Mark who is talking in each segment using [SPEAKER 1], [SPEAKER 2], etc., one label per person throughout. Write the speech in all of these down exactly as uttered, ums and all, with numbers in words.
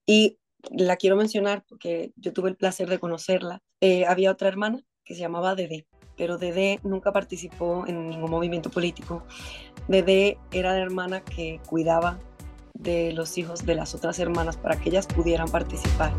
[SPEAKER 1] Y la quiero mencionar porque yo tuve el placer de conocerla. Eh, había otra hermana que se llamaba Dede, pero Dede nunca participó en ningún movimiento político. Dede era la hermana que cuidaba de los hijos de las otras hermanas para que ellas pudieran participar.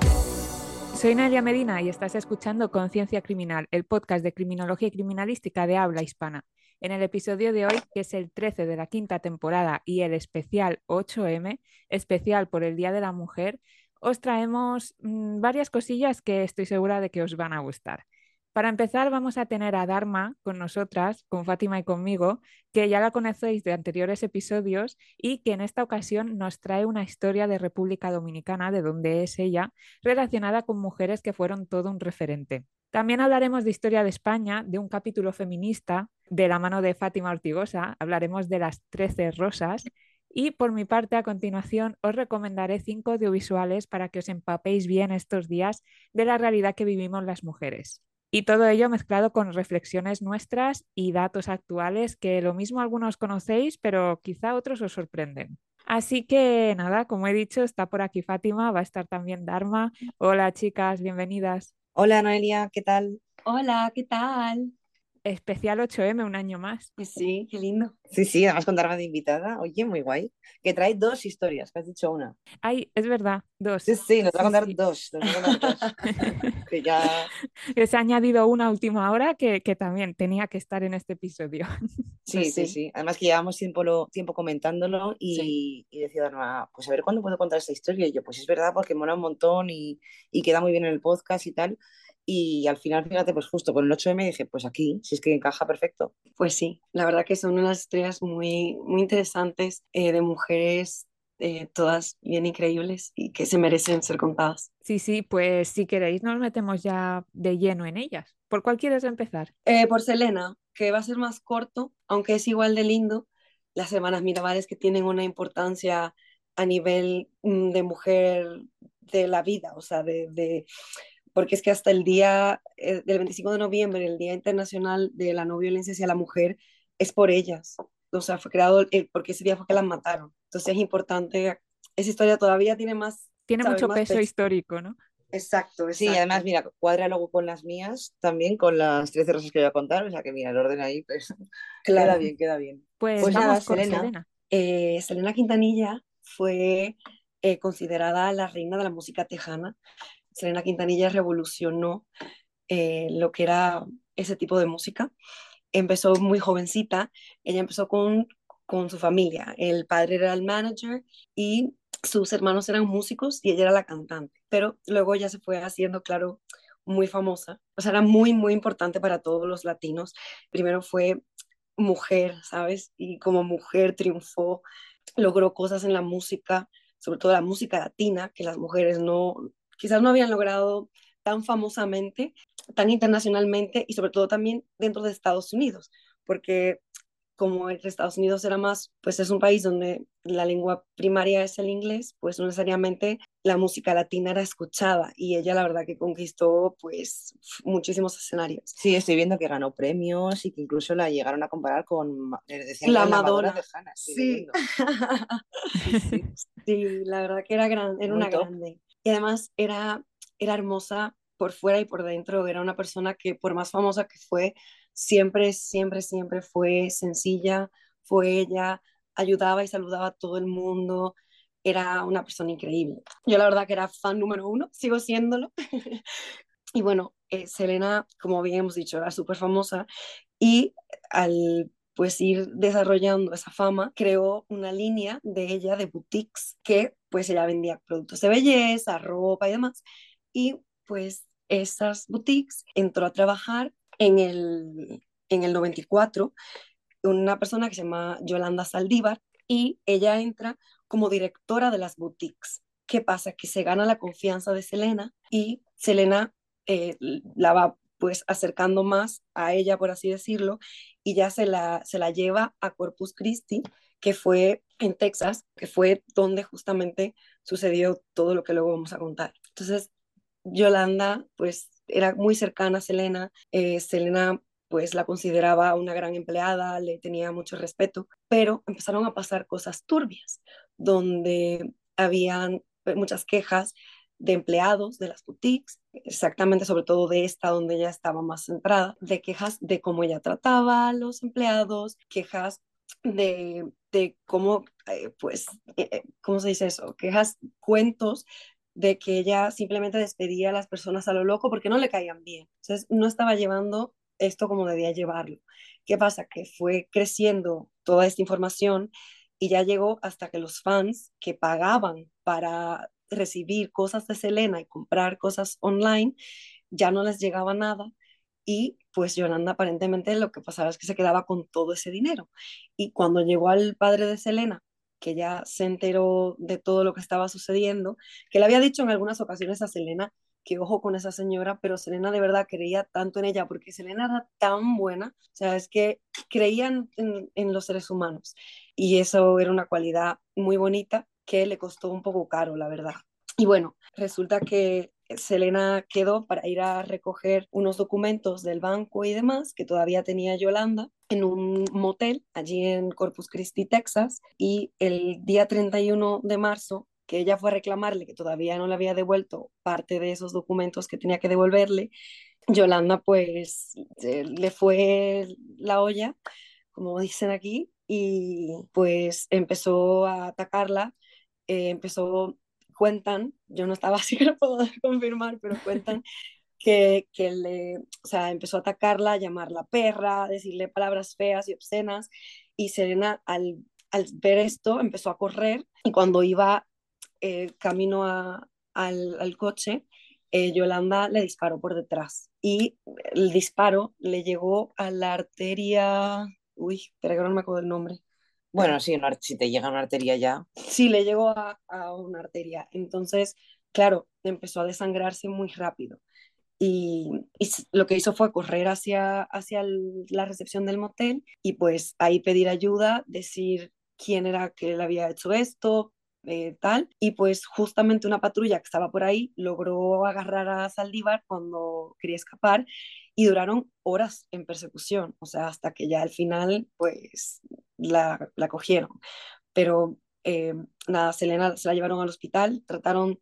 [SPEAKER 2] Soy Nadia Medina y estás escuchando Conciencia Criminal, el podcast de criminología y criminalística de habla hispana. En el episodio de hoy, que es el trece de la quinta temporada y el especial ocho eme, especial por el Día de la Mujer, os traemos mmm, varias cosillas que estoy segura de que os van a gustar. Para empezar, vamos a tener a Dharma con nosotras, con Fátima y conmigo, que ya la conocéis de anteriores episodios y que en esta ocasión nos trae una historia de República Dominicana, de donde es ella, relacionada con mujeres que fueron todo un referente. También hablaremos de historia de España, de un capítulo feminista, de la mano de Fátima Ortigosa, hablaremos de las trece rosas y por mi parte a continuación os recomendaré cinco audiovisuales para que os empapéis bien estos días de la realidad que vivimos las mujeres. Y todo ello mezclado con reflexiones nuestras y datos actuales que lo mismo algunos conocéis, pero quizá otros os sorprenden. Así que nada, como he dicho, está por aquí Fátima, va a estar también Dharma. Hola chicas, bienvenidas.
[SPEAKER 3] Hola Noelia, ¿qué tal?
[SPEAKER 1] Hola, ¿qué tal?
[SPEAKER 2] Especial ocho eme, un año más.
[SPEAKER 1] Pues sí, qué lindo.
[SPEAKER 3] Sí, sí, además con Darma de invitada. Oye, muy guay. Que trae dos historias, que has dicho una.
[SPEAKER 2] Ay, es verdad,
[SPEAKER 3] Sí,
[SPEAKER 2] dos.
[SPEAKER 3] sí, nos va a
[SPEAKER 2] Sí,
[SPEAKER 3] contar
[SPEAKER 2] sí.
[SPEAKER 3] dos, nos va a contar dos. Que ya.
[SPEAKER 2] Se ha añadido una última hora que, que también tenía que estar en este episodio.
[SPEAKER 3] Sí,
[SPEAKER 1] Pues
[SPEAKER 3] sí,
[SPEAKER 1] sí,
[SPEAKER 3] sí. Además que llevamos tiempo, lo, tiempo comentándolo
[SPEAKER 1] sí.
[SPEAKER 3] y, y decía Darma, pues a ver cuándo puedo contar esta historia. Y yo, pues es verdad, porque mola un montón y, y queda muy bien en el podcast y tal. Y al final, fíjate, pues justo con el ocho eme dije, pues aquí, si es que encaja perfecto.
[SPEAKER 1] Pues sí, la verdad que son unas historias muy, muy interesantes eh, de mujeres, eh, todas bien increíbles y que se merecen ser contadas.
[SPEAKER 2] Sí, sí, pues si queréis nos metemos ya de lleno en ellas. ¿Por cuál quieres empezar?
[SPEAKER 1] Eh, por Selena, que va a ser más corto, aunque es igual de lindo, las hermanas Mirabales que tienen una importancia a nivel mm, de mujer de la vida, o sea, de, de porque es que hasta el día eh, del veinticinco de noviembre, el Día Internacional de la No Violencia hacia la Mujer, es por ellas. O sea, fue creado eh, porque ese día fue que las mataron. Entonces es importante, esa historia todavía tiene más,
[SPEAKER 2] Tiene
[SPEAKER 1] ¿sabes?
[SPEAKER 2] mucho
[SPEAKER 1] Más
[SPEAKER 2] peso
[SPEAKER 1] peso.
[SPEAKER 2] histórico, ¿no?
[SPEAKER 1] Exacto,
[SPEAKER 3] Sí, además,
[SPEAKER 1] exacto.
[SPEAKER 3] mira, cuadra luego con las mías también, con las trece rosas que voy a contar. O sea que mira, el orden ahí, pues queda
[SPEAKER 1] Claro.
[SPEAKER 3] bien, queda bien.
[SPEAKER 2] Pues
[SPEAKER 3] Pues nada,
[SPEAKER 2] vamos con
[SPEAKER 3] Selena.
[SPEAKER 2] Selena.
[SPEAKER 1] Eh, Selena Quintanilla fue eh, considerada la reina de la música tejana. Selena Quintanilla revolucionó eh, lo que era ese tipo de música. Empezó muy jovencita, ella empezó con, con su familia, el padre era el manager y sus hermanos eran músicos y ella era la cantante, pero luego ya se fue haciendo, claro, muy famosa, o sea, era muy, muy importante para todos los latinos. Primero fue mujer, ¿sabes? Y como mujer triunfó, logró cosas en la música, sobre todo la música latina, que las mujeres no, quizás no habían logrado tan famosamente, tan internacionalmente y sobre todo también dentro de Estados Unidos, porque como en Estados Unidos era más, pues es un país donde la lengua primaria es el inglés, pues no necesariamente la música latina era escuchada y ella la verdad que conquistó pues muchísimos escenarios.
[SPEAKER 3] Sí, estoy viendo que ganó premios y que incluso la llegaron a comparar con, Ma- le decían que
[SPEAKER 1] La
[SPEAKER 3] era la Madonna
[SPEAKER 1] Madonna,
[SPEAKER 3] tejana, estoy
[SPEAKER 1] sí.
[SPEAKER 3] leyendo. Sí, sí,
[SPEAKER 1] Sí, la verdad que era, gran, era
[SPEAKER 3] muy
[SPEAKER 1] una
[SPEAKER 3] top.
[SPEAKER 1] grande. Y además era, era hermosa por fuera y por dentro. Era una persona que por más famosa que fue, siempre, siempre, siempre fue sencilla, fue ella, ayudaba y saludaba a todo el mundo. Era una persona increíble. Yo la verdad que era fan número uno, sigo siéndolo. Y bueno, eh, Selena, como bien hemos dicho, era súper famosa y al pues ir desarrollando esa fama, creó una línea de ella de boutiques que pues ella vendía productos de belleza, ropa y demás. Y pues esas boutiques entró a trabajar en el, en el noventa y cuatro una persona que se llama Yolanda Saldívar y ella entra como directora de las boutiques. ¿Qué pasa? Que se gana la confianza de Selena y Selena eh, la va pues acercando más a ella, por así decirlo, y ya se la, se la lleva a Corpus Christi, que fue en Texas, que fue donde justamente sucedió todo lo que luego vamos a contar. Entonces, Yolanda, pues, era muy cercana a Selena. Eh, Selena, pues, la consideraba una gran empleada, le tenía mucho respeto, pero empezaron a pasar cosas turbias, donde habían muchas quejas de empleados de las boutiques, exactamente sobre todo de esta donde ella estaba más centrada, de quejas de cómo ella trataba a los empleados, quejas de, de cómo, eh, pues, eh, ¿cómo se dice eso? Quejas, cuentos de que ella simplemente despedía a las personas a lo loco porque no le caían bien. Entonces, no estaba llevando esto como debía llevarlo. ¿Qué pasa? Que fue creciendo toda esta información y ya llegó hasta que los fans que pagaban para recibir cosas de Selena y comprar cosas online, ya no les llegaba nada y pues Yolanda aparentemente lo que pasaba es que se quedaba con todo ese dinero. Y cuando llegó al padre de Selena, que ya se enteró de todo lo que estaba sucediendo, que le había dicho en algunas ocasiones a Selena que ojo con esa señora, pero Selena de verdad creía tanto en ella, porque Selena era tan buena, o sea, es que creían en, en los seres humanos y eso era una cualidad muy bonita que le costó un poco caro, la verdad. Y bueno, resulta que Selena quedó para ir a recoger unos documentos del banco y demás que todavía tenía Yolanda en un motel allí en Corpus Christi, Texas, y el día treinta y uno de marzo que ella fue a reclamarle que todavía no le había devuelto parte de esos documentos que tenía que devolverle, Yolanda pues eh, le fue la olla, como dicen aquí, y pues empezó a atacarla, eh, empezó, cuentan, yo no estaba así que lo puedo confirmar, pero cuentan que, que le, o sea, empezó a atacarla, a llamarla perra, a decirle palabras feas y obscenas, y Serena al, al ver esto empezó a correr y cuando iba eh, camino a, al, al, coche, eh, Yolanda le disparó por detrás y el disparo le llegó a la arteria, uy, pero que no me acuerdo el nombre.
[SPEAKER 3] Bueno, sí, una, si te llega una arteria ya.
[SPEAKER 1] Sí, le llegó a, a una arteria. Entonces, claro, empezó a desangrarse muy rápido. Y, y, lo que hizo fue correr hacia, hacia el, la recepción del motel y pues ahí pedir ayuda, decir quién era que le había hecho esto, eh, tal. Y pues justamente una patrulla que estaba por ahí logró agarrar a Saldívar cuando quería escapar y duraron horas en persecución, o sea, hasta que ya al final pues la, la cogieron. Pero eh, nada, Selena se la llevaron al hospital, trataron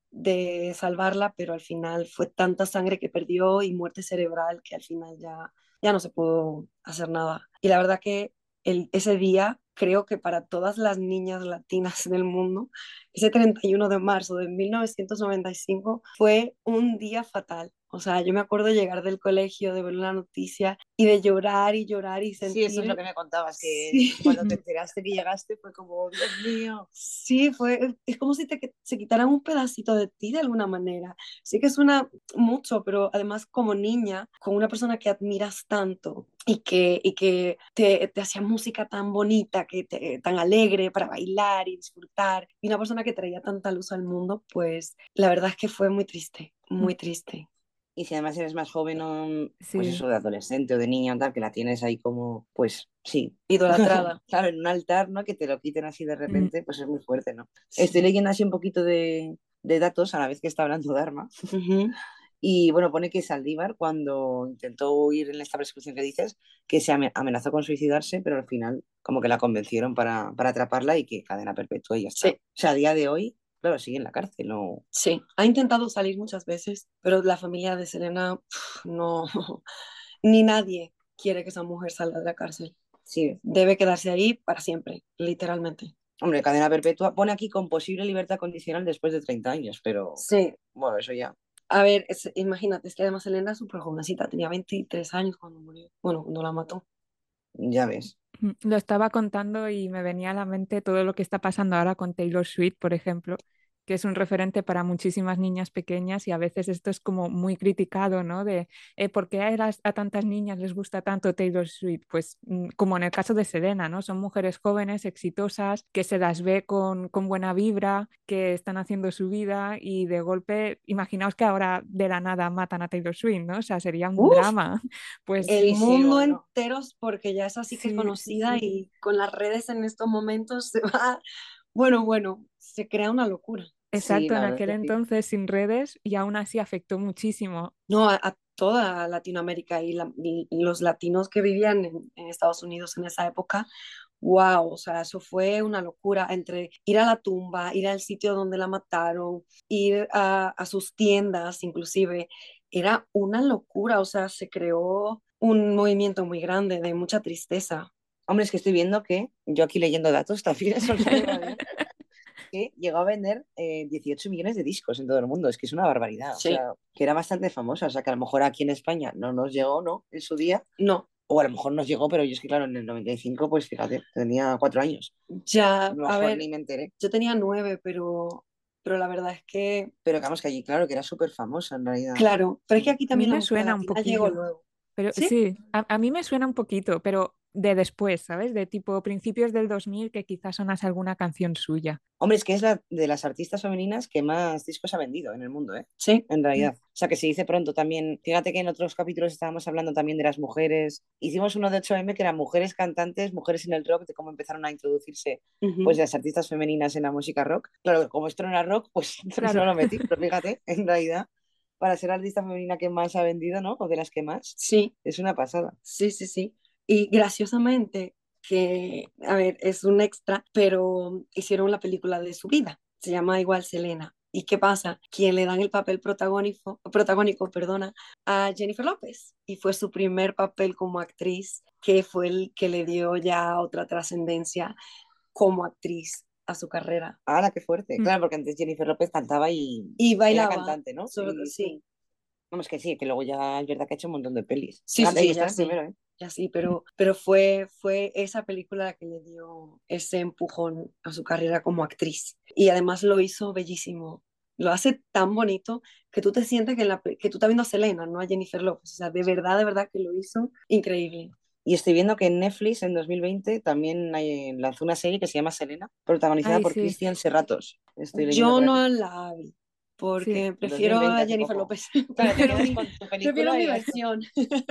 [SPEAKER 1] de salvarla, pero al final fue tanta sangre que perdió y muerte cerebral que al final ya, ya no se pudo hacer nada. Y la verdad que el, ese día, creo que para todas las niñas latinas del mundo, ese treinta y uno de marzo de mil novecientos noventa y cinco fue un día fatal. O sea, yo me acuerdo llegar del colegio, de ver la noticia y de llorar y llorar y sentir...
[SPEAKER 3] Sí, eso es lo que me contabas, que
[SPEAKER 1] sí.
[SPEAKER 3] cuando te enteraste que llegaste fue como, Dios mío.
[SPEAKER 1] Sí, fue, es como si te, se quitaran un pedacito de ti de alguna manera. Sí que suena mucho, pero además como niña, con una persona que admiras tanto y que, y que te, te hacía música tan bonita, que te, tan alegre para bailar y disfrutar, y una persona que traía tanta luz al mundo, pues la verdad es que fue muy triste, muy triste.
[SPEAKER 3] Y si además eres más joven, o, pues
[SPEAKER 2] Sí.
[SPEAKER 3] eso, de adolescente o de niña o tal, que la tienes ahí como, pues sí.
[SPEAKER 1] Idolatrada.
[SPEAKER 3] Claro, en un altar, ¿no? Que te lo quiten así de
[SPEAKER 2] Mm.
[SPEAKER 3] repente, pues es muy fuerte, ¿no?
[SPEAKER 1] Sí.
[SPEAKER 3] Estoy leyendo así un poquito de, de datos a la vez que está hablando Dharma.
[SPEAKER 1] Ujú.
[SPEAKER 3] Y bueno, pone que Saldívar, cuando intentó huir en esta persecución que dices, que se ame- amenazó con suicidarse, pero al final como que la convencieron para, para atraparla y que cadena perpetua y ya está.
[SPEAKER 1] Sí,
[SPEAKER 3] O sea, a día de hoy, claro, sigue en la cárcel, no.
[SPEAKER 1] sí. Ha intentado salir muchas veces, pero la familia de Selena, pf, no, ni nadie quiere que esa mujer salga de la cárcel.
[SPEAKER 3] Sí,
[SPEAKER 1] Debe quedarse ahí para siempre, literalmente.
[SPEAKER 3] hombre, cadena perpetua. Pone aquí con posible libertad condicional después de treinta años, pero
[SPEAKER 1] Sí,
[SPEAKER 3] bueno, eso ya,
[SPEAKER 1] a ver, es- imagínate, es que además Selena es súper jovencita, tenía veintitrés años cuando murió, bueno, cuando la mató.
[SPEAKER 3] ya ves.
[SPEAKER 2] Mm, Lo estaba contando y me venía a la mente todo lo que está pasando ahora con Taylor Swift, por ejemplo, que es un referente para muchísimas niñas pequeñas y a veces esto es como muy criticado, ¿no? De eh, ¿por qué a, las- a tantas niñas les gusta tanto Taylor Swift? Pues mm, como en el caso de Selena, ¿no? Son mujeres jóvenes, exitosas, que se las ve con, con buena vibra, que están haciendo su vida y de golpe, imaginaos que ahora de la nada matan a Taylor Swift, ¿no? O sea, sería un
[SPEAKER 1] Uf,
[SPEAKER 2] drama. Pues
[SPEAKER 1] el
[SPEAKER 3] Sí, sí,
[SPEAKER 1] mundo
[SPEAKER 3] bueno.
[SPEAKER 1] entero, porque ya es así que es
[SPEAKER 2] sí, sí,
[SPEAKER 1] conocida
[SPEAKER 2] sí.
[SPEAKER 1] y con las redes en estos momentos se va, bueno, bueno, se crea una locura.
[SPEAKER 3] Sí,
[SPEAKER 2] Exacto,
[SPEAKER 3] la
[SPEAKER 2] en
[SPEAKER 3] verdad
[SPEAKER 2] aquel
[SPEAKER 3] es que sí.
[SPEAKER 2] entonces sin redes y aún así afectó muchísimo.
[SPEAKER 1] No, a, a toda Latinoamérica y, la- y los latinos que vivían en, en Estados Unidos en esa época, wow, o sea, eso fue una locura entre ir a la tumba, ir al sitio donde la mataron, ir a, a sus tiendas, inclusive, era una locura, o sea, se creó un movimiento muy grande de mucha tristeza.
[SPEAKER 3] Hombre, es que estoy viendo que, yo aquí leyendo datos también, eso no lo iba a ver, que llegó a vender eh, dieciocho millones de discos en todo el mundo. Es que es una barbaridad. O
[SPEAKER 1] Sí,
[SPEAKER 3] sea, que era bastante famosa. O sea, que a lo mejor aquí en España no nos llegó, ¿no? En su día.
[SPEAKER 1] no,
[SPEAKER 3] O a lo mejor nos llegó, pero yo es que, claro, en el noventa y cinco pues fíjate, tenía cuatro años. A
[SPEAKER 1] ya,
[SPEAKER 3] lo
[SPEAKER 1] a
[SPEAKER 3] mejor
[SPEAKER 1] ver,
[SPEAKER 3] ni me enteré.
[SPEAKER 1] yo tenía nueve, pero, pero la verdad es que,
[SPEAKER 3] Pero digamos que allí, claro, que era súper famosa en realidad.
[SPEAKER 1] claro, pero es que aquí
[SPEAKER 2] A mí
[SPEAKER 1] también la
[SPEAKER 2] me
[SPEAKER 1] música
[SPEAKER 2] suena un
[SPEAKER 1] latina llegó
[SPEAKER 2] poquillo.
[SPEAKER 1] luego.
[SPEAKER 2] Pero
[SPEAKER 1] ¿Sí?
[SPEAKER 2] sí, a, a mí me suena un poquito, pero de después, ¿sabes? De tipo principios del dos mil que quizás sonase alguna canción suya.
[SPEAKER 3] Hombre, es que es la de las artistas femeninas que más discos ha vendido en el mundo, ¿eh?
[SPEAKER 1] Sí.
[SPEAKER 3] En
[SPEAKER 2] Mm.
[SPEAKER 3] realidad. O sea, que se dice pronto también. Fíjate que en otros capítulos estábamos hablando también de las mujeres. Hicimos uno de ocho eme que eran mujeres cantantes, mujeres en el rock, de cómo empezaron a introducirse pues
[SPEAKER 1] Ujú.
[SPEAKER 3] las artistas femeninas en la música rock. Claro, como esto no era rock, pues
[SPEAKER 2] Claro,
[SPEAKER 3] no lo metí, pero fíjate, en realidad, para ser la artista femenina que más ha vendido, ¿no? O de las que más,
[SPEAKER 1] Sí,
[SPEAKER 3] es una pasada.
[SPEAKER 1] sí, sí, sí. Y graciosamente, que, a ver, es un extra, pero hicieron la película de su vida. Se llama igual Selena. ¿Y qué pasa? Quien le dan el papel protagónico, protagónico, perdona, a Jennifer López. Y fue su primer papel como actriz, que fue el que le dio ya otra trascendencia como actriz a su carrera.
[SPEAKER 3] ¡Hala, qué fuerte!
[SPEAKER 2] mm,
[SPEAKER 3] Claro, porque antes Jennifer López cantaba y
[SPEAKER 1] Y
[SPEAKER 3] era
[SPEAKER 1] bailaba,
[SPEAKER 3] cantante, ¿no?
[SPEAKER 1] solo,
[SPEAKER 3] Y
[SPEAKER 1] sí,
[SPEAKER 3] vamos que sí, que luego ya es verdad que ha hecho un montón de pelis.
[SPEAKER 1] sí, sí,
[SPEAKER 3] Fíjate, y
[SPEAKER 1] sí,
[SPEAKER 3] esta
[SPEAKER 1] ya
[SPEAKER 3] es el
[SPEAKER 1] sí,
[SPEAKER 3] primero, ¿eh?
[SPEAKER 1] ya sí, pero, pero fue, fue esa película la que le dio ese empujón a su carrera como actriz. Y además lo hizo bellísimo. Lo hace tan bonito que tú te sientes que, en la, pe- que tú estás viendo a Selena, no a Jennifer Lopez. O sea, de verdad, de verdad que lo hizo increíble.
[SPEAKER 3] Y estoy viendo que en Netflix en dos mil veinte también hay- lanzó una serie que se llama Selena, protagonizada
[SPEAKER 2] ay,
[SPEAKER 3] por
[SPEAKER 2] sí,
[SPEAKER 3] Cristian Serratos. Estoy leyendo
[SPEAKER 1] Yo
[SPEAKER 3] por aquí.
[SPEAKER 1] no la vi
[SPEAKER 2] sí.
[SPEAKER 1] porque prefiero
[SPEAKER 3] dos mil veinte,
[SPEAKER 1] a
[SPEAKER 3] hace
[SPEAKER 1] Jennifer
[SPEAKER 3] poco.
[SPEAKER 1] López.
[SPEAKER 3] Claro, te
[SPEAKER 1] Prefiero
[SPEAKER 3] quedas
[SPEAKER 1] mi,
[SPEAKER 3] con tu
[SPEAKER 1] prefiero
[SPEAKER 3] película
[SPEAKER 1] mi
[SPEAKER 3] y ya está.
[SPEAKER 1] versión.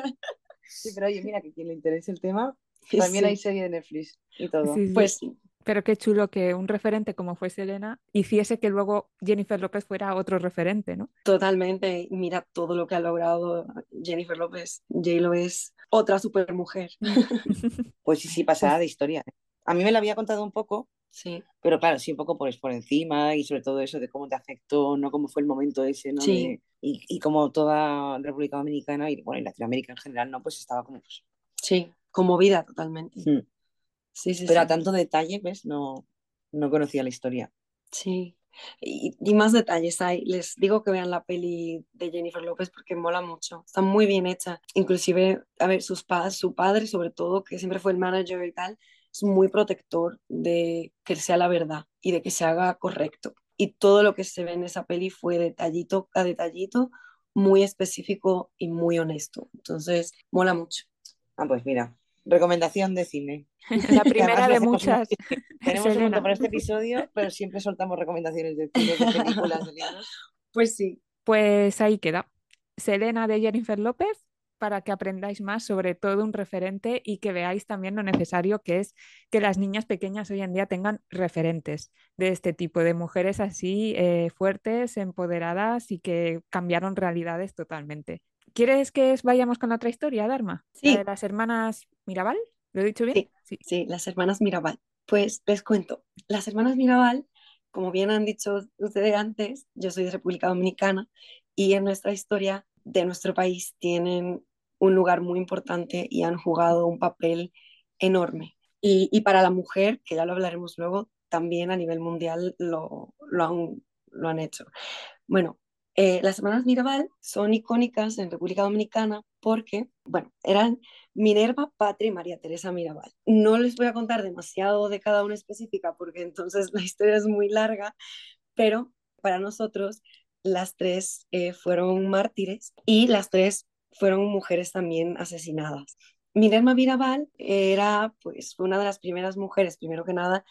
[SPEAKER 3] Sí, pero oye, mira, que quien le interese el tema, también hay
[SPEAKER 1] Sí,
[SPEAKER 3] serie de Netflix y todo.
[SPEAKER 2] Sí, sí.
[SPEAKER 1] pues sí.
[SPEAKER 2] Pero qué chulo que un referente como fue Selena hiciese que luego Jennifer López fuera otro referente, ¿no?
[SPEAKER 1] Totalmente. Y mira todo lo que ha logrado Jennifer López. J-Lo es otra super mujer.
[SPEAKER 2] Mm.
[SPEAKER 3] Pues sí, sí, pasada
[SPEAKER 2] Pues
[SPEAKER 3] de historia. A mí me la había contado un poco,
[SPEAKER 1] Sí,
[SPEAKER 3] pero claro, sí, un poco por, por encima y sobre todo eso de cómo te afectó, ¿no? Cómo fue el momento ese, ¿no?
[SPEAKER 1] sí,
[SPEAKER 3] De, y, y cómo toda República Dominicana y, bueno, y Latinoamérica en general, ¿no? Pues estaba como... Pues,
[SPEAKER 1] sí. Conmovida totalmente.
[SPEAKER 3] hmm.
[SPEAKER 1] Sí, sí,
[SPEAKER 3] Pero a
[SPEAKER 1] sí.
[SPEAKER 3] tanto detalle, ¿ves? No, no conocía la historia.
[SPEAKER 1] Sí. Y, y más detalles hay. Les digo que vean la peli de Jennifer López porque mola mucho. Está muy bien hecha. Inclusive, a ver, sus pa su padre, sobre todo, que siempre fue el manager y tal, es muy protector de que sea la verdad y de que se haga correcto. Y todo lo que se ve en esa peli fue detallito a detallito, muy específico y muy honesto. Entonces, mola mucho.
[SPEAKER 3] Ah, pues mira, recomendación de cine.
[SPEAKER 2] la
[SPEAKER 3] Que además
[SPEAKER 2] primera
[SPEAKER 3] lo
[SPEAKER 2] de
[SPEAKER 3] hacemos un
[SPEAKER 2] muchas,
[SPEAKER 3] tenemos un montón
[SPEAKER 2] Selena.
[SPEAKER 3] para este episodio, pero siempre soltamos recomendaciones de cine, de películas, de libros.
[SPEAKER 1] Pues sí,
[SPEAKER 2] Pues ahí queda. Selena de Jennifer López, para que aprendáis más sobre todo un referente y que veáis también lo necesario que es que las niñas pequeñas hoy en día tengan referentes de este tipo, de mujeres así eh, fuertes, empoderadas y que cambiaron realidades totalmente. ¿Quieres que es- vayamos con la otra historia, Dharma? La de
[SPEAKER 1] sí,
[SPEAKER 2] las hermanas Mirabal, ¿lo he dicho bien?
[SPEAKER 1] sí,
[SPEAKER 2] Sí.
[SPEAKER 1] sí, las hermanas Mirabal. Pues les cuento, las hermanas Mirabal, como bien han dicho ustedes antes, yo soy de República Dominicana y en nuestra historia de nuestro país tienen un lugar muy importante y han jugado un papel enorme. Y, y para la mujer, que ya lo hablaremos luego, también a nivel mundial lo, lo han, lo han hecho. Bueno, eh, las hermanas Mirabal son icónicas en República Dominicana porque, bueno, eran Minerva, Patria y María Teresa Mirabal. No les voy a contar demasiado de cada una específica porque entonces la historia es muy larga, pero para nosotros las tres eh, fueron mártires y las tres fueron mujeres también asesinadas. Minerva Mirabal era, pues, fue una de las primeras mujeres, primero que nada,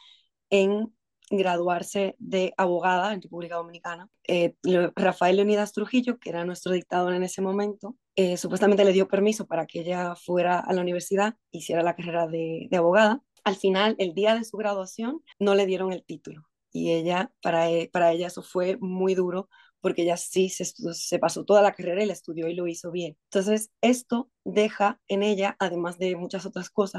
[SPEAKER 1] en graduarse de abogada en República Dominicana. Eh, Rafael Leonidas Trujillo, que era nuestro dictador en ese momento, eh, supuestamente le dio permiso para que ella fuera a la universidad, hiciera la carrera de, de abogada. Al final, el día de su graduación, no le dieron el título. Y ella, para, e, para ella eso fue muy duro porque ella sí se, se, pasó toda la carrera y la estudió y lo hizo bien. Entonces, esto deja en ella, además de muchas otras cosas,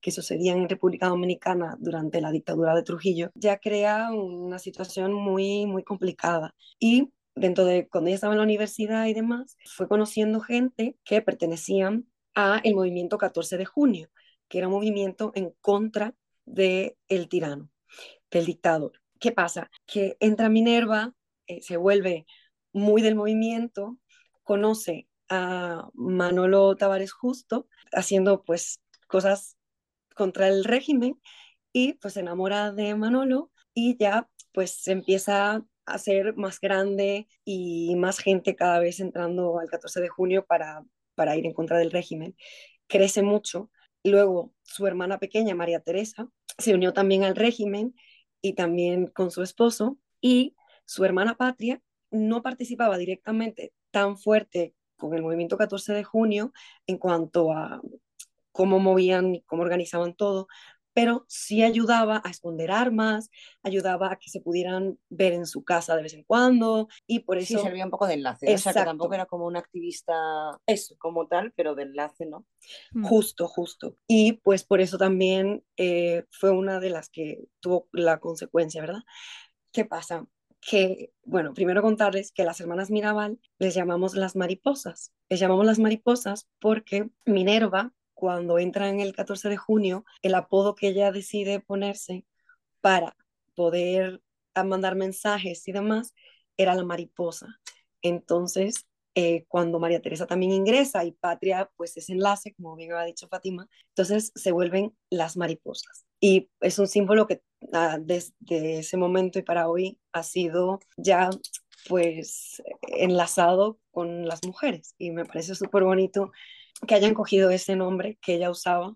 [SPEAKER 1] que sucedían en República Dominicana durante la dictadura de Trujillo, ya crea una situación muy, muy complicada. Y dentro de cuando ella estaba en la universidad y demás, fue conociendo gente que pertenecían a el movimiento catorce de junio, que era un movimiento en contra del tirano, del dictador. ¿Qué pasa? Que entra Minerva, eh, se vuelve muy del movimiento, conoce a Manolo Tavares Justo haciendo pues cosas contra el régimen y pues se enamora de Manolo y ya pues se empieza a hacer más grande y más gente cada vez entrando al catorce de junio para, para ir en contra del régimen. Crece mucho. Luego su hermana pequeña, María Teresa, se unió también al régimen y también con su esposo, y su hermana Patria no participaba directamente tan fuerte con el movimiento catorce de junio en cuanto a cómo movían y cómo organizaban todo, pero sí ayudaba a esconder armas, ayudaba a que se pudieran ver en su casa de vez en cuando, y por
[SPEAKER 3] Sí,
[SPEAKER 1] eso,
[SPEAKER 3] servía un poco de enlace, ¿no? O sea, que tampoco
[SPEAKER 1] exacto,
[SPEAKER 3] era como un activista
[SPEAKER 1] eso,
[SPEAKER 3] como tal, pero de enlace, ¿no?
[SPEAKER 2] Mm.
[SPEAKER 1] justo, justo. Y pues por eso también eh, fue una de las que tuvo la consecuencia, ¿verdad? ¿Qué pasa? Que, bueno, primero contarles que las hermanas Mirabal les llamamos las mariposas. Les llamamos las mariposas porque Minerva, cuando entra en el catorce de junio, el apodo que ella decide ponerse para poder a mandar mensajes y demás era la mariposa. Entonces, eh, cuando María Teresa también ingresa y Patria, pues es enlace, como bien ha dicho Fátima, entonces se vuelven las mariposas. Y es un símbolo que ah, desde ese momento y para hoy ha sido ya pues enlazado con las mujeres. Y me parece súper bonito que hayan cogido ese nombre que ella usaba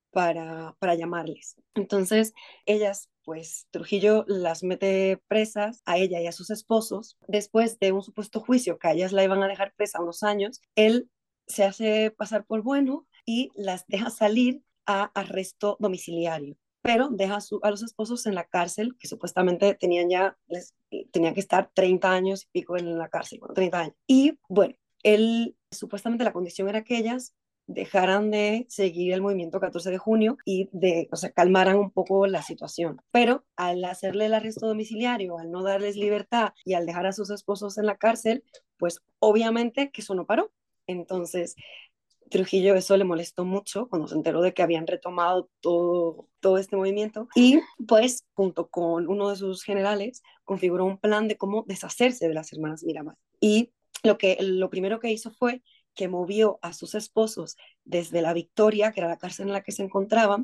[SPEAKER 1] para, para llamarles. Entonces, ellas, pues Trujillo las mete presas a ella y a sus esposos. Después de un supuesto juicio que a ellas la iban a dejar presa unos años, él se hace pasar por bueno y las deja salir a arresto domiciliario, pero deja a, su, a los esposos en la cárcel, que supuestamente tenían ya, les, tenían que estar treinta años y pico en la cárcel, bueno, treinta años. Y bueno, él, supuestamente la condición era que ellas dejaran de seguir el movimiento catorce de junio y de, o sea, calmaran un poco la situación. Pero al hacerle el arresto domiciliario, al no darles libertad y al dejar a sus esposos en la cárcel, pues obviamente que eso no paró. Entonces, Trujillo eso le molestó mucho cuando se enteró de que habían retomado todo, todo este movimiento y pues junto con uno de sus generales configuró un plan de cómo deshacerse de las hermanas Mirabal. Y lo, que, lo primero que hizo fue que movió a sus esposos desde la Victoria, que era la cárcel en la que se encontraban,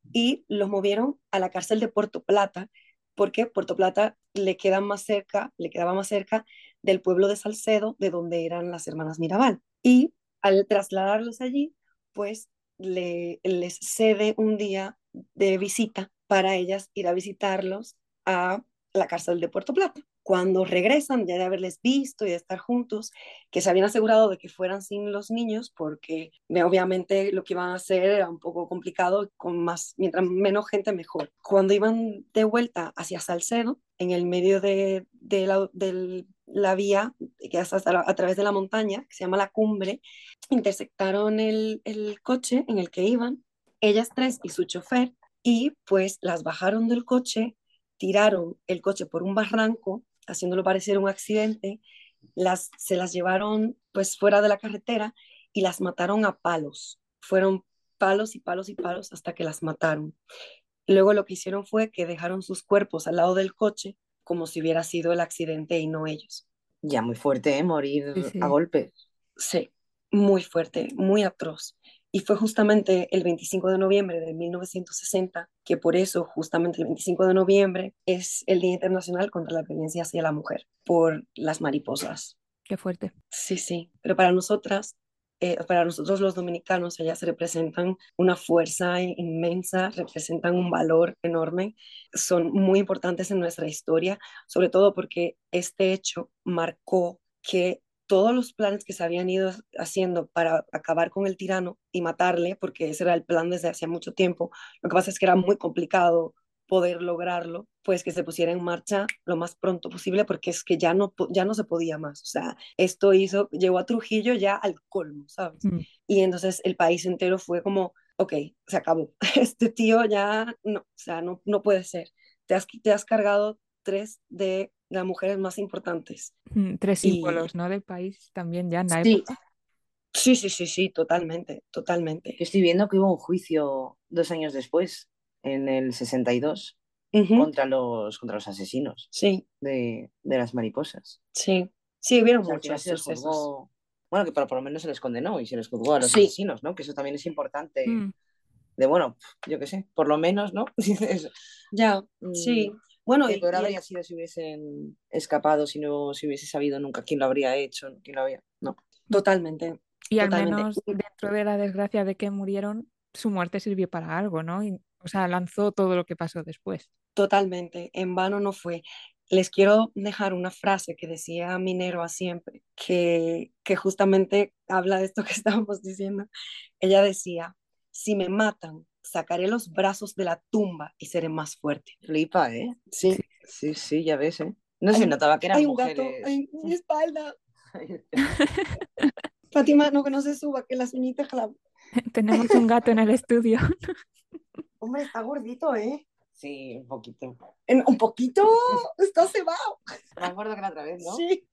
[SPEAKER 1] y los movieron a la cárcel de Puerto Plata, porque Puerto Plata le queda más cerca, le quedaba más cerca del pueblo de Salcedo, de donde eran las hermanas Mirabal. Y al trasladarlos allí, pues le, les cede un día de visita para ellas ir a visitarlos a la cárcel de Puerto Plata. Cuando regresan, ya de haberles visto y de estar juntos, que se habían asegurado de que fueran sin los niños, porque obviamente lo que iban a hacer era un poco complicado, con más, mientras menos gente mejor. Cuando iban de vuelta hacia Salcedo, en el medio de, de la, de la vía, que es hasta la, a través de la montaña, que se llama la Cumbre, intersectaron el, el coche en el que iban, ellas tres y su chofer, y pues las bajaron del coche, tiraron el coche por un barranco, haciéndolo parecer un accidente, las, se las llevaron pues fuera de la carretera y las mataron a palos. Fueron palos y palos y palos hasta que las mataron. Luego lo que hicieron fue que dejaron sus cuerpos al lado del coche como si hubiera sido el accidente y no ellos.
[SPEAKER 3] Ya muy fuerte, ¿eh? Morir
[SPEAKER 2] Sí,
[SPEAKER 3] a
[SPEAKER 2] sí.
[SPEAKER 3] golpes.
[SPEAKER 1] Sí, muy fuerte, muy atroz. Y fue justamente el veinticinco de noviembre de mil novecientos sesenta, que por eso justamente el veinticinco de noviembre es el Día Internacional contra la Violencia hacia la Mujer, por las mariposas.
[SPEAKER 2] Qué fuerte.
[SPEAKER 1] Sí, sí, pero para nosotras, eh, para nosotros los dominicanos, ellas representan una fuerza inmensa, representan un valor enorme, son muy importantes en nuestra historia, sobre todo porque este hecho marcó que todos los planes que se habían ido haciendo para acabar con el tirano y matarle, porque ese era el plan desde hacía mucho tiempo, lo que pasa es que era muy complicado poder lograrlo, pues que se pusiera en marcha lo más pronto posible, porque es que ya no, ya no se podía más. O sea, esto hizo, llevó a Trujillo ya al colmo, ¿sabes?
[SPEAKER 2] Mm.
[SPEAKER 1] Y entonces el país entero fue como ok, se acabó. Este tío ya no, o sea, no, no puede ser. Te has, te has cargado tres de las mujeres más importantes.
[SPEAKER 2] Mm, Tres
[SPEAKER 1] Y
[SPEAKER 2] símbolos, ¿no? Del país también ya en la
[SPEAKER 1] sí,
[SPEAKER 2] época.
[SPEAKER 1] sí, sí, sí, sí, totalmente,
[SPEAKER 3] Yo
[SPEAKER 1] totalmente.
[SPEAKER 3] estoy viendo que hubo un juicio dos años después, en el sesenta y dos,
[SPEAKER 1] Ujú,
[SPEAKER 3] contra los, contra los asesinos
[SPEAKER 1] sí,
[SPEAKER 3] de, de las mariposas.
[SPEAKER 1] sí, sí,
[SPEAKER 3] O
[SPEAKER 1] hubieron
[SPEAKER 3] sea, al final
[SPEAKER 1] muchos
[SPEAKER 3] se les
[SPEAKER 1] sucesos.
[SPEAKER 3] juzgó, bueno, que por, por lo menos se les condenó y se les juzgó a los
[SPEAKER 1] Sí,
[SPEAKER 3] asesinos, ¿no? Que eso también es importante,
[SPEAKER 2] Mm,
[SPEAKER 3] de bueno, yo qué sé, por lo menos, ¿no? Dices,
[SPEAKER 1] ya,
[SPEAKER 3] mm,
[SPEAKER 1] sí. Bueno,
[SPEAKER 3] que
[SPEAKER 1] y,
[SPEAKER 3] peor
[SPEAKER 1] y el,
[SPEAKER 3] habría sido si hubiesen escapado, si no si hubiese sabido nunca quién lo habría hecho, quién lo había, no.
[SPEAKER 1] totalmente,
[SPEAKER 2] Y al
[SPEAKER 1] totalmente.
[SPEAKER 2] menos dentro de la desgracia de que murieron, su muerte sirvió para algo, ¿no? Y, o sea, lanzó todo lo que pasó después.
[SPEAKER 1] Totalmente, en vano no fue. Les quiero dejar una frase que decía Minerva siempre, que, que justamente habla de esto que estábamos diciendo. Ella decía, si me matan, sacaré los brazos de la tumba y seré más fuerte.
[SPEAKER 3] Flipa, ¿eh?
[SPEAKER 2] Sí.
[SPEAKER 1] Sí,
[SPEAKER 3] Sí, sí, ya ves, ¿eh? No
[SPEAKER 1] hay
[SPEAKER 3] se
[SPEAKER 1] un,
[SPEAKER 3] notaba que eran
[SPEAKER 1] hay un gato
[SPEAKER 3] mujeres.
[SPEAKER 1] en mi espalda. Fátima, no, que no se suba, que las uñitas clavan.
[SPEAKER 2] Tenemos un gato en el estudio.
[SPEAKER 1] Hombre, está gordito, ¿eh?
[SPEAKER 3] Sí, un poquito.
[SPEAKER 1] En- un poquito, está cebado.
[SPEAKER 3] Más gordo que la otra vez, ¿no?
[SPEAKER 1] Sí,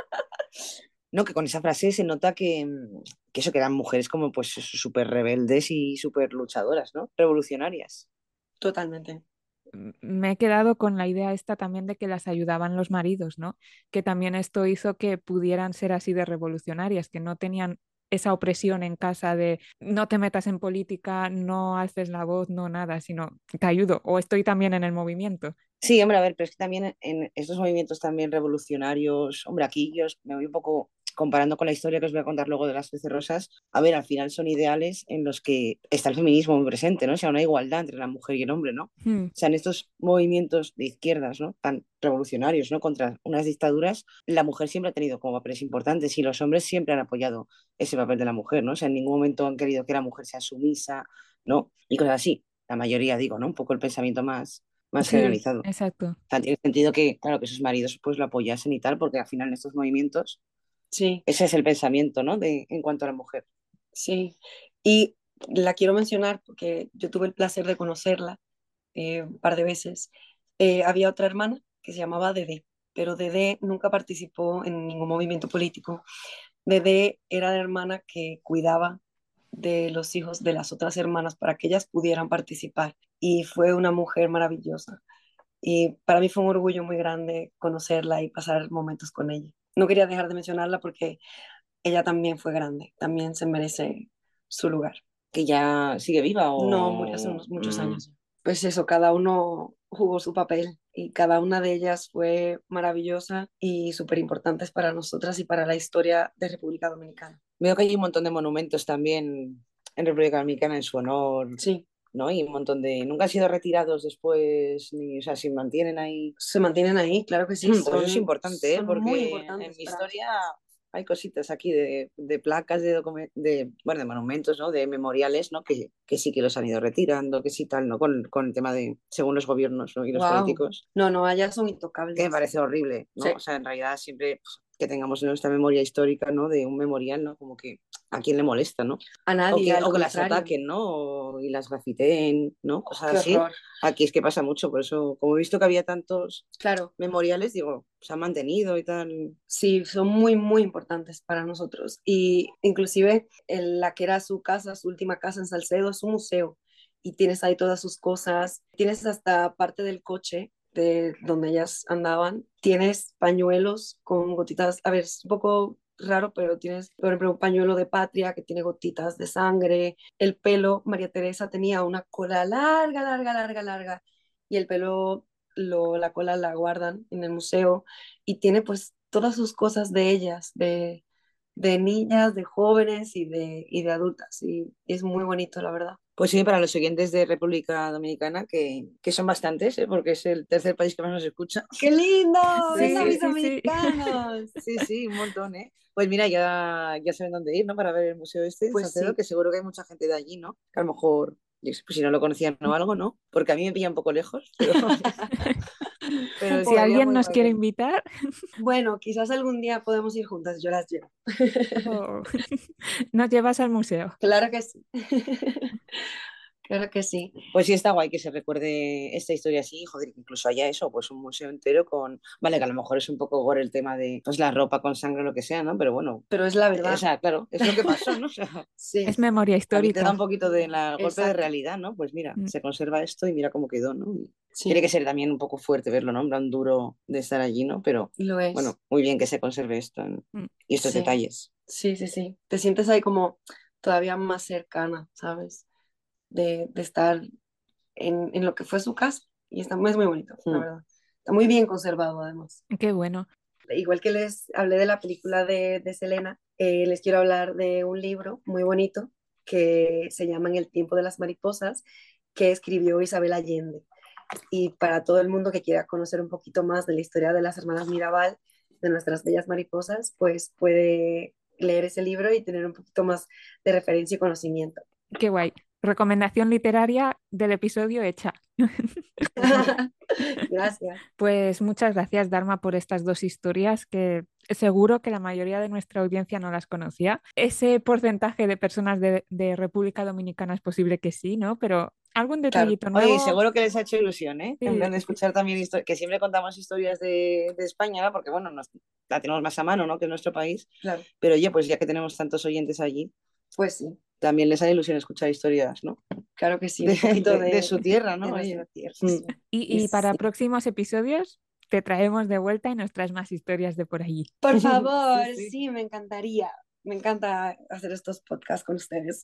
[SPEAKER 3] No, que con esa frase se nota que, mm, que eso, que eran mujeres como pues súper rebeldes y súper luchadoras, ¿no? Revolucionarias.
[SPEAKER 1] totalmente.
[SPEAKER 2] m- Me he quedado con la idea esta también de que las ayudaban los maridos, ¿no? Que también esto hizo que pudieran ser así de revolucionarias, que no tenían esa opresión en casa de no te metas en política, no alces la voz, no nada, sino te ayudo o estoy también en el movimiento.
[SPEAKER 3] Sí, hombre, a ver, pero es que también en estos movimientos también revolucionarios, hombre, aquí yo os- me voy un poco comparando con la historia que os voy a contar luego de las trece rosas, a ver, al final son ideales en los que está el feminismo muy presente, ¿no? O sea, una igualdad entre la mujer y el hombre, ¿no? O
[SPEAKER 2] Hmm,
[SPEAKER 3] sea, en estos movimientos de izquierdas, ¿no? Tan revolucionarios, ¿no? Contra unas dictaduras, la mujer siempre ha tenido como papeles importantes y los hombres siempre han apoyado ese papel de la mujer, ¿no? O sea, en ningún momento han querido que la mujer sea sumisa, ¿no? Y cosas así. La mayoría, digo, ¿no? Un poco el pensamiento más, más
[SPEAKER 2] sí,
[SPEAKER 3] generalizado.
[SPEAKER 2] exacto.
[SPEAKER 3] O sea, tiene sentido que, claro, que sus maridos pues lo apoyasen y tal, porque al final en estos movimientos
[SPEAKER 1] Sí.
[SPEAKER 3] ese es el pensamiento, ¿no? De, en cuanto a la mujer.
[SPEAKER 1] Sí, y la quiero mencionar porque yo tuve el placer de conocerla eh, un par de veces. Eh, había otra hermana que se llamaba Dede, pero Dede nunca participó en ningún movimiento político. Dede era la hermana que cuidaba de los hijos de las otras hermanas para que ellas pudieran participar y fue una mujer maravillosa. Y para mí fue un orgullo muy grande conocerla y pasar momentos con ella. No quería dejar de mencionarla porque ella también fue grande, también se merece su lugar.
[SPEAKER 3] Que ya sigue viva
[SPEAKER 1] No, murió hace
[SPEAKER 3] o...
[SPEAKER 1] unos muchos
[SPEAKER 3] mm,
[SPEAKER 1] años. Pues eso, cada uno jugó su papel y cada una de ellas fue maravillosa y súper importantes para nosotras y para la historia de República Dominicana.
[SPEAKER 3] Veo que hay un montón de monumentos también en República Dominicana en su honor,
[SPEAKER 1] Sí,
[SPEAKER 3] ¿no? Y un montón de... Nunca han sido retirados después, ni, o sea, se mantienen ahí.
[SPEAKER 1] se mantienen ahí, claro que sí,
[SPEAKER 3] Pues eso es
[SPEAKER 1] son,
[SPEAKER 3] importante, ¿eh?
[SPEAKER 1] son muy
[SPEAKER 3] Porque en
[SPEAKER 1] importantes
[SPEAKER 3] mi
[SPEAKER 1] para
[SPEAKER 3] historia
[SPEAKER 1] nosotros.
[SPEAKER 3] hay cositas aquí de, de placas, de, document- de, bueno, de monumentos, ¿no? De memoriales, ¿no? Que, que sí que los han ido retirando, que sí tal, ¿no? Con, con el tema de, según los gobiernos, ¿no? Y los
[SPEAKER 1] Wow.
[SPEAKER 3] políticos,
[SPEAKER 1] No, no, allá son
[SPEAKER 3] que me
[SPEAKER 1] intocables.
[SPEAKER 3] parece horrible, ¿no?
[SPEAKER 1] Sí,
[SPEAKER 3] O sea, en realidad siempre pues, que tengamos nuestra memoria histórica, ¿no? De un memorial, ¿no? Como que a quién le molesta, ¿no?
[SPEAKER 1] a
[SPEAKER 3] O
[SPEAKER 1] nadie,
[SPEAKER 3] que,
[SPEAKER 1] al
[SPEAKER 3] o que las
[SPEAKER 1] contrario.
[SPEAKER 3] ataquen, ¿no? O- y las grafiteen, ¿no?
[SPEAKER 1] Oh,
[SPEAKER 3] Cosas
[SPEAKER 1] qué
[SPEAKER 3] así.
[SPEAKER 1] horror.
[SPEAKER 3] Aquí es que pasa mucho, por eso, como he visto que había tantos
[SPEAKER 1] Claro,
[SPEAKER 3] memoriales, digo, se han mantenido y tal.
[SPEAKER 1] sí, son muy, muy importantes para nosotros. Y inclusive en la que era su casa, su última casa en Salcedo, es un museo. Y tienes ahí todas sus cosas. Tienes hasta parte del coche de donde ellas andaban. Tienes pañuelos con gotitas. A ver, es un poco raro, pero tienes, por ejemplo, un pañuelo de patria que tiene gotitas de sangre. El pelo, María Teresa tenía una cola larga, larga, larga, larga. Y el pelo, lo, la cola la guardan en el museo y tiene pues todas sus cosas de ellas, de, de niñas, de jóvenes y de, y de adultas. Y es muy bonito, la verdad.
[SPEAKER 3] Pues sí, para los oyentes de República Dominicana, que, que son bastantes, ¿eh? Porque es el tercer país que más nos escucha.
[SPEAKER 1] ¡Qué lindo! ¡Venga,
[SPEAKER 2] Sí,
[SPEAKER 1] mis
[SPEAKER 3] Sí,
[SPEAKER 2] sí, sí.
[SPEAKER 1] dominicanos!
[SPEAKER 3] sí, sí, un montón, ¿eh? Pues mira, ya, ya saben dónde ir, ¿no? Para ver el museo este en
[SPEAKER 1] Pues
[SPEAKER 3] Salcedo,
[SPEAKER 1] sí,
[SPEAKER 3] que seguro que hay mucha gente de allí, ¿no? Que a lo mejor, yo qué sé, pues si no lo conocían o algo, ¿no? Porque a mí me pilla un poco lejos, pero Pero
[SPEAKER 2] Si
[SPEAKER 3] sería
[SPEAKER 2] alguien
[SPEAKER 3] muy
[SPEAKER 2] nos
[SPEAKER 3] guay
[SPEAKER 2] quiere
[SPEAKER 3] ver.
[SPEAKER 2] invitar,
[SPEAKER 1] Bueno, quizás algún día podemos ir juntas, yo las llevo.
[SPEAKER 2] o nos llevas al museo.
[SPEAKER 1] Claro que sí. Claro que sí.
[SPEAKER 3] Pues sí, está guay que se recuerde esta historia así, joder, que incluso haya eso, pues un museo entero con, vale, que a lo mejor es un poco gore el tema de, pues la ropa con sangre o lo que sea, ¿no? Pero bueno,
[SPEAKER 1] Pero es la
[SPEAKER 3] eh, o
[SPEAKER 1] verdad.
[SPEAKER 3] sea, claro, es lo que pasó, ¿no? O sea,
[SPEAKER 1] Sí,
[SPEAKER 2] Es memoria
[SPEAKER 3] también te da un
[SPEAKER 2] histórica.
[SPEAKER 3] poquito de la golpe de
[SPEAKER 1] exacto.
[SPEAKER 3] realidad, ¿no? Pues mira,
[SPEAKER 2] Mm,
[SPEAKER 3] se conserva esto y mira cómo quedó, ¿no? Y tiene
[SPEAKER 1] Sí,
[SPEAKER 3] que ser también un poco fuerte verlo, ¿no? En plan duro de estar allí, ¿no? Pero
[SPEAKER 1] lo es.
[SPEAKER 3] bueno, muy bien que se conserve esto, ¿no?
[SPEAKER 2] mm.
[SPEAKER 3] Y estos
[SPEAKER 1] Sí,
[SPEAKER 3] detalles.
[SPEAKER 1] sí, sí, sí. Te sientes ahí como todavía más cercana, ¿sabes? De, de estar en, en lo que fue su casa. Y está, es muy bonito, la
[SPEAKER 3] Mm.
[SPEAKER 1] verdad. Está muy bien conservado, además.
[SPEAKER 2] Qué bueno.
[SPEAKER 1] Igual que les hablé de la película de, de Selena, eh, les quiero hablar de un libro muy bonito que se llama En el tiempo de las mariposas, que escribió Isabel Allende. Y para todo el mundo que quiera conocer un poquito más de la historia de las hermanas Mirabal, de nuestras bellas mariposas, pues puede leer ese libro y tener un poquito más de referencia y conocimiento.
[SPEAKER 2] Qué guay. Recomendación literaria del episodio hecha.
[SPEAKER 1] Gracias.
[SPEAKER 2] Pues muchas gracias, Dharma, por estas dos historias que seguro que la mayoría de nuestra audiencia no las conocía. Ese porcentaje de personas de, de República Dominicana es posible que sí, ¿no? Pero algún
[SPEAKER 1] Claro,
[SPEAKER 2] detallito
[SPEAKER 3] Oye, y
[SPEAKER 2] nuevo,
[SPEAKER 3] seguro que les ha hecho ilusión, ¿eh? En
[SPEAKER 2] sí,
[SPEAKER 3] plan de escuchar también historias, que siempre contamos historias de, de España, ¿no? Porque bueno, nos, la tenemos más a mano, ¿no? Que en nuestro país.
[SPEAKER 1] claro.
[SPEAKER 3] Pero oye, pues ya que tenemos tantos oyentes allí,
[SPEAKER 1] Pues sí,
[SPEAKER 3] también les da ilusión escuchar historias, ¿no?
[SPEAKER 1] claro que sí,
[SPEAKER 3] De,
[SPEAKER 1] un poquito
[SPEAKER 3] de, de
[SPEAKER 1] de,
[SPEAKER 3] su tierra,
[SPEAKER 1] de
[SPEAKER 3] ¿no?
[SPEAKER 1] nuestra
[SPEAKER 3] Oye.
[SPEAKER 1] tierra.
[SPEAKER 3] Mm.
[SPEAKER 1] Sí.
[SPEAKER 2] Y,
[SPEAKER 1] Y
[SPEAKER 2] y para
[SPEAKER 1] sí.
[SPEAKER 2] próximos episodios te traemos de vuelta y nos traes más historias de por allí.
[SPEAKER 1] Por
[SPEAKER 3] Sí,
[SPEAKER 1] favor,
[SPEAKER 3] sí.
[SPEAKER 1] sí, me encantaría. Me encanta hacer estos podcasts con ustedes.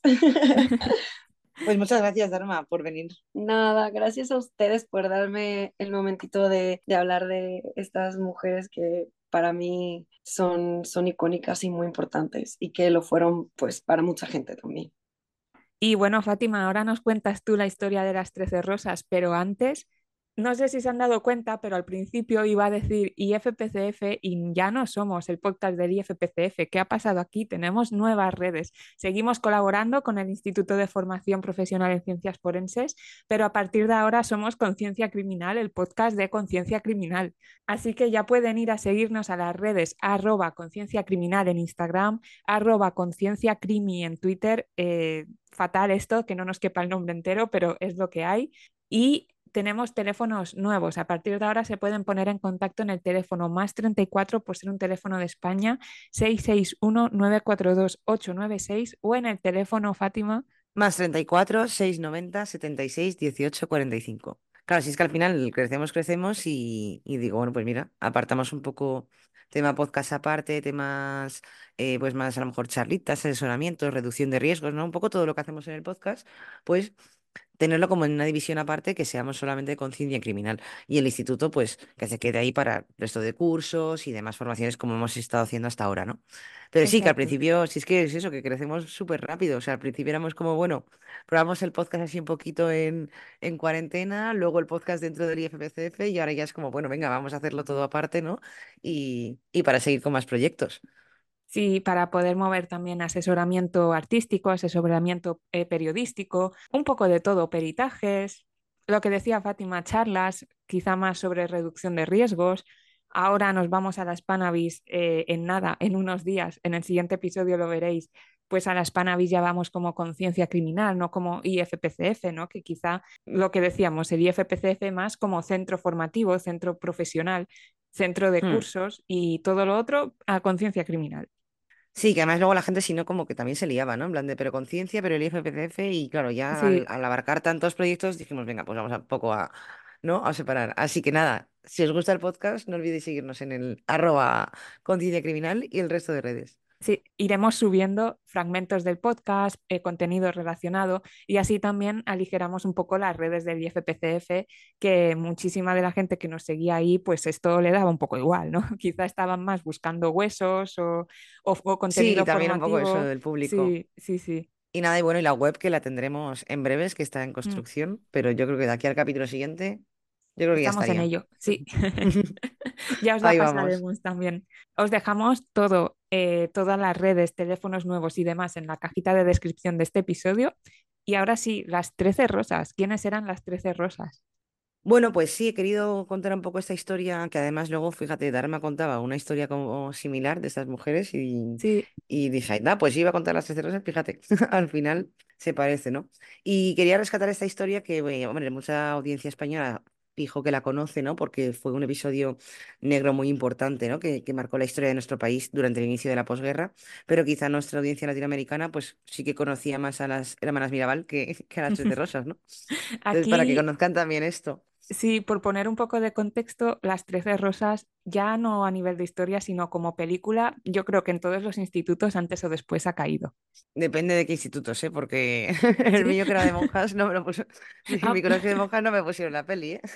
[SPEAKER 3] Pues muchas gracias, Dharma, por venir.
[SPEAKER 1] Nada, gracias a ustedes por darme el momentito de, de hablar de estas mujeres que para mí son, son icónicas y muy importantes y que lo fueron pues para mucha gente también.
[SPEAKER 2] Y bueno, Fátima, ahora nos cuentas tú la historia de las Trece Rosas, pero antes, no sé si se han dado cuenta, pero al principio iba a decir I F P C F y ya no somos el podcast del I F P C F. ¿Qué ha pasado aquí? Tenemos nuevas redes. Seguimos colaborando con el Instituto de Formación Profesional en Ciencias Forenses, pero a partir de ahora somos Conciencia Criminal, el podcast de Conciencia Criminal. Así que ya pueden ir a seguirnos a las redes arroba Conciencia Criminal en Instagram, arroba Conciencia Crimi en Twitter. Eh, fatal esto, que no nos quepa el nombre entero, pero es lo que hay. Y tenemos teléfonos nuevos. A partir de ahora se pueden poner en contacto en el teléfono más treinta y cuatro por ser un teléfono de España, seis seis uno nueve cuatro dos ocho nueve seis o en el teléfono Fátima.
[SPEAKER 3] Más treinta y cuatro, seiscientos noventa, setenta y seis, dieciocho, cuarenta y cinco. Claro, si es que al final crecemos, crecemos y, y digo, bueno, pues mira, apartamos un poco tema podcast aparte, temas eh, pues más a lo mejor charlitas, asesoramientos, reducción de riesgos, ¿no? Un poco todo lo que hacemos en el podcast, pues tenerlo como en una división aparte que seamos solamente conciencia criminal. Y el instituto, pues, que se quede ahí para el resto de cursos y demás formaciones como hemos estado haciendo hasta ahora, ¿no? Pero sí, que al
[SPEAKER 2] Exacto.
[SPEAKER 3] principio, sí es que es eso, que crecemos súper rápido. O sea, al principio éramos como, bueno, probamos el podcast así un poquito en, en cuarentena, luego el podcast dentro del I F P C F y ahora ya es como, bueno, venga, vamos a hacerlo todo aparte, ¿no? Y, y para seguir con más proyectos.
[SPEAKER 2] Sí, para poder mover también asesoramiento artístico, asesoramiento eh, periodístico, un poco de todo, peritajes, lo que decía Fátima, charlas, quizá más sobre reducción de riesgos. Ahora nos vamos a la Spanavis eh, en nada, en unos días, en el siguiente episodio lo veréis, pues a la Spanavis ya vamos como conciencia criminal, no como I F P C F, ¿no? Que quizá lo que decíamos, el I F P C F más como centro formativo, centro profesional, centro de
[SPEAKER 3] Hmm.
[SPEAKER 2] cursos y todo lo otro a conciencia criminal.
[SPEAKER 3] Sí, que además luego la gente, si no, como que también se liaba, ¿no? En plan de, pero conciencia, pero el I F P C F, y claro, ya al,
[SPEAKER 2] Sí,
[SPEAKER 3] al abarcar tantos proyectos dijimos, venga, pues vamos a poco a, ¿no? A separar. Así que nada, si os gusta el podcast, no olvidéis seguirnos en el arroba conciencia criminal y el resto de redes.
[SPEAKER 2] sí, iremos subiendo fragmentos del podcast, eh, contenido relacionado y así también aligeramos un poco las redes del I F P C F, que muchísima de la gente que nos seguía ahí, pues esto le daba un poco igual, ¿no? Quizá estaban más buscando huesos o, o- o
[SPEAKER 3] Sí,
[SPEAKER 2] contenido
[SPEAKER 3] también un poco eso
[SPEAKER 2] formativo.
[SPEAKER 3] del público.
[SPEAKER 2] Sí, sí, sí.
[SPEAKER 3] Y nada, y bueno, y la web que la tendremos en breves, que está en
[SPEAKER 2] Mm,
[SPEAKER 3] construcción, pero yo creo que de aquí al capítulo siguiente, yo creo que ya
[SPEAKER 2] estamos en
[SPEAKER 3] estaría.
[SPEAKER 2] ello, sí. Ya os la
[SPEAKER 3] Ahí vamos.
[SPEAKER 2] pasaremos también. Os dejamos todo, eh, todas las redes, teléfonos nuevos y demás en la cajita de descripción de este episodio. Y ahora sí, las trece rosas. ¿Quiénes eran las trece rosas?
[SPEAKER 3] Bueno, pues sí, he querido contar un poco esta historia, que además luego, fíjate, Dharma contaba una historia como similar de estas mujeres y,
[SPEAKER 2] Sí,
[SPEAKER 3] y dije, "Ay, da, pues iba a contar las trece rosas, fíjate, al final se parece, ¿no? Y quería rescatar esta historia que, eh, hombre, mucha audiencia española fijo que la conoce, ¿no? Porque fue un episodio negro muy importante, ¿no? Que, que marcó la historia de nuestro país durante el inicio de la posguerra, pero quizá nuestra audiencia latinoamericana, pues sí que conocía más a las hermanas Mirabal que, que a las trece rosas, ¿no? Entonces, para que
[SPEAKER 2] aquí
[SPEAKER 3] conozcan también esto.
[SPEAKER 2] sí, por poner un poco de contexto, Las Trece Rosas, ya no a nivel de historia, sino como película, yo creo que en todos los institutos antes o después ha caído.
[SPEAKER 3] Depende de qué institutos, ¿eh? Porque el
[SPEAKER 2] ¿Sí?
[SPEAKER 3] mío que era de monjas no me lo puso. Mi,
[SPEAKER 2] Ah,
[SPEAKER 3] mi colegio de monjas no me pusieron la peli, ¿eh?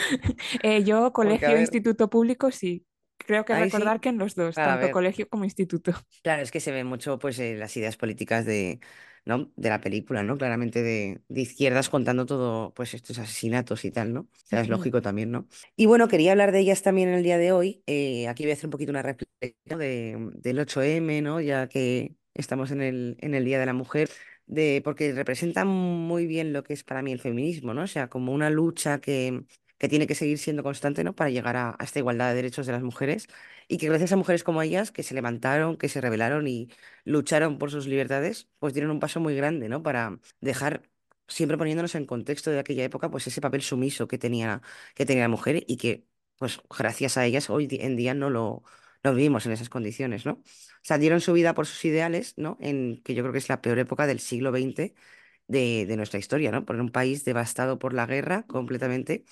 [SPEAKER 2] eh, yo,
[SPEAKER 3] Porque, a
[SPEAKER 2] colegio e
[SPEAKER 3] ver,
[SPEAKER 2] instituto público, sí. Creo que
[SPEAKER 3] ahí
[SPEAKER 2] recordar
[SPEAKER 3] sí.
[SPEAKER 2] que en los dos,
[SPEAKER 3] Claro, a
[SPEAKER 2] tanto
[SPEAKER 3] ver.
[SPEAKER 2] colegio como instituto.
[SPEAKER 3] Claro, es que se ve mucho, pues, eh, las ideas políticas de, ¿no? De la película, ¿no? Claramente de, de izquierdas contando todo, pues, estos asesinatos y tal, ¿no? O sea, es
[SPEAKER 2] Ujú.
[SPEAKER 3] lógico también, ¿no? Y bueno, quería hablar de ellas también en el día de hoy. Eh, aquí voy a hacer un poquito una reflexión de, del ocho eme, ¿no? Ya que estamos en el, en el Día de la Mujer, de, porque representan muy bien lo que es para mí el feminismo, ¿no? O sea, como una lucha que, que tiene que seguir siendo constante, ¿no? Para llegar a, a esta igualdad de derechos de las mujeres y que gracias a mujeres como ellas, que se levantaron, que se rebelaron y lucharon por sus libertades, pues dieron un paso muy grande, ¿no? Para dejar, siempre poniéndonos en contexto de aquella época, pues ese papel sumiso que tenía, que tenía la mujer y que, pues gracias a ellas, hoy di- en día no lo, no vivimos en esas condiciones, ¿no? O sea, dieron su vida por sus ideales, ¿no? En que yo creo que es la peor época del siglo veinte de, de nuestra historia, ¿no? Por un país devastado por la guerra completamente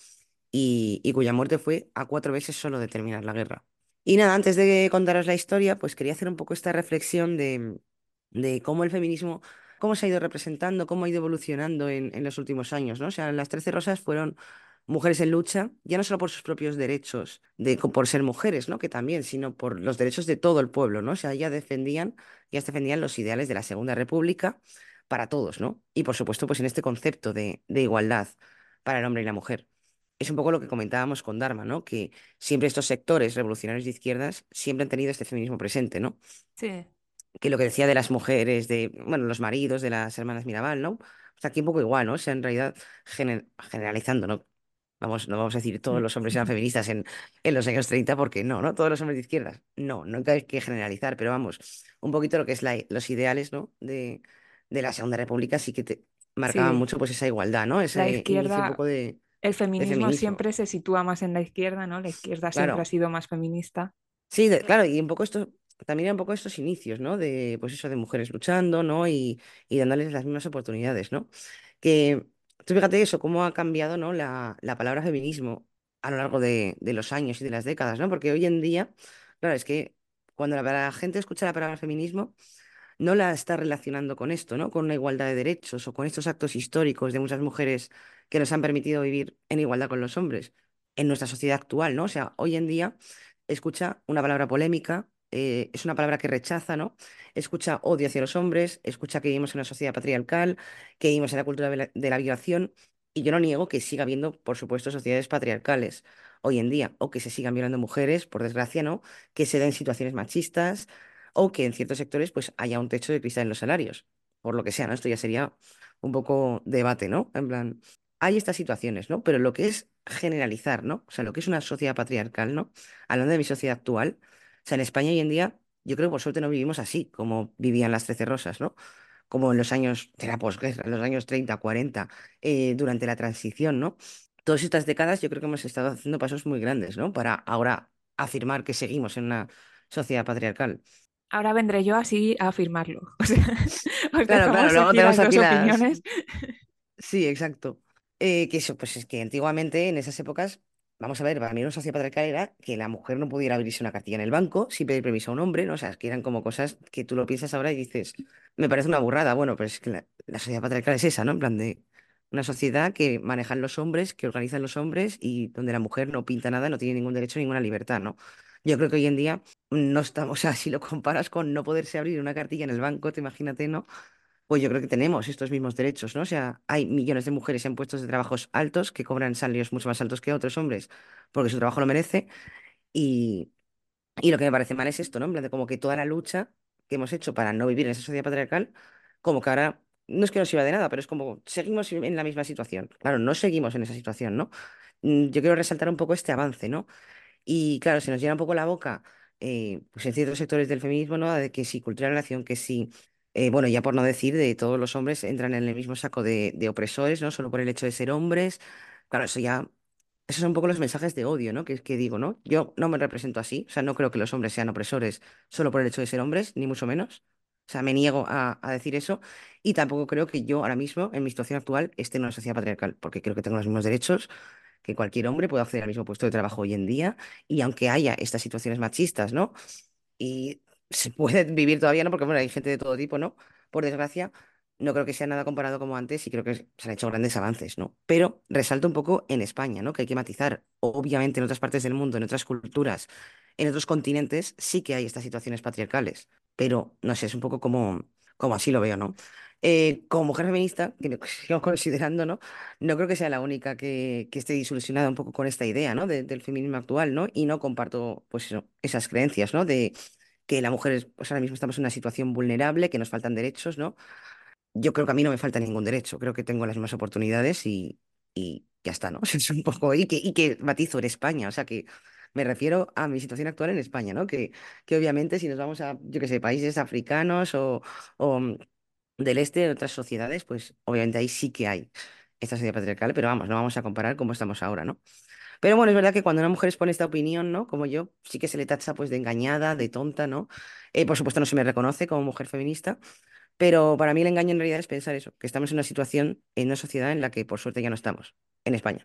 [SPEAKER 3] y, y cuya muerte fue a cuatro veces solo de terminar la guerra. Y nada, antes de contaros la historia, pues quería hacer un poco esta reflexión de, de cómo el feminismo, cómo se ha ido representando, cómo ha ido evolucionando en, en los últimos años, ¿no? O sea, las Trece Rosas fueron mujeres en lucha, ya no solo por sus propios derechos, de, co- por ser mujeres, ¿no? Que también, sino por los derechos de todo el pueblo, ¿no? O sea, ellas defendían, ellas defendían los ideales de la Segunda República para todos, ¿no? Y por supuesto, pues en este concepto de, de igualdad para el hombre y la mujer. Es un poco lo que comentábamos con Dharma, ¿no? Que siempre estos sectores revolucionarios de izquierdas siempre han tenido este feminismo presente, ¿no?
[SPEAKER 2] Sí,
[SPEAKER 3] Que lo que decía de las mujeres, de, bueno, los maridos de las hermanas Mirabal, ¿no? Pues aquí un poco igual, ¿no? O sea, en realidad, gener- generalizando, ¿no? Vamos, no vamos a decir todos
[SPEAKER 2] mm,
[SPEAKER 3] los hombres eran feministas en, en los años treinta porque no, ¿no? Todos los hombres de izquierdas, no, no hay que generalizar, pero vamos, un poquito lo que es la- los ideales, ¿no? De, de la Segunda República sí que te marcaban
[SPEAKER 2] sí.
[SPEAKER 3] mucho pues esa igualdad, ¿no?
[SPEAKER 2] La
[SPEAKER 3] Ese inicio un
[SPEAKER 2] izquierda,
[SPEAKER 3] poco de,
[SPEAKER 2] el
[SPEAKER 3] de
[SPEAKER 2] feminismo
[SPEAKER 3] feminismo.
[SPEAKER 2] siempre se sitúa más en la izquierda, ¿no? La izquierda siempre ha
[SPEAKER 3] Claro.
[SPEAKER 2] sido más feminista.
[SPEAKER 3] Sí, de- claro, y un poco esto, también era un poco estos inicios, ¿no? De, pues eso, de mujeres luchando, ¿no? Y, y dándoles las mismas oportunidades, ¿no? Que, tú fíjate eso, cómo ha cambiado, ¿no? La, la palabra feminismo a lo largo de, de los años y de las décadas, ¿no? Porque hoy en día, claro, es que cuando la, la gente escucha la palabra feminismo, no la está relacionando con esto, ¿no? Con una igualdad de derechos o con estos actos históricos de muchas mujeres que nos han permitido vivir en igualdad con los hombres en nuestra sociedad actual, ¿no? O sea, hoy en día escucha una palabra polémica, eh, es una palabra que rechaza, ¿no? Escucha odio hacia los hombres, escucha que vivimos en una sociedad patriarcal, que vivimos en la cultura de la, de la violación, y yo no niego que siga habiendo, por supuesto, sociedades patriarcales hoy en día, o que se sigan violando mujeres, por desgracia, ¿no? Que se den situaciones machistas o que en ciertos sectores pues haya un techo de cristal en los salarios, por lo que sea, ¿no? Esto ya sería un poco debate, ¿no? En plan, hay estas situaciones, ¿no? Pero lo que es generalizar, ¿no? O sea, lo que es una sociedad patriarcal, ¿no? Hablando de mi sociedad actual, o sea, en España hoy en día, yo creo que por suerte no vivimos así, como vivían las Trece Rosas, ¿no? Como en los años de la posguerra, en los años treinta cuarenta eh, durante la transición, ¿no? Todas estas décadas yo creo que hemos estado haciendo pasos muy grandes, ¿no? Para ahora afirmar que seguimos en una sociedad patriarcal.
[SPEAKER 2] Ahora vendré yo así a afirmarlo. O sea, os
[SPEAKER 3] Claro, claro,
[SPEAKER 2] dejamos
[SPEAKER 3] luego
[SPEAKER 2] aquí las
[SPEAKER 3] tenemos
[SPEAKER 2] dos
[SPEAKER 3] aquí las...
[SPEAKER 2] opiniones.
[SPEAKER 3] Sí, exacto. Eh, que eso, pues es que antiguamente, en esas épocas, vamos a ver, para mí una sociedad patriarcal era que la mujer no pudiera abrirse una cartilla en el banco sin pedir permiso a un hombre, ¿no? O sea, es que eran como cosas que tú lo piensas ahora y dices, me parece una burrada. Bueno, pero es que la, la sociedad patriarcal es esa, ¿no? En plan de una sociedad que manejan los hombres, que organizan los hombres y donde la mujer no pinta nada, no tiene ningún derecho, ninguna libertad, ¿no? Yo creo que hoy en día no estamos, o sea, si lo comparas con no poderse abrir una cartilla en el banco, te imagínate, ¿no? Pues yo creo que tenemos estos mismos derechos, ¿no? O sea, hay millones de mujeres en puestos de trabajos altos que cobran salarios mucho más altos que otros hombres porque su trabajo lo merece. Y, y lo que me parece mal es esto, ¿no? En plan de como que toda la lucha que hemos hecho para no vivir en esa sociedad patriarcal, como que ahora no es que nos sirva de nada, pero es como seguimos en la misma situación. Claro, no seguimos en esa situación, ¿no? mm, yo quiero resaltar un poco este avance, ¿no? Y claro, se nos llena un poco la boca, eh, pues en ciertos sectores del feminismo, ¿no? De que sí, cultura de la relación, que sí, eh, bueno, ya por no decir de todos los hombres entran en el mismo saco de, de opresores, ¿no? Solo por el hecho de ser hombres. Claro, eso ya, esos son un poco los mensajes de odio, ¿no? Que, que digo, ¿no? Yo no me represento así, o sea, no creo que los hombres sean opresores solo por el hecho de ser hombres, ni mucho menos. O sea, me niego a, a decir eso y tampoco creo que yo ahora mismo, en mi situación actual, esté en una sociedad patriarcal, porque creo que tengo los mismos derechos que cualquier hombre puede acceder al mismo puesto de trabajo hoy en día y aunque haya estas situaciones machistas, ¿no? Y se puede vivir todavía, ¿no? Porque, bueno, hay gente de todo tipo, ¿no? Por desgracia, no creo que sea nada comparado como antes y creo que se han hecho grandes avances, ¿no? Pero resalto un poco en España, ¿no? Que hay que matizar. Obviamente en otras partes del mundo, en otras culturas, en otros continentes, sí que hay estas situaciones patriarcales, pero no sé, es un poco como, como así lo veo, ¿no? Eh, como mujer feminista, que me sigo considerando, ¿no? No creo que sea la única que, que esté disolucionada un poco con esta idea, ¿no? de- del feminismo actual, ¿no? Y no comparto, pues eso, esas creencias, ¿no? De que la mujer, es- pues ahora mismo estamos en una situación vulnerable, que nos faltan derechos, ¿no? Yo creo que a mí no me falta ningún derecho, creo que tengo las mismas oportunidades y, y ya está, ¿no? Es un poco, y que, y que matizo en España, o sea que me refiero a mi situación actual en España, ¿no? Que, que obviamente si nos vamos a, yo qué sé, países africanos o, o mm, del este de otras sociedades, pues obviamente ahí sí que hay esta sociedad patriarcal, pero vamos, no vamos a comparar cómo estamos ahora, ¿no? Pero bueno, es verdad que cuando una mujer expone esta opinión, ¿no? Como yo, sí que se le tacha pues de engañada, de tonta, ¿no? Eh, por supuesto no se me reconoce como mujer feminista, pero para mí el engaño en realidad es pensar eso, que estamos en una situación, en una sociedad en la que por suerte ya no estamos, en España.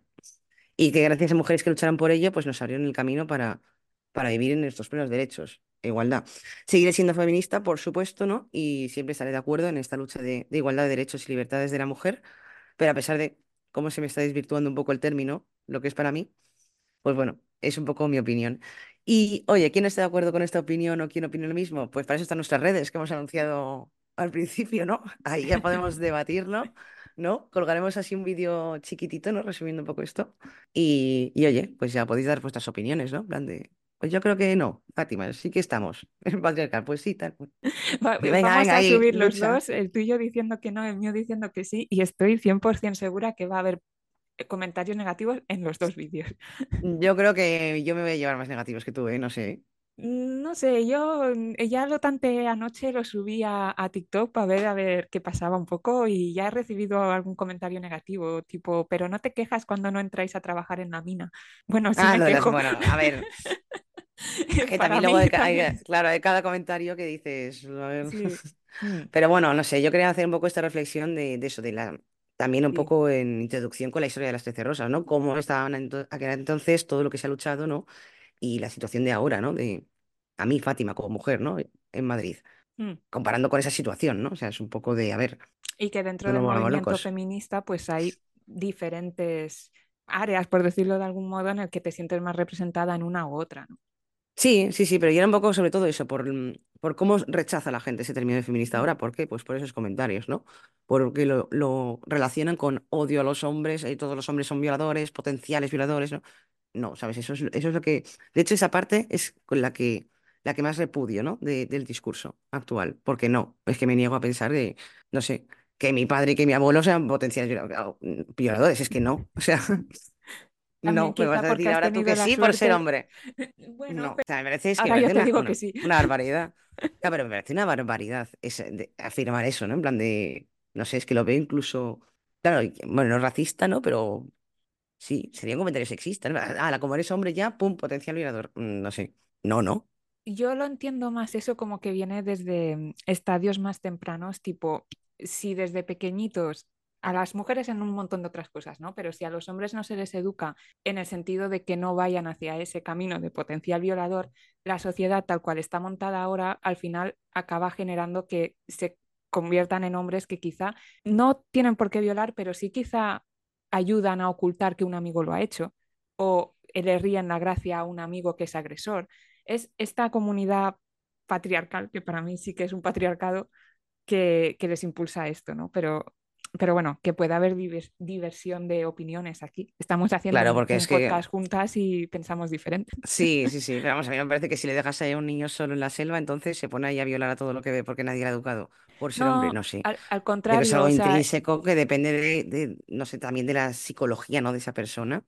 [SPEAKER 3] Y que gracias a mujeres que lucharon por ello, pues nos abrieron el camino para, para vivir en nuestros plenos derechos, e igualdad. Seguiré siendo feminista, por supuesto, ¿no? Y siempre estaré de acuerdo en esta lucha de, de igualdad de derechos y libertades de la mujer, pero a pesar de cómo se me está desvirtuando un poco el término, lo que es para mí, pues bueno, es un poco mi opinión. Y oye, ¿quién está de acuerdo con esta opinión o quién opina lo mismo? Pues para eso están nuestras redes que hemos anunciado al principio, ¿no? Ahí ya podemos debatirlo, ¿no? Colgaremos así un vídeo chiquitito, ¿no? Resumiendo un poco esto. Y, y oye, pues ya podéis dar vuestras opiniones, ¿no? En plan de, pues yo creo que no, Fátima, sí que estamos en patriarcal, pues sí, tal.
[SPEAKER 2] Va-
[SPEAKER 3] Venga,
[SPEAKER 2] Vamos
[SPEAKER 3] venga,
[SPEAKER 2] a
[SPEAKER 3] ahí,
[SPEAKER 2] subir los
[SPEAKER 3] lucha.
[SPEAKER 2] dos, el tuyo diciendo que no, el mío diciendo que sí, y estoy cien por ciento segura que va a haber comentarios negativos en los dos vídeos.
[SPEAKER 3] Yo creo que yo me voy a llevar más negativos que tú, ¿eh? No sé.
[SPEAKER 2] Mm, No sé, yo mm, ya lo tanteé anoche, lo subí a, a TikTok para ver a ver qué pasaba un poco y ya he recibido algún comentario negativo, tipo, pero no te quejas cuando no entráis a trabajar en la mina. Bueno, sí
[SPEAKER 3] Ah,
[SPEAKER 2] me
[SPEAKER 3] lo de las,
[SPEAKER 2] quejo.
[SPEAKER 3] bueno, a ver. Que
[SPEAKER 2] Para
[SPEAKER 3] también luego
[SPEAKER 2] mí
[SPEAKER 3] de ca- hay,
[SPEAKER 2] también.
[SPEAKER 3] claro, hay cada comentario que dices, a ver.
[SPEAKER 2] Sí. Mm,
[SPEAKER 3] Pero bueno, no sé, yo quería hacer un poco esta reflexión de, de eso, de la, también un
[SPEAKER 2] sí.
[SPEAKER 3] poco en introducción con la historia de las Trece Rosas, ¿no? Cómo estaban ento- aquel entonces, todo lo que se ha luchado, ¿no? Y la situación de ahora, ¿no? De a mí, Fátima, como mujer, ¿no? En Madrid,
[SPEAKER 2] Mm.
[SPEAKER 3] comparando con esa situación, ¿no? O sea, es un poco de, a ver,
[SPEAKER 2] Y que dentro
[SPEAKER 3] no nos
[SPEAKER 2] del
[SPEAKER 3] volvamos
[SPEAKER 2] movimiento
[SPEAKER 3] locos.
[SPEAKER 2] feminista pues hay diferentes áreas, por decirlo de algún modo, en el que te sientes más representada en una u otra, ¿no?
[SPEAKER 3] Sí, sí, sí, pero yo era un poco sobre todo eso, por, mm, por cómo rechaza la gente ese término de feminista
[SPEAKER 2] Mm.
[SPEAKER 3] ahora. ¿Por qué? Pues por esos comentarios, ¿no? Porque lo, lo relacionan con odio a los hombres, y todos los hombres son violadores, potenciales violadores, ¿no? No, ¿sabes? Eso es, eso es lo que... De hecho, esa parte es con la que, la que más repudio, ¿no? De- del discurso actual. Porque no, es que me niego a pensar de, no sé, que mi padre y que mi abuelo sean potenciales viola- violadores. Es que no. O sea,
[SPEAKER 2] También
[SPEAKER 3] no, me vas
[SPEAKER 2] quizá
[SPEAKER 3] a
[SPEAKER 2] porque
[SPEAKER 3] decir
[SPEAKER 2] has
[SPEAKER 3] ahora tú
[SPEAKER 2] tenido
[SPEAKER 3] que
[SPEAKER 2] la
[SPEAKER 3] sí por ser
[SPEAKER 2] suerte.
[SPEAKER 3] hombre.
[SPEAKER 2] Bueno,
[SPEAKER 3] No, o
[SPEAKER 2] pero
[SPEAKER 3] sea, me parece, es que me
[SPEAKER 2] ahora ya
[SPEAKER 3] parece
[SPEAKER 2] te
[SPEAKER 3] una,
[SPEAKER 2] digo que
[SPEAKER 3] una,
[SPEAKER 2] sí.
[SPEAKER 3] una barbaridad. Claro, pero me parece una barbaridad ese- de afirmar eso, ¿no? En plan de, no sé, es que lo veo incluso, claro, y- bueno, no es racista, ¿no? Pero sí, sería un comentario sexista, ¿no? Ah, la como eres hombre ya, pum, potencial violador. Mm, No sé. No, no.
[SPEAKER 2] Yo lo entiendo más eso como que viene desde mm, estadios más tempranos, tipo, si desde pequeñitos a las mujeres en un montón de otras cosas, ¿no? Pero si a los hombres no se les educa en el sentido de que no vayan hacia ese camino de potencial violador, la sociedad tal cual está montada ahora, al final acaba generando que se conviertan en hombres que quizá no tienen por qué violar, pero sí quizá ayudan a ocultar que un amigo lo ha hecho o le ríen la gracia a un amigo que es agresor. Es esta comunidad patriarcal, que para mí sí que es un patriarcado, que, que les impulsa esto, ¿no? Pero, pero bueno, que pueda haber divers- diversión de opiniones aquí. Estamos haciendo
[SPEAKER 3] Claro,
[SPEAKER 2] un,
[SPEAKER 3] porque
[SPEAKER 2] un
[SPEAKER 3] es que,
[SPEAKER 2] podcast juntas y pensamos diferente.
[SPEAKER 3] sí, sí, sí, pero vamos, a mí me parece que si le dejas ahí a un niño solo en la selva, entonces se pone ahí a violar a todo lo que ve porque nadie le ha educado por ser hombre,
[SPEAKER 2] No,
[SPEAKER 3] no sé.
[SPEAKER 2] al, al
[SPEAKER 3] Creo que es
[SPEAKER 2] contrario,
[SPEAKER 3] algo
[SPEAKER 2] o sea,
[SPEAKER 3] intrínseco que depende de, de, no sé, también de la psicología, ¿no? De esa persona.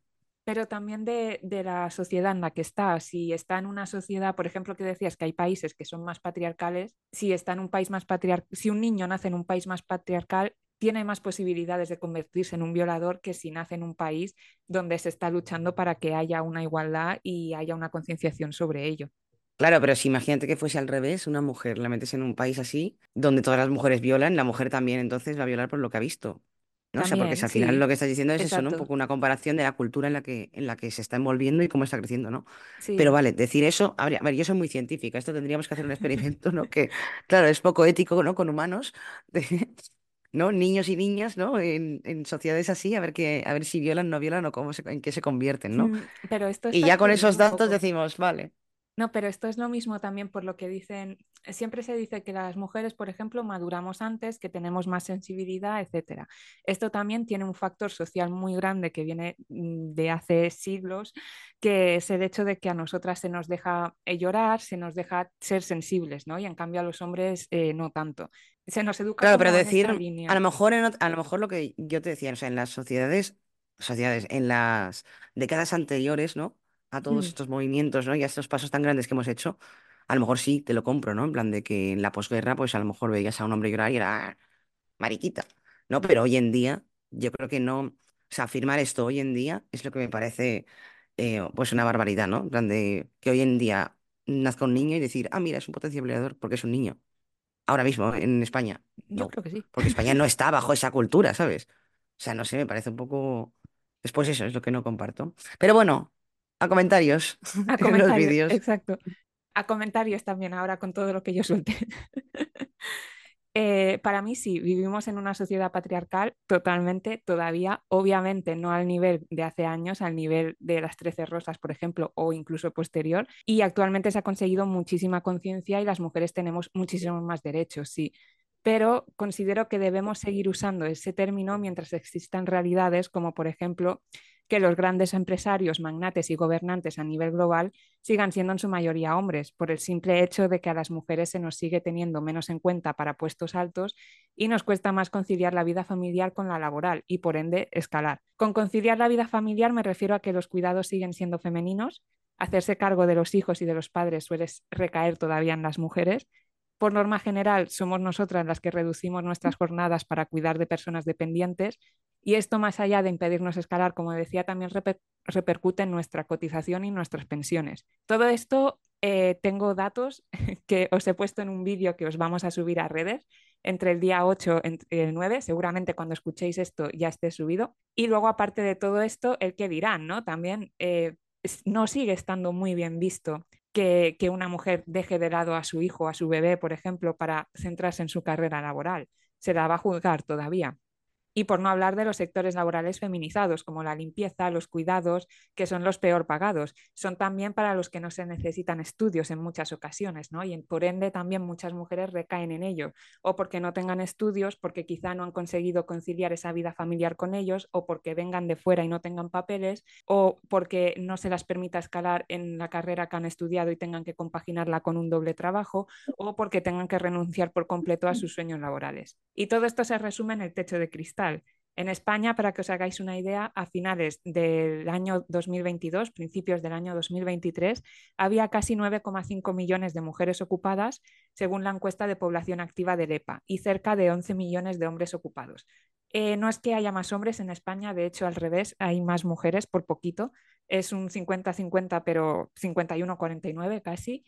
[SPEAKER 2] pero también de, de la sociedad en la que está. Si está en una sociedad, por ejemplo, que decías que hay países que son más patriarcales, si está en un país más patriarcal, si un niño nace en un país más patriarcal, tiene más posibilidades de convertirse en un violador que si nace en un país donde se está luchando para que haya una igualdad y haya una concienciación sobre ello.
[SPEAKER 3] Claro, pero si imagínate que fuese al revés, una mujer la metes en un país así, donde todas las mujeres violan, la mujer también entonces va a violar por lo que ha visto. ¿No? O sea, porque si
[SPEAKER 2] También,
[SPEAKER 3] al final
[SPEAKER 2] sí,
[SPEAKER 3] lo que estás diciendo es eso, ¿no? Un
[SPEAKER 2] exacto.
[SPEAKER 3] poco una comparación de la cultura en la que, en la que se está envolviendo y cómo está creciendo, ¿no? Pero
[SPEAKER 2] Sí.
[SPEAKER 3] vale, decir eso, a ver, a ver, yo soy muy científica, esto tendríamos que hacer un experimento, ¿no? Que, claro, es poco ético, ¿no? Con humanos, de- ¿no? Niños y niñas, ¿no? En, en sociedades así, a ver qué, a ver si violan, no violan o cómo se, en qué se convierten, ¿no?
[SPEAKER 2] Mm, Pero esto
[SPEAKER 3] Y
[SPEAKER 2] está
[SPEAKER 3] ya con esos
[SPEAKER 2] estudiado un
[SPEAKER 3] datos
[SPEAKER 2] poco.
[SPEAKER 3] decimos, vale.
[SPEAKER 2] No, pero esto es lo mismo también por lo que dicen, siempre se dice que las mujeres, por ejemplo, maduramos antes, que tenemos más sensibilidad, etcétera. Esto también tiene un factor social muy grande que viene mm, de hace siglos, que es el hecho de que a nosotras se nos deja eh, llorar, se nos deja ser sensibles, ¿no? Y en cambio a los hombres eh, no tanto. Se nos educa
[SPEAKER 3] Claro, pero
[SPEAKER 2] como en esta
[SPEAKER 3] decir, a lo
[SPEAKER 2] línea.
[SPEAKER 3] mejor, en ot- a lo mejor lo que yo te decía, o sea, en las sociedades, sociedades, en las décadas anteriores, ¿no? A todos
[SPEAKER 2] Mm,
[SPEAKER 3] estos movimientos, ¿no? Y a estos pasos tan grandes que hemos hecho, a lo mejor sí, te lo compro, ¿no? En plan de que en la posguerra, pues a lo mejor veías a un hombre llorar y era "Ah, mariquita", ¿no? Pero hoy en día, yo creo que no, o sea, afirmar esto hoy en día es lo que me parece, eh, pues una barbaridad, ¿no? En plan de que hoy en día nazca un niño y decir, ah, mira, es un potencial violador porque es un niño ahora mismo en España.
[SPEAKER 2] yo
[SPEAKER 3] No,
[SPEAKER 2] creo que sí.
[SPEAKER 3] porque España no está bajo esa cultura, ¿sabes? O sea, no sé, me parece un poco... Después eso es lo que no comparto. Pero bueno, a comentarios
[SPEAKER 2] A
[SPEAKER 3] en los
[SPEAKER 2] comentarios,
[SPEAKER 3] vídeos.
[SPEAKER 2] exacto. A comentarios también ahora con todo lo que yo suelte. Eh, para mí sí, vivimos en una sociedad patriarcal totalmente todavía, obviamente no al nivel de hace años, al nivel de las Trece Rosas, por ejemplo, o incluso posterior, y actualmente se ha conseguido muchísima conciencia y las mujeres tenemos muchísimos más derechos, sí, pero considero que debemos seguir usando ese término mientras existan realidades como, por ejemplo, que los grandes empresarios, magnates y gobernantes a nivel global sigan siendo en su mayoría hombres, por el simple hecho de que a las mujeres se nos sigue teniendo menos en cuenta para puestos altos y nos cuesta más conciliar la vida familiar con la laboral y por ende escalar. Con conciliar la vida familiar me refiero a que los cuidados siguen siendo femeninos, hacerse cargo de los hijos y de los padres suele recaer todavía en las mujeres. Por norma general, somos nosotras las que reducimos nuestras jornadas para cuidar de personas dependientes y esto, más allá de impedirnos escalar, como decía, también reper repercute en nuestra cotización y nuestras pensiones. Todo esto eh, tengo datos que os he puesto en un vídeo que os vamos a subir a redes entre el día ocho y el nueve, seguramente cuando escuchéis esto ya esté subido. Y luego, aparte de todo esto, el que dirán, ¿no? También eh, no sigue estando muy bien visto que, que una mujer deje de lado a su hijo, a su bebé, por ejemplo, para centrarse en su carrera laboral. Se la va a juzgar todavía. Y por no hablar de los sectores laborales feminizados, como la limpieza, los cuidados, que son los peor pagados. Son también para los que no se necesitan estudios en muchas ocasiones, ¿no? Y por ende también muchas mujeres recaen en ello, o porque no tengan estudios, porque quizá no han conseguido conciliar esa vida familiar con ellos, o porque vengan de fuera y no tengan papeles, o porque no se las permita escalar en la carrera que han estudiado y tengan que compaginarla con un doble trabajo, o porque tengan que renunciar por completo a sus sueños laborales. Y todo esto se resume en el techo de cristal. En España, para que os hagáis una idea, a finales del año dos mil veintidós, principios del año dos mil veintitrés, había casi nueve coma cinco millones de mujeres ocupadas, según la encuesta de población activa del E P A, y cerca de once millones de hombres ocupados. Eh, no es que haya más hombres en España, de hecho, al revés, hay más mujeres por poquito. Es un cincuenta cincuenta, pero cincuenta y uno cuarenta y nueve casi.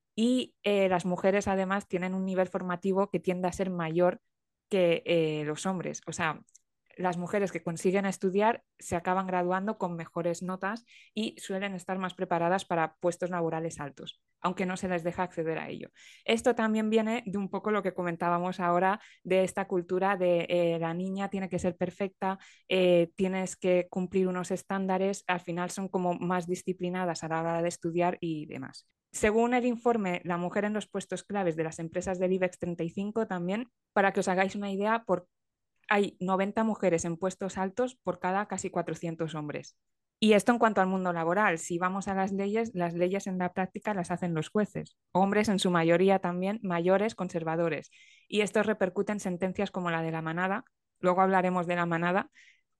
[SPEAKER 2] Y eh, las mujeres además tienen un nivel formativo que tiende a ser mayor que eh, los hombres. O sea, las mujeres que consiguen estudiar se acaban graduando con mejores notas y suelen estar más preparadas para puestos laborales altos, aunque no se les deja acceder a ello. Esto también viene de un poco lo que comentábamos ahora de esta cultura de eh, la niña tiene que ser perfecta, eh, tienes que cumplir unos estándares, al final son como más disciplinadas a la hora de estudiar y demás. Según el informe La mujer en los puestos claves de las empresas del IBEX treinta y cinco, también, para que os hagáis una idea, por, hay noventa mujeres en puestos altos por cada casi cuatrocientos hombres. Y esto en cuanto al mundo laboral. Si vamos a las leyes, las leyes en la práctica las hacen los jueces, hombres en su mayoría también, mayores, conservadores. Y esto repercute en sentencias como la de la manada, luego hablaremos de la manada,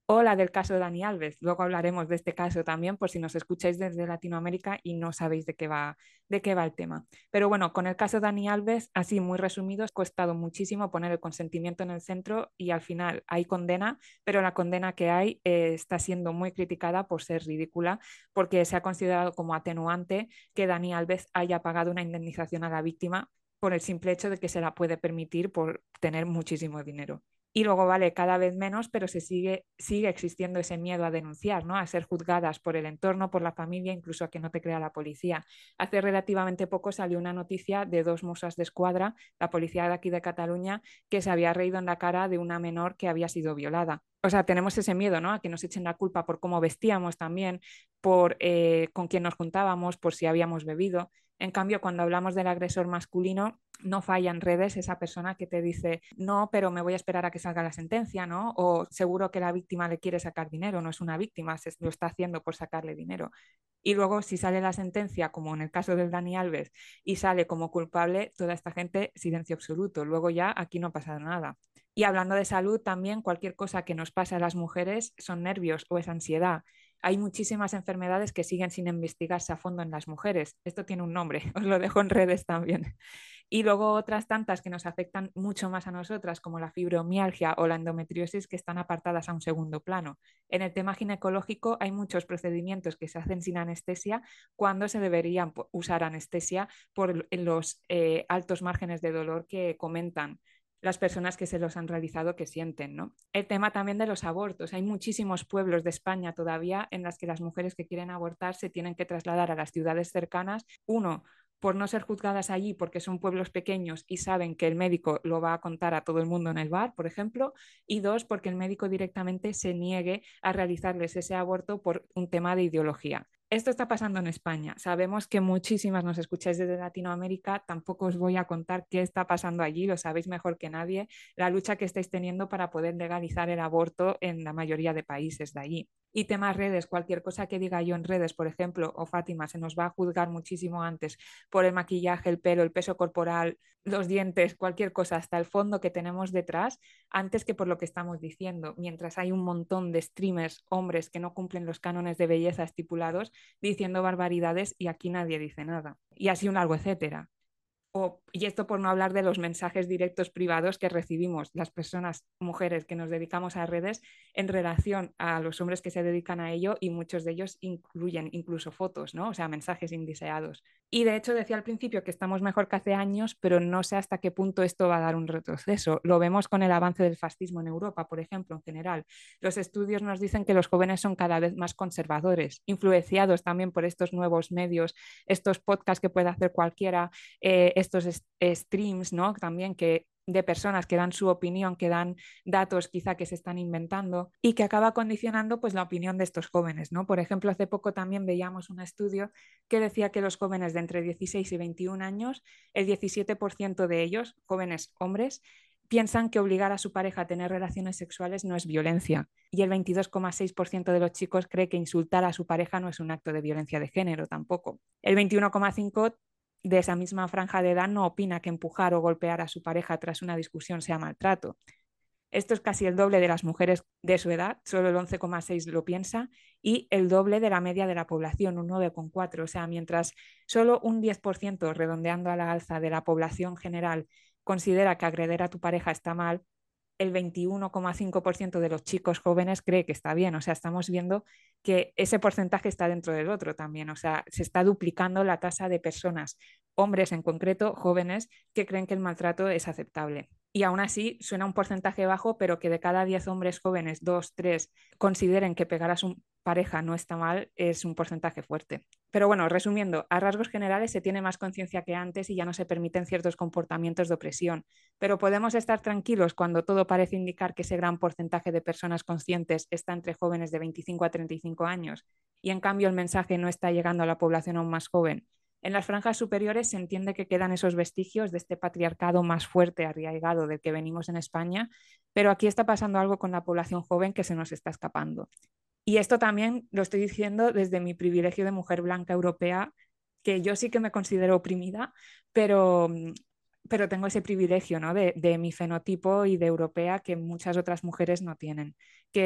[SPEAKER 2] O la del caso de Dani Alves. Luego hablaremos de este caso también, por si nos escucháis desde Latinoamérica y no sabéis de qué va, de qué va el tema. Pero bueno, con el caso de Dani Alves, así muy resumido, ha costado muchísimo poner el consentimiento en el centro y al final hay condena, pero la condena que hay eh, está siendo muy criticada por ser ridícula, porque se ha considerado como atenuante que Dani Alves haya pagado una indemnización a la víctima por el simple hecho de que se la puede permitir por tener muchísimo dinero. Y luego vale cada vez menos, pero se sigue, sigue existiendo ese miedo a denunciar, ¿no? A ser juzgadas por el entorno, por la familia, incluso a que no te crea la policía. Hace relativamente poco salió una noticia de dos Mossos d'Esquadra, la policía de aquí de Cataluña, que se había reído en la cara de una menor que había sido violada. O sea, tenemos ese miedo, ¿no? A que nos echen la culpa por cómo vestíamos también, por eh, con quién nos juntábamos, por si habíamos bebido. En cambio, cuando hablamos del agresor masculino, no falla en redes esa persona que te dice, no, pero me voy a esperar a que salga la sentencia, ¿no? O seguro que la víctima le quiere sacar dinero, no es una víctima, se lo está haciendo por sacarle dinero. Y luego, si sale la sentencia, como en el caso del Dani Alves, y sale como culpable, toda esta gente, silencio absoluto. Luego ya aquí no pasa nada. Y hablando de salud, también cualquier cosa que nos pase a las mujeres son nervios o es ansiedad. Hay muchísimas enfermedades que siguen sin investigarse a fondo en las mujeres. Esto tiene un nombre, os lo dejo en redes también. Y luego otras tantas que nos afectan mucho más a nosotras, como la fibromialgia o la endometriosis, que están apartadas a un segundo plano. En el tema ginecológico hay muchos procedimientos que se hacen sin anestesia cuando se deberían usar anestesia por los eh, altos márgenes de dolor que comentan las personas que se los han realizado que sienten, ¿no? El tema también de los abortos. Hay muchísimos pueblos de España todavía en las que las mujeres que quieren abortar se tienen que trasladar a las ciudades cercanas. Uno, por no ser juzgadas allí porque son pueblos pequeños y saben que el médico lo va a contar a todo el mundo en el bar, por ejemplo, y dos, porque el médico directamente se niegue a realizarles ese aborto por un tema de ideología. Esto está pasando en España. Sabemos que muchísimas nos escucháis desde Latinoamérica. Tampoco os voy a contar qué está pasando allí, lo sabéis mejor que nadie, la lucha que estáis teniendo para poder legalizar el aborto en la mayoría de países de allí. Y temas redes, cualquier cosa que diga yo en redes, por ejemplo, o Fátima, se nos va a juzgar muchísimo antes por el maquillaje, el pelo, el peso corporal, los dientes, cualquier cosa, hasta el fondo que tenemos detrás, antes que por lo que estamos diciendo. Mientras hay un montón de streamers, hombres, que no cumplen los cánones de belleza estipulados, diciendo barbaridades y aquí nadie dice nada. Y así un largo etcétera. O, y esto por no hablar de los mensajes directos privados que recibimos las personas, mujeres que nos dedicamos a redes en relación a los hombres que se dedican a ello y muchos de ellos incluyen incluso fotos, ¿no? O sea, mensajes indeseados. Y de hecho decía al principio que estamos mejor que hace años, pero no sé hasta qué punto esto va a dar un retroceso. Lo vemos con el avance del fascismo en Europa, por ejemplo, en general. Los estudios nos dicen que los jóvenes son cada vez más conservadores, influenciados también por estos nuevos medios, estos podcasts que puede hacer cualquiera, eh, estos streams, ¿no? También que de personas que dan su opinión, que dan datos quizá que se están inventando y que acaba condicionando pues la opinión de estos jóvenes, ¿no? Por ejemplo, hace poco también veíamos un estudio que decía que los jóvenes de entre dieciséis y veintiún años, el diecisiete por ciento de ellos, jóvenes hombres, piensan que obligar a su pareja a tener relaciones sexuales no es violencia y el veintidós coma seis por ciento de los chicos cree que insultar a su pareja no es un acto de violencia de género tampoco. El veintiuno coma cinco por ciento de esa misma franja de edad no opina que empujar o golpear a su pareja tras una discusión sea maltrato. Esto es casi el doble de las mujeres de su edad, solo el once coma seis por ciento lo piensa, y el doble de la media de la población, un nueve coma cuatro por ciento. O sea, mientras solo un diez por ciento, redondeando a la alza, de la población general considera que agredir a tu pareja está mal, el veintiuno coma cinco por ciento de los chicos jóvenes cree que está bien. O sea, estamos viendo que ese porcentaje está dentro del otro también. O sea, se está duplicando la tasa de personas, hombres en concreto, jóvenes, que creen que el maltrato es aceptable. Y aún así suena un porcentaje bajo, pero que de cada diez hombres jóvenes, dos, tres, consideren que pegar a su pareja no está mal, es un porcentaje fuerte. Pero bueno, resumiendo, a rasgos generales se tiene más conciencia que antes y ya no se permiten ciertos comportamientos de opresión. Pero podemos estar tranquilos cuando todo parece indicar que ese gran porcentaje de personas conscientes está entre jóvenes de veinticinco a treinta y cinco años y en cambio el mensaje no está llegando a la población aún más joven. En las franjas superiores se entiende que quedan esos vestigios de este patriarcado más fuerte, arraigado del que venimos en España, pero aquí está pasando algo con la población joven que se nos está escapando. Y esto también lo estoy diciendo desde mi privilegio de mujer blanca europea, que yo sí que me considero oprimida, pero, pero tengo ese privilegio, ¿no? de, de mi fenotipo y de europea que muchas otras mujeres no tienen. Que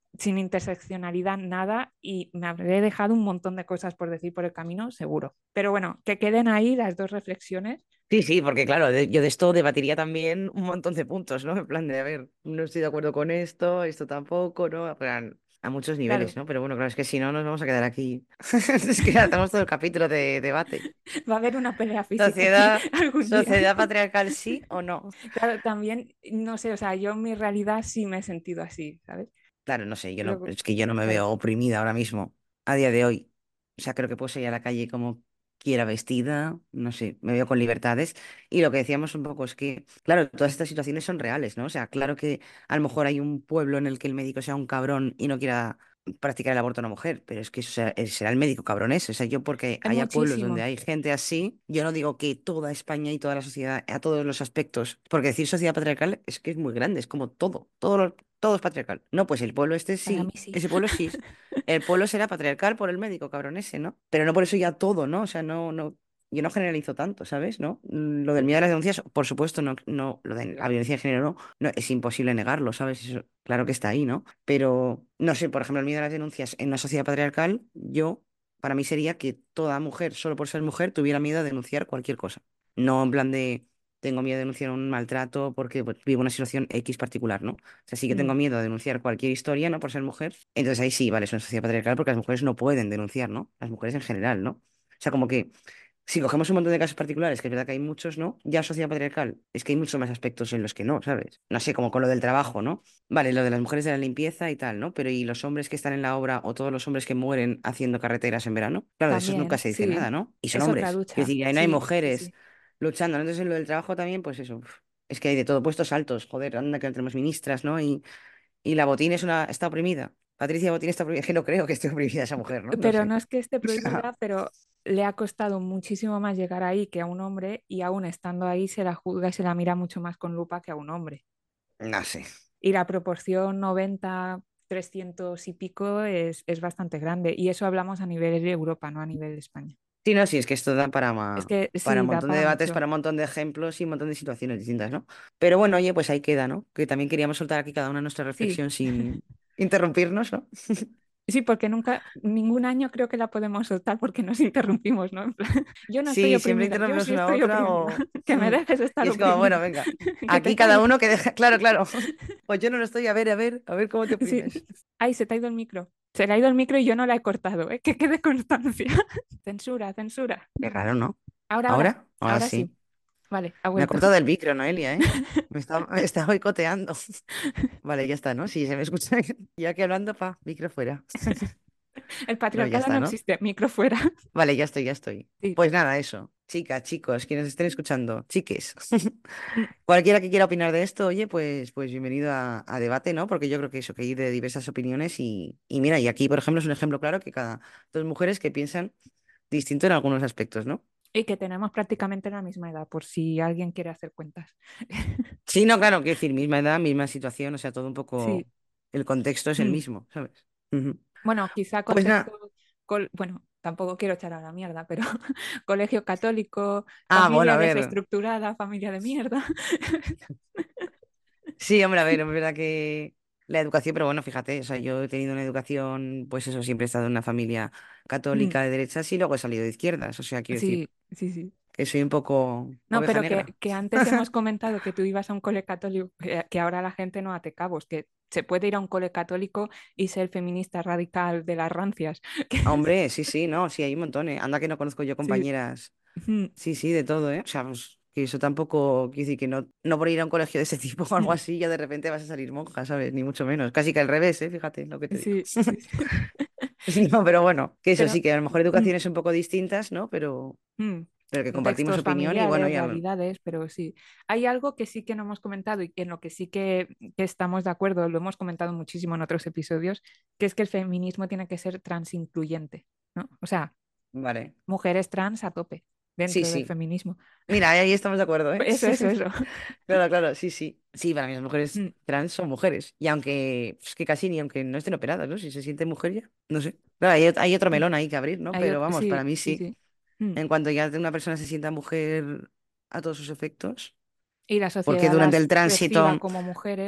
[SPEAKER 2] sin interseccionalidad nada y me habré dejado un montón de cosas por decir por el camino, seguro. Pero bueno, que queden ahí las dos reflexiones.
[SPEAKER 3] Sí, sí, porque claro, de- yo de esto debatiría también un montón de puntos, ¿no? En plan de, a ver, no estoy de acuerdo con esto, esto tampoco, ¿no? En plan, a muchos niveles,
[SPEAKER 2] Claro,
[SPEAKER 3] ¿no? Pero bueno, claro, es que si no nos vamos a quedar aquí. Es que ya estamos todo el capítulo de debate.
[SPEAKER 2] va a haber una pelea física aquí
[SPEAKER 3] Sociedad,
[SPEAKER 2] algún día.
[SPEAKER 3] sociedad patriarcal, sí o no.
[SPEAKER 2] Claro, también, no sé, o sea, yo en mi realidad sí me he sentido así, ¿sabes?
[SPEAKER 3] Claro, no sé, yo no,
[SPEAKER 2] Luego,
[SPEAKER 3] es que yo no me
[SPEAKER 2] claro,
[SPEAKER 3] veo oprimida ahora mismo, a día de hoy. O sea, creo que puedo salir a la calle como quiera vestida, no sé, me veo con libertades. Y lo que decíamos un poco es que, claro, todas estas situaciones son reales, ¿no? O sea, claro que a lo mejor hay un pueblo en el que el médico sea un cabrón y no quiera practicar el aborto a una mujer, pero es que eso sea- eh, será el médico cabrón ese. O sea, yo porque
[SPEAKER 2] hay
[SPEAKER 3] haya pueblos donde
[SPEAKER 2] muchísimos.
[SPEAKER 3] hay gente así, yo no digo que toda España y toda la sociedad, a todos los aspectos, porque decir sociedad patriarcal es que es muy grande, es como todo, todo, lo- todo es patriarcal. No, pues el pueblo este
[SPEAKER 2] Para mí
[SPEAKER 3] sí,
[SPEAKER 2] sí.
[SPEAKER 3] ese pueblo sí. El pueblo será patriarcal por el médico cabrón ese, ¿no? Pero no por eso ya todo, ¿no? O sea, no, no, yo no generalizo tanto, ¿sabes? ¿No? Mm, Lo del miedo a las denuncias, por supuesto, no, no, lo de la violencia de género, no, no, es imposible negarlo, ¿sabes? Eso, claro que está ahí, ¿no? Pero, no sé, por ejemplo, el miedo a las denuncias en una sociedad patriarcal, yo, para mí sería que toda mujer, solo por ser mujer, tuviera miedo a denunciar cualquier cosa. No en plan de, tengo miedo a denunciar un maltrato porque pues, vivo una situación X particular, ¿no? O sea, sí que
[SPEAKER 2] Mm,
[SPEAKER 3] tengo miedo a denunciar cualquier historia, ¿no? Por ser mujer. Entonces ahí sí, vale, es una sociedad patriarcal porque las mujeres no pueden denunciar, ¿no? Las mujeres en general, ¿no? O sea, como que si cogemos un montón de casos particulares, que es verdad que hay muchos, ¿no? Ya sociedad patriarcal, es que hay muchos más aspectos en los que no, ¿sabes? No sé, como con lo del trabajo, ¿no? Vale, lo de las mujeres de la limpieza y tal, ¿no? Pero ¿y los hombres que están en la obra o todos los hombres que mueren haciendo carreteras en verano? Claro, de esos nunca
[SPEAKER 2] también,
[SPEAKER 3] se dice nada,
[SPEAKER 2] sí.
[SPEAKER 3] ¿no? Y son
[SPEAKER 2] Es otra
[SPEAKER 3] hombres. Quiero
[SPEAKER 2] lucha.
[SPEAKER 3] decir, ahí no hay
[SPEAKER 2] Sí, sí,
[SPEAKER 3] mujeres
[SPEAKER 2] sí.
[SPEAKER 3] luchando, ¿no? Entonces en lo del trabajo también, pues eso. uf, Es que hay de todo, puestos altos, joder, anda que no tenemos ministras, ¿no? Y, y la Botín es una, está oprimida. Patricia Botín está oprimida. Es que no creo que esté oprimida esa mujer, ¿no? No
[SPEAKER 2] Pero
[SPEAKER 3] sé.
[SPEAKER 2] no es que esté
[SPEAKER 3] O sea,
[SPEAKER 2] prohibida, pero le ha costado muchísimo más llegar ahí que a un hombre y aún estando ahí se la juzga y se la mira mucho más con lupa que a un hombre.
[SPEAKER 3] no sé.
[SPEAKER 2] Y la proporción noventa trescientos y pico es, es bastante grande. Y eso hablamos a nivel de Europa, no a nivel de España.
[SPEAKER 3] Sí, no, sí, es que esto da para,
[SPEAKER 2] Es
[SPEAKER 3] ma-
[SPEAKER 2] que
[SPEAKER 3] para
[SPEAKER 2] sí,
[SPEAKER 3] un
[SPEAKER 2] da
[SPEAKER 3] montón de
[SPEAKER 2] para
[SPEAKER 3] debates,
[SPEAKER 2] mucho.
[SPEAKER 3] para un montón de ejemplos y un montón de situaciones distintas, ¿no? Pero bueno, oye, pues ahí queda, ¿no? Que también queríamos soltar aquí cada una nuestra
[SPEAKER 2] Sí,
[SPEAKER 3] reflexión sin interrumpirnos, ¿no?
[SPEAKER 2] sí, porque nunca, ningún año creo que la podemos soltar porque nos interrumpimos, ¿no? En plan, yo no estoy
[SPEAKER 3] Sí, siempre
[SPEAKER 2] oprimida, yo
[SPEAKER 3] interrumpimos
[SPEAKER 2] sí
[SPEAKER 3] una a
[SPEAKER 2] estoy
[SPEAKER 3] otra
[SPEAKER 2] oprimida,
[SPEAKER 3] o...
[SPEAKER 2] que me
[SPEAKER 3] Mm.
[SPEAKER 2] dejes
[SPEAKER 3] Y
[SPEAKER 2] estar
[SPEAKER 3] es como, bueno,
[SPEAKER 2] oprimida,
[SPEAKER 3] venga,
[SPEAKER 2] que te
[SPEAKER 3] aquí cada
[SPEAKER 2] calles.
[SPEAKER 3] uno que deja... Claro, claro. Pues yo no lo estoy, a ver, a ver, a ver cómo te
[SPEAKER 2] Sí.
[SPEAKER 3] oprimes.
[SPEAKER 2] Ay, se te ha ido el micro. Se le ha ido el micro y yo no la he cortado, ¿eh? Que quede constancia. Censura, censura.
[SPEAKER 3] Qué raro, ¿no?
[SPEAKER 2] Ahora, ahora,
[SPEAKER 3] ¿Ahora? Ahora
[SPEAKER 2] ahora sí.
[SPEAKER 3] sí.
[SPEAKER 2] Vale, ha
[SPEAKER 3] Me ha
[SPEAKER 2] vuelto.
[SPEAKER 3] cortado el micro, Noelia, ¿eh? Me está, me está boicoteando. Vale, ya está, ¿no? Sí, se me escucha. Ya que hablando, pa, micro fuera.
[SPEAKER 2] El
[SPEAKER 3] No, ya
[SPEAKER 2] patriarcado
[SPEAKER 3] está,
[SPEAKER 2] no
[SPEAKER 3] ¿no?
[SPEAKER 2] existe, micro fuera.
[SPEAKER 3] Vale, ya estoy, ya estoy.
[SPEAKER 2] Sí.
[SPEAKER 3] Pues nada, eso. Chicas, chicos, quienes estén escuchando, chiques.
[SPEAKER 2] Mm,
[SPEAKER 3] Cualquiera que quiera opinar de esto, oye, pues, pues bienvenido a, a debate, ¿no? Porque yo creo que eso, que hay de diversas opiniones y, y mira, y aquí, por ejemplo, es un ejemplo claro que cada dos mujeres que piensan distinto en algunos aspectos, ¿no?
[SPEAKER 2] Y que tenemos prácticamente la misma edad, por si alguien quiere hacer cuentas.
[SPEAKER 3] Sí, no, claro, quiero decir, misma edad, misma situación, o sea, todo un
[SPEAKER 2] Sí.
[SPEAKER 3] poco, el contexto es el
[SPEAKER 2] Mm.
[SPEAKER 3] mismo, ¿sabes? Ujú.
[SPEAKER 2] Bueno, quizá
[SPEAKER 3] Pues
[SPEAKER 2] contexto,
[SPEAKER 3] nada.
[SPEAKER 2] col- bueno, tampoco quiero echar a la mierda, pero colegio católico,
[SPEAKER 3] Ah, bueno, a
[SPEAKER 2] familia
[SPEAKER 3] ver.
[SPEAKER 2] desestructurada, familia de mierda.
[SPEAKER 3] Sí, hombre, a ver, es verdad que la educación, pero bueno, fíjate, o sea, yo he tenido una educación, pues eso, siempre he estado en una familia
[SPEAKER 2] Mm,
[SPEAKER 3] católica de derechas y luego he salido de izquierdas, o sea, quiero decir
[SPEAKER 2] sí, sí, sí.
[SPEAKER 3] que soy un poco
[SPEAKER 2] No,
[SPEAKER 3] oveja
[SPEAKER 2] pero que,
[SPEAKER 3] negra.
[SPEAKER 2] que antes hemos comentado que tú ibas a un cole católico, que, que ahora la gente no ate cabos, que se puede ir a un cole católico y ser feminista radical de las rancias. Que-
[SPEAKER 3] Hombre, sí, sí, no, sí, hay un montón, ¿eh? Anda que no conozco yo
[SPEAKER 2] sí.
[SPEAKER 3] compañeras,
[SPEAKER 2] Mm,
[SPEAKER 3] sí, sí, de todo, ¿eh? O sea, pues, que eso tampoco, quiero decir que no, no por ir a un colegio de ese tipo o algo
[SPEAKER 2] mm,
[SPEAKER 3] así, ya de repente vas a salir monja, ¿sabes? Ni mucho menos, casi que al revés, ¿eh? Fíjate lo que te digo.
[SPEAKER 2] sí, sí, sí.
[SPEAKER 3] No, pero bueno, que eso
[SPEAKER 2] Pero
[SPEAKER 3] sí, que a lo mejor
[SPEAKER 2] mm,
[SPEAKER 3] educaciones un poco distintas, ¿no? Pero,
[SPEAKER 2] mm,
[SPEAKER 3] pero que compartimos
[SPEAKER 2] contextos
[SPEAKER 3] opinión y bueno,
[SPEAKER 2] familiares,
[SPEAKER 3] ya.
[SPEAKER 2] realidades, pero sí. Hay algo que sí que no hemos comentado y en lo que sí que, que estamos de acuerdo, lo hemos comentado muchísimo en otros episodios, que es que el feminismo tiene que ser transincluyente, ¿no? O sea,
[SPEAKER 3] Vale.
[SPEAKER 2] mujeres trans a tope
[SPEAKER 3] Sí,
[SPEAKER 2] dentro del
[SPEAKER 3] sí.
[SPEAKER 2] feminismo.
[SPEAKER 3] Mira, ahí ahí estamos de acuerdo, ¿eh?
[SPEAKER 2] Eso, eso, eso.
[SPEAKER 3] Claro, claro, sí, sí. Sí, para mí las mujeres
[SPEAKER 2] Mm,
[SPEAKER 3] trans son mujeres. Y aunque, es que casi ni aunque no estén operadas, ¿no? Si se siente mujer ya, no sé. Claro, hay, ot- hay otro
[SPEAKER 2] mm.
[SPEAKER 3] melón ahí que abrir, ¿no?
[SPEAKER 2] Hay
[SPEAKER 3] Pero
[SPEAKER 2] ot-
[SPEAKER 3] vamos, para
[SPEAKER 2] sí,
[SPEAKER 3] mí
[SPEAKER 2] sí,
[SPEAKER 3] sí.
[SPEAKER 2] sí. Mm.
[SPEAKER 3] En cuanto ya una persona se sienta mujer a todos sus efectos,
[SPEAKER 2] Y la
[SPEAKER 3] porque
[SPEAKER 2] sociedad
[SPEAKER 3] durante
[SPEAKER 2] las
[SPEAKER 3] el
[SPEAKER 2] perciba
[SPEAKER 3] tránsito,
[SPEAKER 2] como mujeres,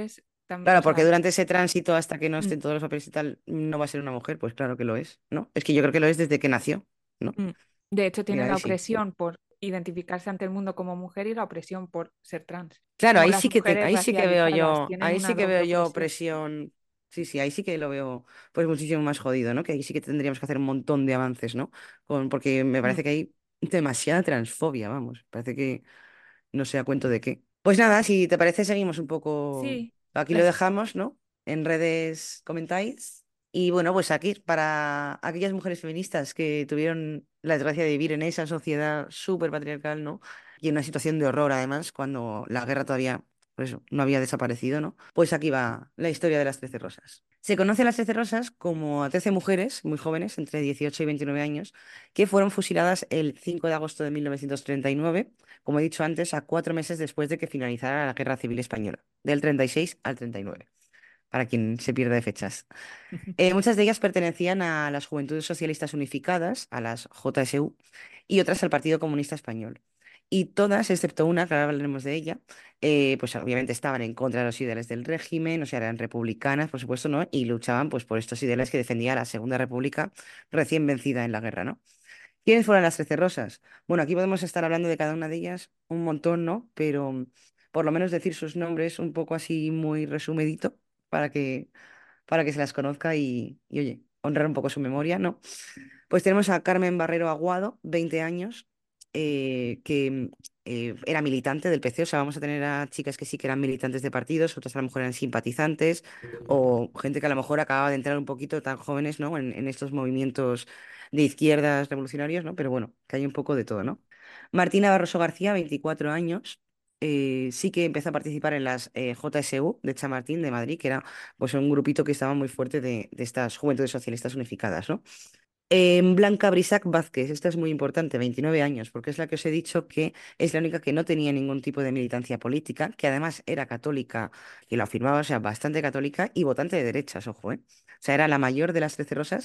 [SPEAKER 2] Tam- o
[SPEAKER 3] Claro, porque
[SPEAKER 2] sea,
[SPEAKER 3] durante ese tránsito hasta que no
[SPEAKER 2] mm,
[SPEAKER 3] estén todos los papeles y tal, no va a ser una mujer, pues claro que lo es, ¿no? Es que yo creo que lo es desde que nació, ¿no?
[SPEAKER 2] mm. De hecho,
[SPEAKER 3] Y
[SPEAKER 2] tiene
[SPEAKER 3] ahí
[SPEAKER 2] la
[SPEAKER 3] sí.
[SPEAKER 2] opresión por identificarse ante el mundo como mujer y la opresión por ser trans.
[SPEAKER 3] Claro,
[SPEAKER 2] Como
[SPEAKER 3] ahí
[SPEAKER 2] las
[SPEAKER 3] sí que te-
[SPEAKER 2] mujeres
[SPEAKER 3] ahí sí que veo
[SPEAKER 2] racializadas
[SPEAKER 3] yo,
[SPEAKER 2] tienen
[SPEAKER 3] ahí
[SPEAKER 2] una
[SPEAKER 3] sí que
[SPEAKER 2] doble
[SPEAKER 3] veo yo
[SPEAKER 2] opresión.
[SPEAKER 3] presión. Sí, sí, ahí sí que lo veo pues muchísimo más jodido, ¿no? Que ahí sí que tendríamos que hacer un montón de avances, ¿no? Con, porque me
[SPEAKER 2] Mm.
[SPEAKER 3] parece que hay demasiada transfobia, vamos. Parece que no sé a cuento de qué. Pues nada, si te parece, seguimos un poco.
[SPEAKER 2] Sí,
[SPEAKER 3] Aquí lo
[SPEAKER 2] las-
[SPEAKER 3] dejamos, ¿no? En redes comentáis. Y bueno, pues aquí, para aquellas mujeres feministas que tuvieron la desgracia de vivir en esa sociedad súper patriarcal, ¿no? Y en una situación de horror, además, cuando la guerra todavía, por eso, no había desaparecido, ¿no? Pues aquí va la historia de las Trece Rosas. Se conoce a las Trece Rosas como a trece mujeres muy jóvenes, entre dieciocho y veintinueve años, que fueron fusiladas el cinco de agosto de mil novecientos treinta y nueve, como he dicho antes, a cuatro meses después de que finalizara la Guerra Civil Española, del treinta y seis al treinta y nueve, para quien se pierde de fechas. Eh, muchas de ellas pertenecían a las Juventudes Socialistas Unificadas, a las J S U, y otras al Partido Comunista Español. Y todas, excepto una, que ahora hablaremos de ella, eh, pues obviamente estaban en contra de los ideales del régimen, o sea, eran republicanas, por supuesto, ¿no? Y luchaban pues por estos ideales que defendía la Segunda República recién vencida en la guerra, ¿no? ¿Quiénes fueron las Trece Rosas? Bueno, aquí podemos estar hablando de cada una de ellas un montón, ¿no? Pero mm, por lo menos decir sus nombres un poco así muy resumidito para que, para que se las conozca y, y, oye, honrar un poco su memoria, ¿no? Pues tenemos a Carmen Barrero Aguado, veinte años, eh, que mm, eh, era militante del P C, o sea, vamos a tener a chicas que sí que eran militantes de partidos, otras a lo mejor eran simpatizantes, o gente que a lo mejor acababa de entrar un poquito tan jóvenes, ¿no? En, en estos movimientos de izquierdas revolucionarios, ¿no? Pero bueno, que hay un poco de todo, ¿no? Martina Barroso García, veinticuatro años. Eh, sí que empezó a participar en las eh, J S U de Chamartín de Madrid, que era pues un grupito que estaba muy fuerte de, de estas Juventudes Socialistas Unificadas, ¿no? Em, Blanca Brisac Vázquez, esta es muy importante, veintinueve años, porque es la que os he dicho que es la única que no tenía ningún tipo de militancia política, que además era católica y lo afirmaba, o sea, bastante católica y votante de derechas, ojo, ¿eh? O sea, era la mayor de las Trece Rosas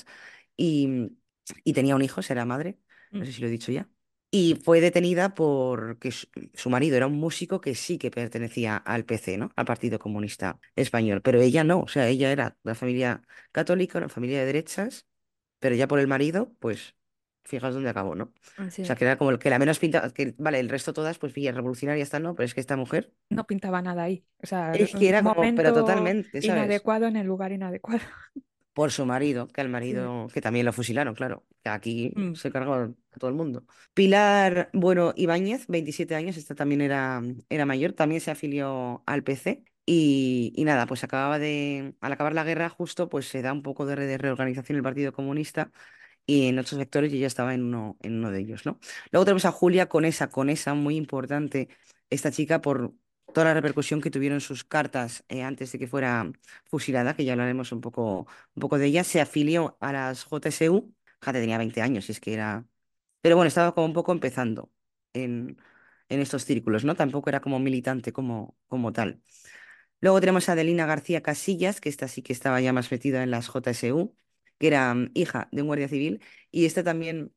[SPEAKER 3] y, y tenía un hijo, será madre, no
[SPEAKER 2] mm,
[SPEAKER 3] sé si lo he dicho ya. Y fue detenida porque su, su marido era un músico que sí que pertenecía al P C, ¿no? Al Partido Comunista Español, pero ella no, o sea, ella era de la familia católica, una familia de derechas, pero ya por el marido, pues fijaos dónde acabó, ¿no? O sea,
[SPEAKER 2] sí.
[SPEAKER 3] que era como el que la menos pinta, que vale, el resto todas, pues bien, revolucionarias tal, ¿no? Pero es que esta mujer
[SPEAKER 2] No pintaba nada ahí. O sea,
[SPEAKER 3] es que
[SPEAKER 2] un
[SPEAKER 3] era como, pero
[SPEAKER 2] momento
[SPEAKER 3] totalmente, ¿sabes?
[SPEAKER 2] inadecuado en el lugar inadecuado.
[SPEAKER 3] Por su marido, que al
[SPEAKER 2] Sí.
[SPEAKER 3] marido, que también lo fusilaron, claro, que aquí
[SPEAKER 2] Mm.
[SPEAKER 3] se cargó a todo el mundo. Pilar, bueno, Ibáñez, veintisiete años, esta también era, era mayor, también se afilió al P C. Y, y nada, pues acababa de, al acabar la guerra, justo, pues se da un poco de, re- de reorganización el Partido Comunista y en otros sectores yo ya estaba en uno, en uno de ellos, ¿no? Luego tenemos a Julia Conesa, Conesa, muy importante, esta chica por toda la repercusión que tuvieron sus cartas eh, antes de que fuera fusilada, que ya hablaremos un poco, un poco de ella, se afilió a las J S U, fíjate, tenía veinte años, y es que era. Pero bueno, estaba como un poco empezando en, en estos círculos, ¿no? Tampoco era como militante como, como tal. Luego tenemos a Adelina García Casillas, que esta sí que estaba ya más metida en las J S U, que era mm, hija de un guardia civil, y esta también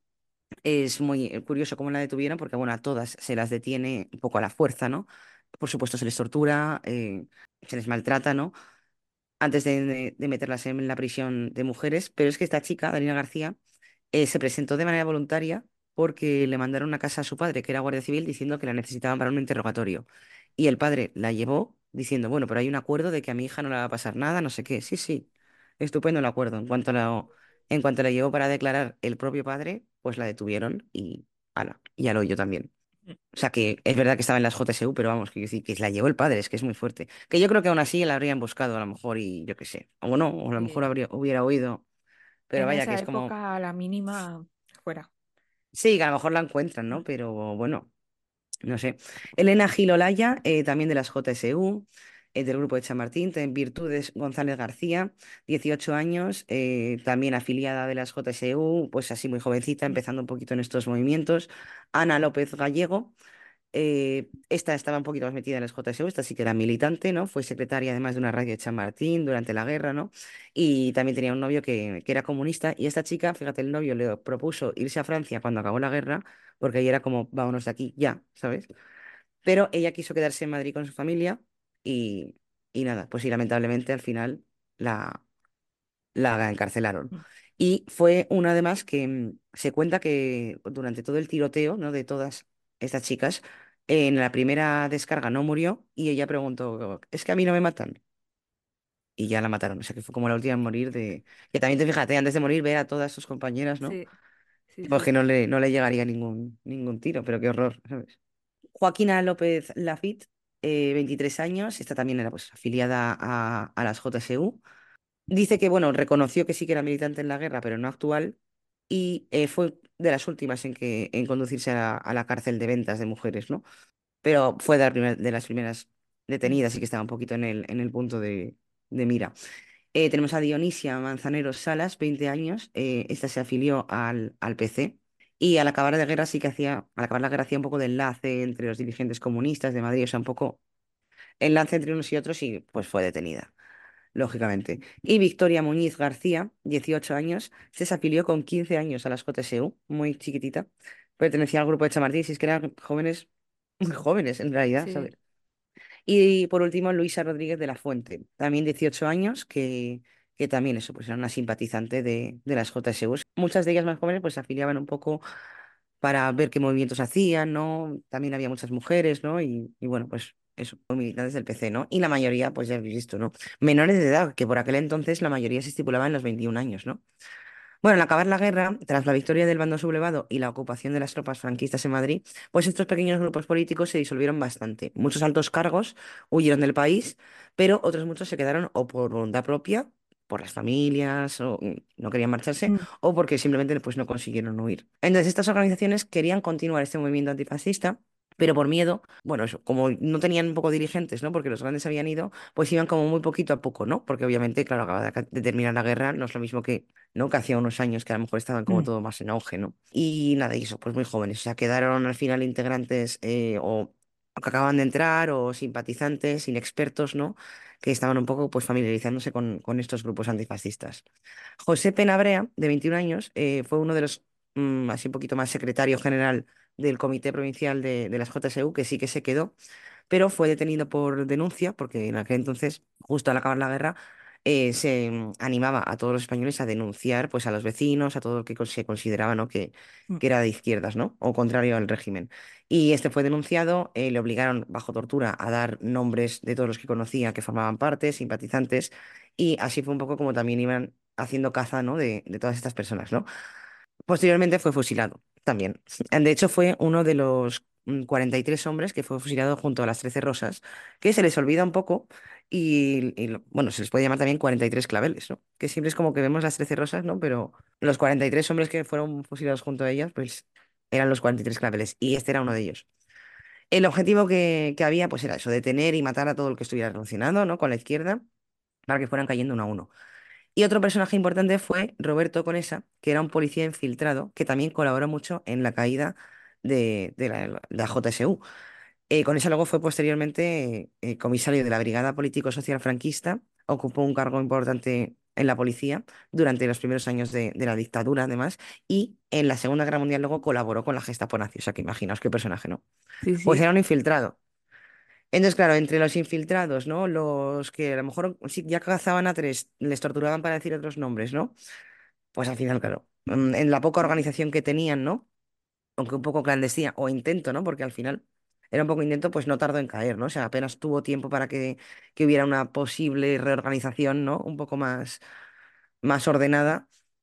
[SPEAKER 3] es muy eh, curioso cómo la detuvieron, porque bueno, a todas se las detiene un poco a la fuerza, ¿no? Por supuesto se les tortura, eh, se les maltrata, ¿no? Antes de, de- de meterlas en la prisión de mujeres, pero es que esta chica, Adelina García, eh, se presentó de manera voluntaria porque le mandaron a casa a su padre, que era guardia civil, diciendo que la necesitaban para un interrogatorio. Y el padre la llevó diciendo, bueno, pero hay un acuerdo de que a mi hija no le va a pasar nada, no sé qué. Sí, sí, estupendo el acuerdo. En cuanto la, en cuanto la llevó para declarar el propio padre, pues la detuvieron y, ala, y al hoyo también. O sea que es verdad que estaba en las J S U, pero vamos, que, decir, que la llevó el padre, es que es muy fuerte. Que yo creo que aún así la habrían buscado a lo mejor y yo qué sé. O no, o a lo mejor
[SPEAKER 2] Sí.
[SPEAKER 3] habría, hubiera oído. Pero
[SPEAKER 2] En
[SPEAKER 3] vaya, que
[SPEAKER 2] esa
[SPEAKER 3] es como.
[SPEAKER 2] época, a la mínima, fuera.
[SPEAKER 3] Sí, que a lo mejor la encuentran,
[SPEAKER 2] Mm.
[SPEAKER 3] ¿no? Pero bueno, no sé. Elena Gil Olaya, eh, también de las J S U, eh, del grupo de Chamartín, en Virtudes González García, dieciocho años, eh, también afiliada de las J S U, pues así muy jovencita, empezando un poquito en estos movimientos. Ana López Gallego. Eh, esta estaba un poquito más metida en las J S U, esta sí que era militante, ¿no? Fue secretaria además de una radio de Chamartín durante la guerra, ¿no? Y también tenía un novio que, que era comunista. Y esta chica, fíjate, el novio le propuso irse a Francia cuando acabó la guerra, porque ahí era como, vámonos de aquí, ya, ¿sabes? Pero ella quiso quedarse en Madrid con su familia y, y nada, pues sí, lamentablemente al final la, la encarcelaron.
[SPEAKER 2] Mm.
[SPEAKER 3] Y fue una además que mm, se cuenta que durante todo el tiroteo, ¿no? De todas estas chicas, en la primera descarga no murió y ella preguntó, ¿es que a mí no me matan? Y ya la mataron. O sea que fue como la última en morir de... Que también te fíjate, antes de morir ver a todas sus compañeras, ¿no?
[SPEAKER 2] Sí, sí,
[SPEAKER 3] Pues que
[SPEAKER 2] sí,
[SPEAKER 3] no le, no le llegaría ningún, ningún tiro, pero qué horror, ¿sabes? Joaquina López Lafitte, eh, veintitrés años, esta también era pues afiliada a, a las J S U. Dice que, bueno, reconoció que sí que era militante en la guerra, pero no actual, y eh, fue de las últimas en que en conducirse a la, a la cárcel de ventas de mujeres, ¿no? Pero fue de, la primer- de las primeras
[SPEAKER 2] mm,
[SPEAKER 3] detenidas y que estaba un poquito en el, en el punto de, de mira. Eh, tenemos a Dionisia Manzaneros Salas, veinte años. Eh, esta se afilió al, al P C. Y al acabar la guerra sí que hacía, al acabar la guerra hacía un poco de enlace entre los dirigentes comunistas de Madrid, o sea, un poco enlace entre unos y otros y pues fue detenida, lógicamente. Y Victoria Muñiz García, dieciocho años, se afilió con quince años a las J S U, muy chiquitita. Pertenecía al grupo de Chamartín, y es que eran jóvenes, muy jóvenes en realidad,
[SPEAKER 2] sí,
[SPEAKER 3] ¿sabes? Y por último, Luisa Rodríguez de la Fuente, también dieciocho años, que, que también eso, pues era una simpatizante de, de las J S U. Muchas de ellas más jóvenes pues se afiliaban un poco para ver qué movimientos hacían, ¿no? También había muchas mujeres, ¿no? Y, y bueno, pues eso, militantes del P C, ¿no? Y la mayoría, pues ya habéis visto, ¿no? Menores de edad, que por aquel entonces la mayoría se estipulaba en los veintiún años, ¿no? Bueno, al acabar la guerra, tras la victoria del bando sublevado y la ocupación de las tropas franquistas en Madrid, pues estos pequeños grupos políticos se disolvieron bastante. Muchos altos cargos huyeron del país, pero otros muchos se quedaron o por voluntad propia, por las familias, o mm, no querían marcharse,
[SPEAKER 2] mm,
[SPEAKER 3] o porque simplemente pues, no consiguieron huir. Entonces, estas organizaciones querían continuar este movimiento antifascista. Pero por miedo, bueno, eso, como no tenían un poco dirigentes, ¿no? Porque los grandes habían ido, pues iban como muy poquito a poco, ¿no? Porque obviamente, claro, acaba de de terminar la guerra, no es lo mismo que ¿no? Que hacía unos años que a lo mejor estaban como
[SPEAKER 2] mm,
[SPEAKER 3] todo más en auge, ¿no? Y nada, y eso, pues muy jóvenes. O sea, quedaron al final integrantes eh, o, o que acaban de entrar o simpatizantes, inexpertos, ¿no? Que estaban un poco pues familiarizándose con, con estos grupos antifascistas. José Penabrea, de veintiún años, eh, fue uno de los, mm, así un poquito más secretario general del Comité Provincial de, de las J S U, que sí que se quedó, pero fue detenido por denuncia, porque en aquel entonces, justo al acabar la guerra, eh, se mm, animaba a todos los españoles a denunciar pues, a los vecinos, a todo lo que con- se consideraba, ¿no? que,
[SPEAKER 2] mm,
[SPEAKER 3] que era de izquierdas, ¿no? O contrario al régimen. Y este fue denunciado, eh, le obligaron bajo tortura a dar nombres de todos los que conocía que formaban parte, simpatizantes, y así fue un poco como también iban haciendo caza, ¿no? de, de todas estas personas, ¿no? Posteriormente fue fusilado también. De hecho, fue uno de los mm, cuarenta y tres hombres que fue fusilado junto a las trece rosas, que se les olvida un poco y, y lo- bueno, se les puede llamar también cuarenta y tres claveles, ¿no? Que siempre es como que vemos las trece rosas, ¿no? Pero los cuarenta y tres hombres que fueron fusilados junto a ellas, pues eran los cuarenta y tres claveles y este era uno de ellos. El objetivo que, que había, pues era eso, detener y matar a todo el que estuviera relacionado, ¿no? Con la izquierda, para que fueran cayendo uno a uno. Y otro personaje importante fue Roberto Conesa, que era un policía infiltrado que también colaboró mucho en la caída de, de la, de la J S U. Eh, Conesa luego fue posteriormente eh, comisario de la Brigada Político-Social Franquista, ocupó un cargo importante en la policía durante los primeros años de, de la dictadura, además, y en la Segunda Guerra Mundial luego colaboró con la Gestapo nazi. O sea que imaginaos qué personaje, ¿no?
[SPEAKER 2] sí,
[SPEAKER 3] Pues
[SPEAKER 2] sí,
[SPEAKER 3] era un infiltrado. Entonces, claro, entre los infiltrados, ¿no? Los que a lo mejor sí, ya cazaban a tres, les torturaban para decir otros nombres, ¿no? Pues al final, claro, mm, en la poca organización que tenían, ¿no? Aunque un poco clandestina, o intento, ¿no? Porque al final era un poco intento, pues no tardó en caer, ¿no? O sea, apenas tuvo tiempo para que, que hubiera una posible reorganización, ¿no? Un poco más, más ordenada.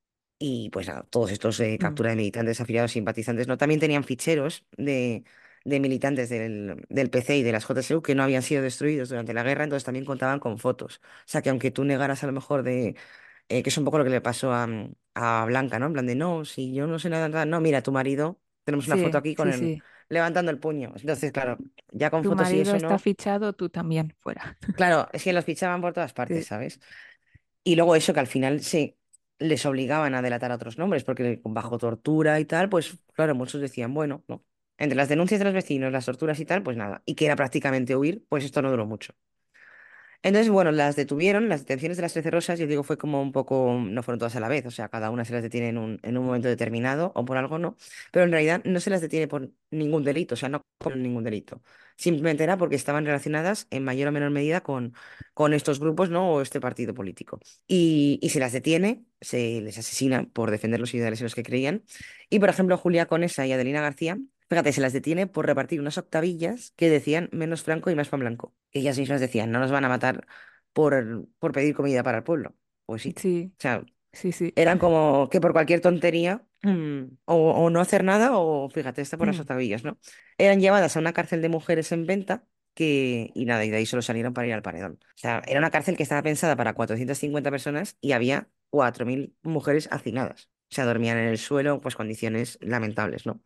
[SPEAKER 3] Y pues nada, todos estos eh,
[SPEAKER 2] mm,
[SPEAKER 3] captura de militantes, afiliados, simpatizantes, ¿no? También tenían ficheros de, de militantes del, del P C y de las J S U que no habían sido destruidos durante la guerra, entonces también contaban con fotos. O sea, que aunque tú negaras a lo mejor de, eh, que es un poco lo que le pasó a, mm, a Blanca, ¿no? En plan de, no, si yo no sé nada, nada", no, mira, tu marido, tenemos una foto
[SPEAKER 2] sí,
[SPEAKER 3] aquí con
[SPEAKER 2] sí,
[SPEAKER 3] él
[SPEAKER 2] sí.
[SPEAKER 3] levantando el puño. Entonces, claro, ya con
[SPEAKER 2] Tu
[SPEAKER 3] fotos y
[SPEAKER 2] marido
[SPEAKER 3] eso,
[SPEAKER 2] está
[SPEAKER 3] ¿no?
[SPEAKER 2] fichado, tú también fuera.
[SPEAKER 3] Claro, es que los fichaban por todas partes,
[SPEAKER 2] Sí,
[SPEAKER 3] ¿sabes? Y luego eso, que al final se les obligaban a delatar a otros nombres, porque bajo tortura y tal, pues claro, muchos decían, bueno, no. Entre las denuncias de los vecinos, las torturas y tal, pues nada. Y que era prácticamente huir, pues esto no duró mucho. Entonces, bueno, las detuvieron, las detenciones de las trece rosas, yo digo, fue como un poco, no fueron todas a la vez, o sea, cada una se las detiene en un, en un momento determinado o por algo no, pero en realidad no se las detiene por ningún delito, o sea, no con ningún delito. Simplemente era porque estaban relacionadas en mayor o menor medida con, con estos grupos, ¿no? O este partido político. Y, y se las detiene, se les asesina por defender los ideales en los que creían. Y, por ejemplo, Julia Conesa y Adelina García, fíjate, se las detiene por repartir unas octavillas que decían menos Franco y más pan blanco. Ellas mismas decían, no nos van a matar por, por pedir comida para el pueblo. Pues sí.
[SPEAKER 2] Sí,
[SPEAKER 3] O sea,
[SPEAKER 2] sí, sí.
[SPEAKER 3] eran como que por cualquier tontería, mm, o, o no hacer nada, o fíjate, está por las
[SPEAKER 2] Mm,
[SPEAKER 3] octavillas, ¿no? Eran llevadas a una cárcel de mujeres en venta. Que, y nada, y de ahí solo salieron para ir al paredón. O sea, era una cárcel que estaba pensada para cuatrocientas cincuenta personas y había cuatro mil mujeres hacinadas. O sea, dormían en el suelo, pues condiciones lamentables, ¿no?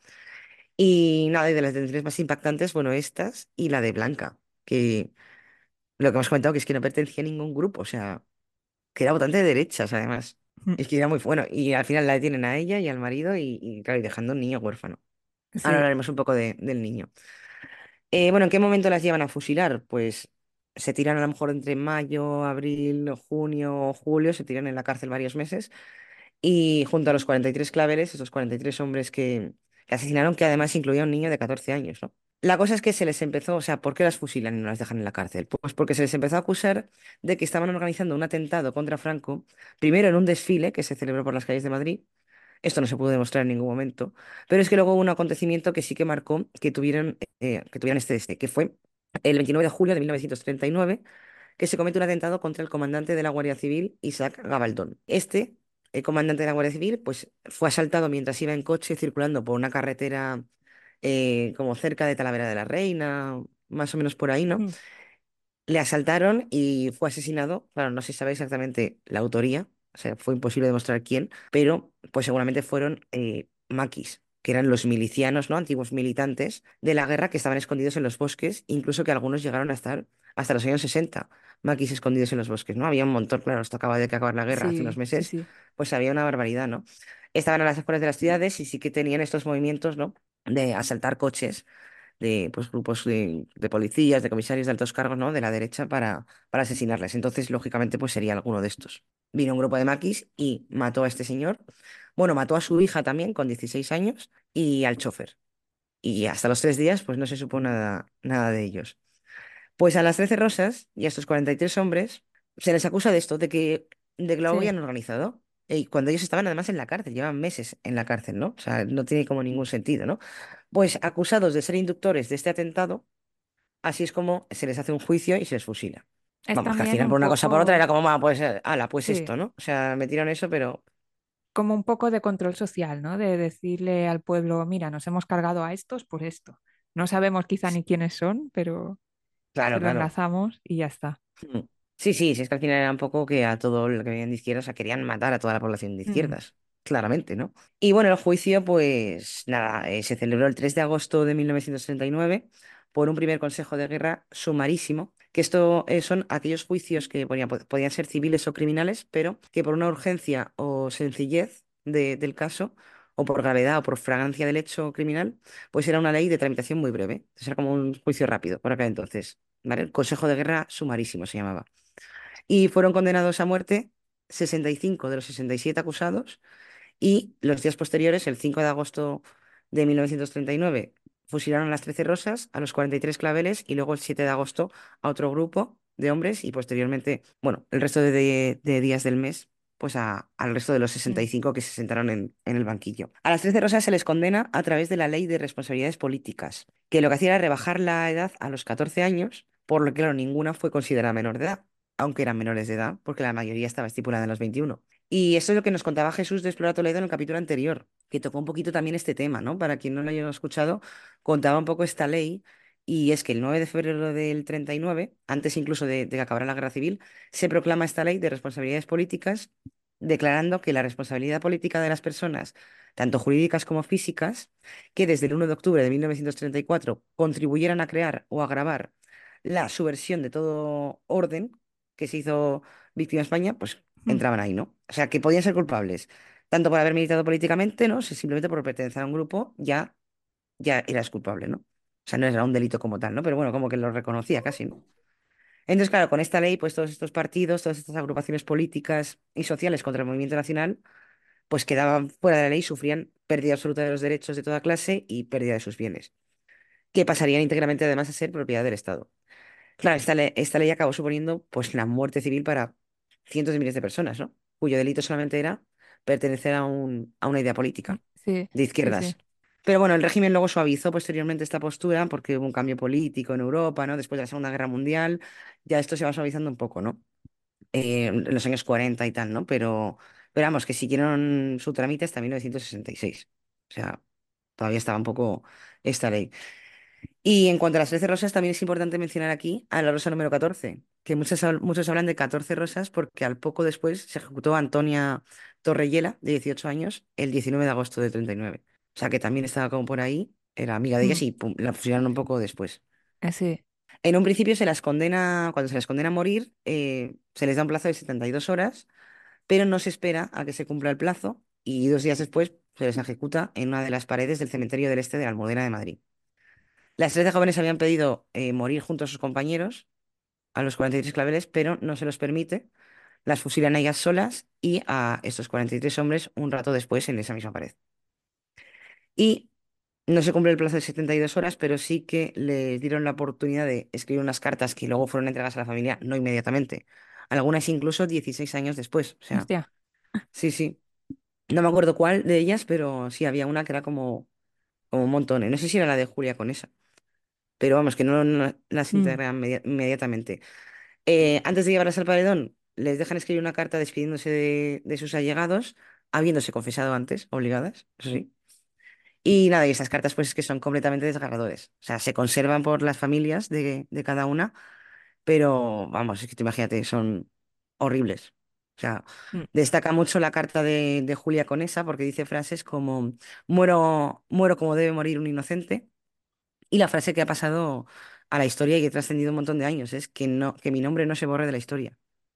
[SPEAKER 3] Y nada, y de las detenciones más impactantes, bueno, estas y la de Blanca, que lo que hemos comentado que es que no pertenecía a ningún grupo, o sea, que era votante de derechas, además.
[SPEAKER 2] mm,
[SPEAKER 3] Es que era muy bueno. Y al final la detienen a ella y al marido y, y, claro, y dejando un niño huérfano. Ahora
[SPEAKER 2] sí.
[SPEAKER 3] hablaremos un poco de- del niño. Eh, bueno, ¿en qué momento las llevan a fusilar? Pues se tiran a lo mejor entre mayo, abril, o junio o julio, se tiran en la cárcel varios meses. Y junto a los cuarenta y tres claveles, esos cuarenta y tres hombres que, que asesinaron, que además incluía un niño de catorce años, ¿no? La cosa es que se les empezó, o sea, ¿por qué las fusilan y no las dejan en la cárcel? Pues porque se les empezó a acusar de que estaban organizando un atentado contra Franco, primero en un desfile que se celebró por las calles de Madrid. Esto no se pudo demostrar en ningún momento, pero es que luego hubo un acontecimiento que sí que marcó que tuvieron, eh, que tuvieran este, este, que fue el veintinueve de julio de mil novecientos treinta y nueve, que se comete un atentado contra el comandante de la Guardia Civil, Isaac Gabaldón. Este, el comandante de la Guardia Civil, pues fue asaltado mientras iba en coche circulando por una carretera eh, como cerca de Talavera de la Reina, más o menos por ahí, ¿no?
[SPEAKER 2] Mm,
[SPEAKER 3] Le asaltaron y fue asesinado. Claro, no se sabe exactamente la autoría, o sea, fue imposible demostrar quién, pero pues seguramente fueron eh, maquis, que eran los milicianos, ¿no? Antiguos militantes de la guerra que estaban escondidos en los bosques, incluso que algunos llegaron a estar hasta los años sesenta maquis escondidos en los bosques, ¿no? Había un montón, claro, esto acaba de que acabar la guerra hace unos
[SPEAKER 2] sí, sí,
[SPEAKER 3] meses,
[SPEAKER 2] sí.
[SPEAKER 3] pues había una barbaridad, ¿no? Estaban a las afueras de las ciudades y sí que tenían estos movimientos, ¿no? De asaltar coches de pues, grupos de, de policías, de comisarios de altos cargos, ¿no? De la derecha para, para asesinarles. Entonces, lógicamente, pues sería alguno de estos. Vino un grupo de maquis y mató a este señor. Bueno, mató a su hija también con dieciséis años y al chofer. Y hasta los tres días, pues no se supo nada, nada de ellos. Pues a las trece rosas y a estos cuarenta y tres hombres se les acusa de esto, de que, de que lo
[SPEAKER 2] Sí.
[SPEAKER 3] habían organizado. Y cuando ellos estaban además en la cárcel, llevan meses en la cárcel, ¿no? O sea, no tiene como ningún sentido, ¿no? Pues acusados de ser inductores de este atentado, así es como se les hace un juicio y se les fusila.
[SPEAKER 2] Es
[SPEAKER 3] Vamos, que al
[SPEAKER 2] también
[SPEAKER 3] final
[SPEAKER 2] un
[SPEAKER 3] por una cosa o por otra era
[SPEAKER 2] poco,
[SPEAKER 3] como, "Va, pues, eh, ala, pues
[SPEAKER 2] sí,
[SPEAKER 3] esto, ¿no? O sea, metieron eso, pero
[SPEAKER 2] como un poco de control social, ¿no? De decirle al pueblo, mira, nos hemos cargado a estos por esto. No sabemos quizá ni quiénes son, pero
[SPEAKER 3] claro,
[SPEAKER 2] se lo
[SPEAKER 3] claro.
[SPEAKER 2] enlazamos y ya está.
[SPEAKER 3] Mm. Sí, sí, sí, es que al final era un poco que a todo lo que venían de izquierdas, o sea, querían matar a toda la población de
[SPEAKER 2] Mm,
[SPEAKER 3] izquierdas, claramente, ¿no? Y bueno, el juicio, pues nada, eh, se celebró el tres de agosto de mil novecientos treinta y nueve por un primer consejo de guerra sumarísimo, que esto eh, son aquellos juicios que podían, podían ser civiles o criminales, pero que por una urgencia o sencillez de- del caso, o por gravedad o por fragancia del hecho criminal, pues era una ley de tramitación muy breve. Entonces era como un juicio rápido por acá entonces. ¿Vale? El Consejo de Guerra Sumarísimo se llamaba. Y fueron condenados a muerte sesenta y cinco de los sesenta y siete acusados y los días posteriores, el cinco de agosto de mil novecientos treinta y nueve, fusilaron a las trece rosas, a los cuarenta y tres claveles y luego el siete de agosto a otro grupo de hombres y posteriormente, bueno, el resto de, de- de días del mes, pues a- al resto de los sesenta y
[SPEAKER 2] mm,
[SPEAKER 3] cinco que se sentaron en, en el banquillo. A las trece rosas se les condena a través de la Ley de Responsabilidades Políticas, que lo que hacía era rebajar la edad a los catorce años, por lo que, claro, ninguna fue considerada menor de edad, aunque eran menores de edad, porque la mayoría estaba estipulada en los veintiuno. Y esto es lo que nos contaba Jesús de Explora Toledo en el capítulo anterior, que tocó un poquito también este tema, ¿no? Para quien no lo haya escuchado, contaba un poco esta ley, y es que el nueve de febrero del treinta y nueve, antes incluso de, de que acabara la guerra civil, se proclama esta ley de responsabilidades políticas, declarando que la responsabilidad política de las personas, tanto jurídicas como físicas, que desde el uno de octubre de mil novecientos treinta y cuatro contribuyeran a crear o agravar la subversión de todo orden que se hizo víctima España, pues
[SPEAKER 2] mm.
[SPEAKER 3] entraban ahí, ¿no? O sea, que podían ser culpables, tanto por haber militado políticamente, ¿no? Si simplemente por pertenecer a un grupo, ya, ya eras culpable, ¿no? O sea, no era un delito como tal, ¿no? Pero bueno, como que lo reconocía casi, ¿no? Entonces, claro, con esta ley, pues todos estos partidos, todas estas agrupaciones políticas y sociales contra el movimiento nacional, pues quedaban fuera de la ley, sufrían pérdida absoluta de los derechos de toda clase y pérdida de sus bienes, que pasarían íntegramente además a ser propiedad del Estado. Claro, esta, le- esta ley acabó suponiendo pues la muerte civil para cientos de miles de personas, ¿no? Cuyo delito solamente era pertenecer a, un, a una idea
[SPEAKER 2] Mm,
[SPEAKER 3] política
[SPEAKER 2] sí,
[SPEAKER 3] de
[SPEAKER 2] sí, sí.
[SPEAKER 3] izquierdas. Pero bueno, el régimen luego suavizó posteriormente esta postura porque hubo un cambio político en Europa, ¿no? Después de la Segunda Guerra Mundial, ya esto se va suavizando un poco, ¿no? Eh, en los años cuarenta y tal, ¿no? Pero, pero vamos, que siguieron su trámite hasta mil novecientos sesenta y seis. O sea, todavía estaba un poco esta ley. Y en cuanto a las trece rosas, también es importante mencionar aquí a la rosa número catorce, que muchos, hab- muchos hablan de catorce rosas porque al poco después se ejecutó a Antonia Torrellela, de dieciocho años, el diecinueve de agosto de treinta y nueve. O sea, que también estaba como por ahí, era amiga de
[SPEAKER 2] Mm,
[SPEAKER 3] ellas y pum, la fusilaron un poco después.
[SPEAKER 2] así.
[SPEAKER 3] En un principio se las condena, cuando se les condena a morir, eh, se les da un plazo de setenta y dos horas, pero no se espera a que se cumpla el plazo y dos días después se les ejecuta en una de las paredes del cementerio del Este de la Almudena de Madrid. Las trece jóvenes habían pedido eh, morir junto a sus compañeros, a los cuarenta y tres claveles, pero no se los permite. Las fusilan a ellas solas y a estos cuarenta y tres hombres un rato después en esa misma pared. Y no se cumple el plazo de setenta y dos horas, pero sí que les dieron la oportunidad de escribir unas cartas que luego fueron entregadas a la familia, no inmediatamente. Algunas incluso dieciséis años después. O sea,
[SPEAKER 2] Hostia.
[SPEAKER 3] sí, sí. No me acuerdo cuál de ellas, pero sí había una que era como, como un montón. No sé si era la de Julia Conesa, pero vamos, que no, no las
[SPEAKER 2] Mm,
[SPEAKER 3] integran media- inmediatamente. Eh, antes de llevarlas al paredón, les dejan escribir una carta despidiéndose de, de sus allegados, habiéndose confesado antes, obligadas, eso sí. Y nada, y esas cartas pues es que son completamente desgarradores. O sea, se conservan por las familias de, de cada una, pero vamos, es que tú imagínate, son horribles. O sea,
[SPEAKER 2] mm,
[SPEAKER 3] destaca mucho la carta de, de Julia Conesa porque dice frases como muero, muero como debe morir un inocente. Y la frase que ha pasado a la historia y que ha trascendido un montón de años es que no, que mi nombre no se borre de la historia.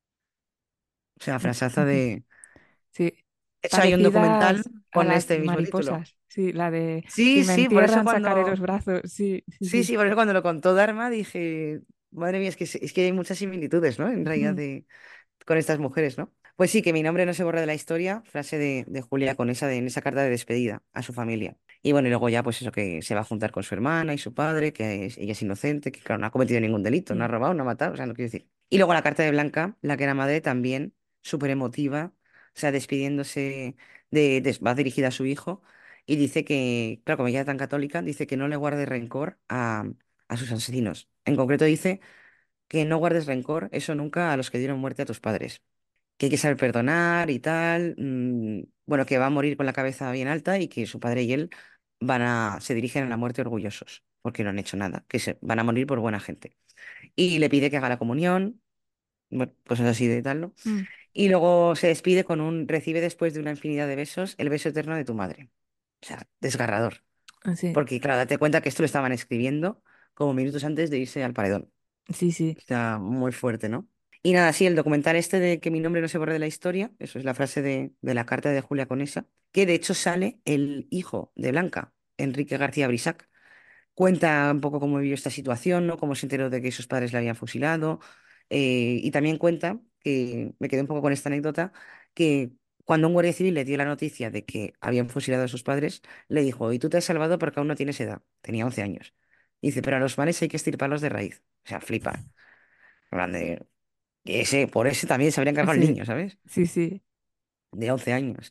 [SPEAKER 3] O sea,
[SPEAKER 2] mm,
[SPEAKER 3] frasaza
[SPEAKER 2] ujú.
[SPEAKER 3] de...
[SPEAKER 2] Sí,
[SPEAKER 3] De hecho, hay un documental
[SPEAKER 2] parecidas a
[SPEAKER 3] con
[SPEAKER 2] las
[SPEAKER 3] este mismo título.
[SPEAKER 2] mariposas. Sí, la de si
[SPEAKER 3] Sí,
[SPEAKER 2] me
[SPEAKER 3] sí, por eso
[SPEAKER 2] entierran sacaré los
[SPEAKER 3] cuando...
[SPEAKER 2] brazos. Sí, sí,
[SPEAKER 3] Sí,
[SPEAKER 2] sí.
[SPEAKER 3] sí, por eso cuando lo contó Dharma dije, madre mía, es que, es que hay muchas similitudes, ¿no? En realidad
[SPEAKER 2] Ujú,
[SPEAKER 3] de, con estas mujeres, ¿no? Pues sí, que mi nombre no se borra de la historia, frase de, de Julia con esa, de, en esa carta de despedida a su familia. Y bueno, y luego ya pues eso que se va a juntar con su hermana y su padre, que es- ella es inocente, que claro, no ha cometido ningún delito, no ha
[SPEAKER 2] mm,
[SPEAKER 3] robado, no ha matado, o sea, no quiero decir. Y luego la carta de Blanca, la que era madre, también súper emotiva, o sea, despidiéndose de, de- va dirigida a su hijo y dice que, claro, como ella es tan católica, dice que no le guarde rencor a, a sus asesinos. En concreto dice que no guardes rencor, eso nunca, a los que dieron muerte a tus padres, que hay que saber perdonar y tal, mm, bueno, que va a morir con la cabeza bien alta y que su padre y él van a, se dirigen a la muerte orgullosos, porque no han hecho nada, que se, van a morir por buena gente. Y le pide que haga la comunión, bueno, cosas así de tal, ¿no?
[SPEAKER 2] mm,
[SPEAKER 3] Y luego se despide con un, recibe después de una infinidad de besos, el beso eterno de tu madre. O sea, desgarrador.
[SPEAKER 2] sí,
[SPEAKER 3] Porque, claro, date cuenta que esto lo estaban escribiendo como minutos antes de irse al paredón.
[SPEAKER 2] sí, sí.
[SPEAKER 3] Está muy fuerte, ¿no? Y nada, sí, el documental este de que mi nombre no se borre de la historia, eso es la frase de, de la carta de Julia Conesa, que de hecho sale el hijo de Blanca, Enrique García Brisac. Cuenta un poco cómo vivió esta situación, ¿no? Cómo se enteró de que sus padres la habían fusilado. Eh, y también cuenta, que me quedé un poco con esta anécdota, que cuando un guardia civil le dio la noticia de que habían fusilado a sus padres, le dijo, y tú te has salvado porque aún no tienes edad. Tenía once años. Dice, pero a los males hay que extirparlos de raíz. O sea, flipa. En plan de, que ese, por ese también se habría encargado el
[SPEAKER 2] Sí,
[SPEAKER 3] niño, ¿sabes?
[SPEAKER 2] sí, sí.
[SPEAKER 3] De once años.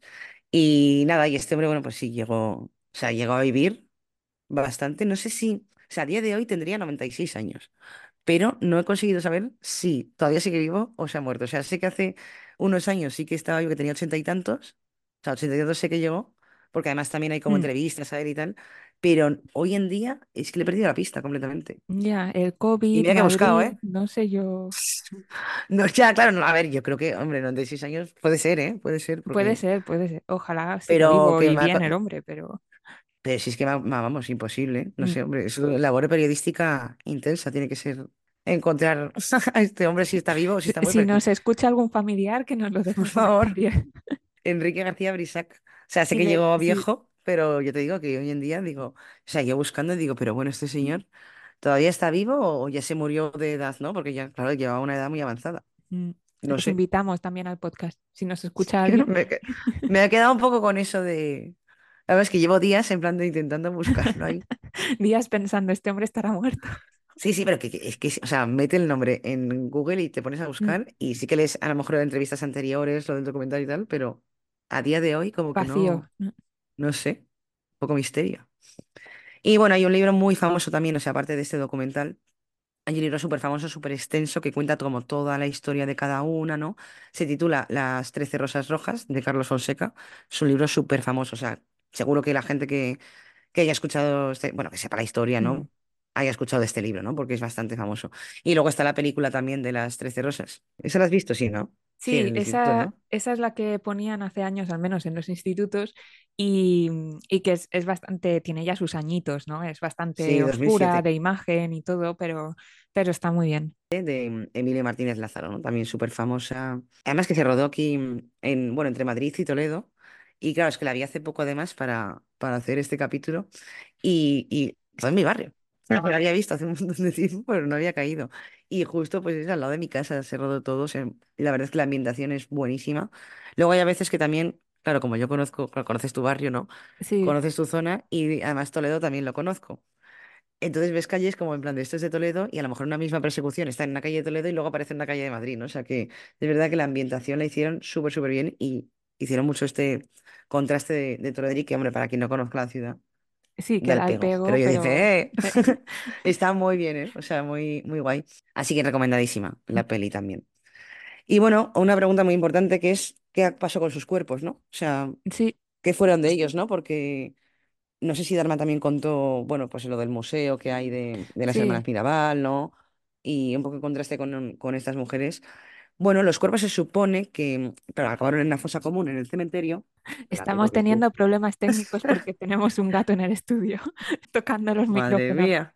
[SPEAKER 3] Y nada, y este hombre, bueno, pues sí, llegó, o sea, llegó a vivir bastante. No sé si, o sea, a día de hoy tendría noventa y seis años, pero no he conseguido saber si todavía sigue vivo o se ha muerto. O sea, sé que hace unos años sí que estaba yo que tenía ochenta y tantos, o sea, ochenta y tantos sé que llegó, porque además también hay como
[SPEAKER 2] Mm,
[SPEAKER 3] entrevistas a él y tal, pero hoy en día es que le he perdido la pista completamente.
[SPEAKER 2] ya, el
[SPEAKER 3] Y
[SPEAKER 2] COVID,
[SPEAKER 3] mira que he buscado,
[SPEAKER 2] Madrid,
[SPEAKER 3] ¿eh?
[SPEAKER 2] no sé yo.
[SPEAKER 3] No, ya, claro, no, a ver, yo creo que, hombre, noventa y seis años puede ser, ¿eh? Puede ser,
[SPEAKER 2] Puede
[SPEAKER 3] porque...
[SPEAKER 2] ser, puede ser. Ojalá siga
[SPEAKER 3] Pero
[SPEAKER 2] vivo
[SPEAKER 3] que
[SPEAKER 2] y
[SPEAKER 3] me ha
[SPEAKER 2] bien el
[SPEAKER 3] co-
[SPEAKER 2] hombre, pero
[SPEAKER 3] pero si es que, ma- ma- vamos, imposible, ¿eh? No
[SPEAKER 2] mm,
[SPEAKER 3] sé, hombre, es una labor periodística intensa, tiene que ser encontrar a este hombre si está vivo o si
[SPEAKER 2] si
[SPEAKER 3] está muerto.
[SPEAKER 2] si
[SPEAKER 3] Es que,
[SPEAKER 2] nos escucha algún familiar, que nos lo deje
[SPEAKER 3] por
[SPEAKER 2] en
[SPEAKER 3] favor,
[SPEAKER 2] comentarios.
[SPEAKER 3] Enrique García Brisac. O sea, sé
[SPEAKER 2] Y
[SPEAKER 3] que
[SPEAKER 2] le,
[SPEAKER 3] llegó
[SPEAKER 2] sí,
[SPEAKER 3] viejo, pero yo te digo que hoy en día digo, o sea, yo buscando digo, pero bueno, este señor ¿Todavía está vivo o ya se murió de edad, no? Porque ya, claro, llevaba una edad muy avanzada.
[SPEAKER 2] Mm,
[SPEAKER 3] No
[SPEAKER 2] Les
[SPEAKER 3] sé.
[SPEAKER 2] invitamos también al podcast. Si nos escucha
[SPEAKER 3] Que no-
[SPEAKER 2] alguien,
[SPEAKER 3] Me, que- me ha quedado un poco con eso de... La verdad es que llevo días en plan de intentando buscarlo ahí.
[SPEAKER 2] días pensando, este hombre estará muerto.
[SPEAKER 3] Sí, sí, pero que, que- es que, o sea, mete el nombre en Google y te pones a
[SPEAKER 2] Mm,
[SPEAKER 3] buscar y sí que lees a lo mejor de entrevistas anteriores, lo del documental y tal, pero a día de hoy como que
[SPEAKER 2] Vacío.
[SPEAKER 3] no,
[SPEAKER 2] Mm,
[SPEAKER 3] no sé, un poco misterio. Y bueno, hay un libro muy famoso también, o sea, aparte de este documental, hay un libro súper famoso, súper extenso, que cuenta como toda la historia de cada una, ¿no? Se titula Las Trece Rosas Rojas, de Carlos Fonseca. Es un libro súper famoso, o sea, seguro que la gente que, que haya escuchado, este, bueno, que sepa la historia,
[SPEAKER 2] mm.
[SPEAKER 3] ¿no? Haya escuchado de este libro, ¿no? Porque es bastante famoso. Y luego está la película también de Las Trece Rosas. ¿Esa la has visto? Sí, ¿no? Sí, en
[SPEAKER 2] Sí,
[SPEAKER 3] el instituto,
[SPEAKER 2] esa,
[SPEAKER 3] ¿no?
[SPEAKER 2] esa es la que ponían hace años, al menos en los institutos, y, y que es, es bastante, tiene ya sus añitos, ¿no? Es
[SPEAKER 3] Sí,
[SPEAKER 2] bastante oscura
[SPEAKER 3] dos mil siete.
[SPEAKER 2] de imagen y todo, pero, pero está muy bien.
[SPEAKER 3] De mm, Emilia Martínez Lázaro, ¿no? También súper famosa. Además que se rodó aquí mm, en, bueno, entre Madrid y Toledo. Y claro, es que la vi hace poco además para, para hacer este capítulo. Y, y fue en mi barrio. No la había visto hace un montón de tiempo, pero no había caído. Y justo pues es al lado de mi casa, se rodó todo. O sea, y la verdad es que la ambientación es buenísima. Luego hay a veces que también, claro, como yo conozco, claro, conoces tu barrio, ¿no?
[SPEAKER 2] Sí,
[SPEAKER 3] Conoces tu zona y además Toledo también lo conozco. Entonces ves calles como en plan de esto es de Toledo y a lo mejor una misma persecución está en una calle de Toledo y luego aparece en una calle de Madrid, ¿no? O sea que es verdad que la ambientación la hicieron súper, súper bien y hicieron mucho este contraste de, de Toledo y que, hombre, para quien no conozca la ciudad,
[SPEAKER 2] sí, que
[SPEAKER 3] da el
[SPEAKER 2] da el
[SPEAKER 3] pego. Pero
[SPEAKER 2] pego,
[SPEAKER 3] yo
[SPEAKER 2] pero
[SPEAKER 3] dije, ¡eh! Está muy bien, ¿eh? O sea, muy, muy guay. Así que recomendadísima la peli también. Y bueno, una pregunta muy importante que es, ¿qué pasó con sus cuerpos, no? O sea,
[SPEAKER 2] sí,
[SPEAKER 3] ¿qué fueron de ellos, no? Porque... No sé si Dharma también contó, bueno, pues lo del museo que hay de, de las
[SPEAKER 2] sí.
[SPEAKER 3] hermanas Mirabal, ¿no? Y un poco en contraste con, con estas mujeres. Bueno, los cuerpos se supone que, claro, acabaron en una fosa común en el cementerio. Gato,
[SPEAKER 2] Estamos
[SPEAKER 3] porque tú.
[SPEAKER 2] teniendo problemas técnicos porque tenemos un gato en el estudio tocando los
[SPEAKER 3] Madre
[SPEAKER 2] micrófonos.
[SPEAKER 3] mía,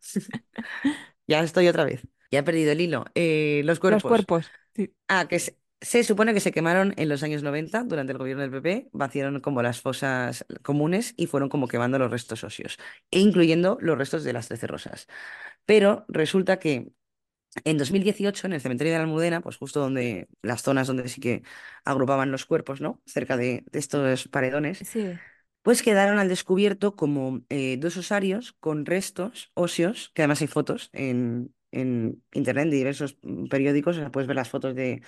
[SPEAKER 3] ya estoy otra vez. Ya he perdido el hilo. Eh, los
[SPEAKER 2] Los
[SPEAKER 3] cuerpos.
[SPEAKER 2] cuerpos, sí,
[SPEAKER 3] Ah, que se, se supone que se quemaron en los años noventa durante el gobierno del P P, vaciaron como las fosas comunes y fueron como quemando los restos óseos, e incluyendo los restos de las Trece Rosas. Pero resulta que en dos mil dieciocho, en el cementerio de la Almudena, pues justo donde las zonas donde sí que agrupaban los cuerpos, ¿no? Cerca de, de estos paredones,
[SPEAKER 2] sí,
[SPEAKER 3] pues quedaron al descubierto como eh, dos osarios con restos óseos, que además hay fotos en, en internet de diversos mm, periódicos, o sea, puedes ver las fotos de,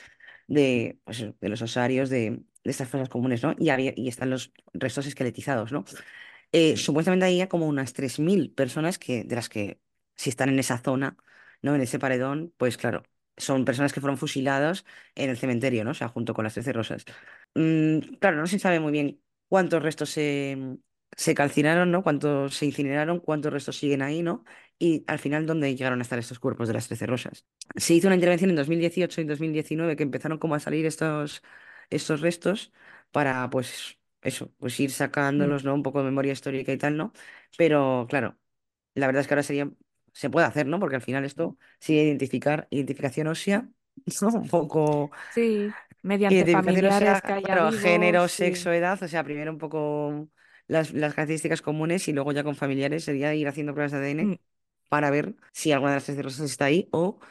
[SPEAKER 3] de, pues, eso, de los osarios de, de estas fosas comunes, ¿no? Y, había, y están los restos esqueletizados, ¿no? Eh, supuestamente había como unas tres mil personas que, de las que, si están en esa zona, ¿no? En ese paredón, pues claro, son personas que fueron fusiladas en el cementerio, ¿no? O sea, junto con las Trece Rosas. Mm, claro, no se sabe muy bien cuántos restos se, se calcinaron, ¿no? Cuántos se incineraron, cuántos restos siguen ahí, ¿no? Y al final, ¿dónde llegaron a estar estos cuerpos de las Trece Rosas? Se hizo una intervención en dos mil dieciocho y dos mil diecinueve que empezaron como a salir estos, estos restos para, pues, eso, pues ir
[SPEAKER 2] mm,
[SPEAKER 3] sacándolos, ¿no? Un poco de memoria histórica y tal, ¿no? Pero claro, la verdad es que ahora sería, se puede hacer, ¿no? Porque al final esto sigue identificar, identificación ósea, ¿no? Un poco
[SPEAKER 2] sí, mediante
[SPEAKER 3] identificación ósea,
[SPEAKER 2] familiares que haya
[SPEAKER 3] claro, género,
[SPEAKER 2] vivos, sí.
[SPEAKER 3] sexo, edad, o sea, primero un poco las, las características comunes y luego ya con familiares sería ir haciendo pruebas de A D N
[SPEAKER 2] Mm,
[SPEAKER 3] para ver si alguna de las tres rosas está ahí o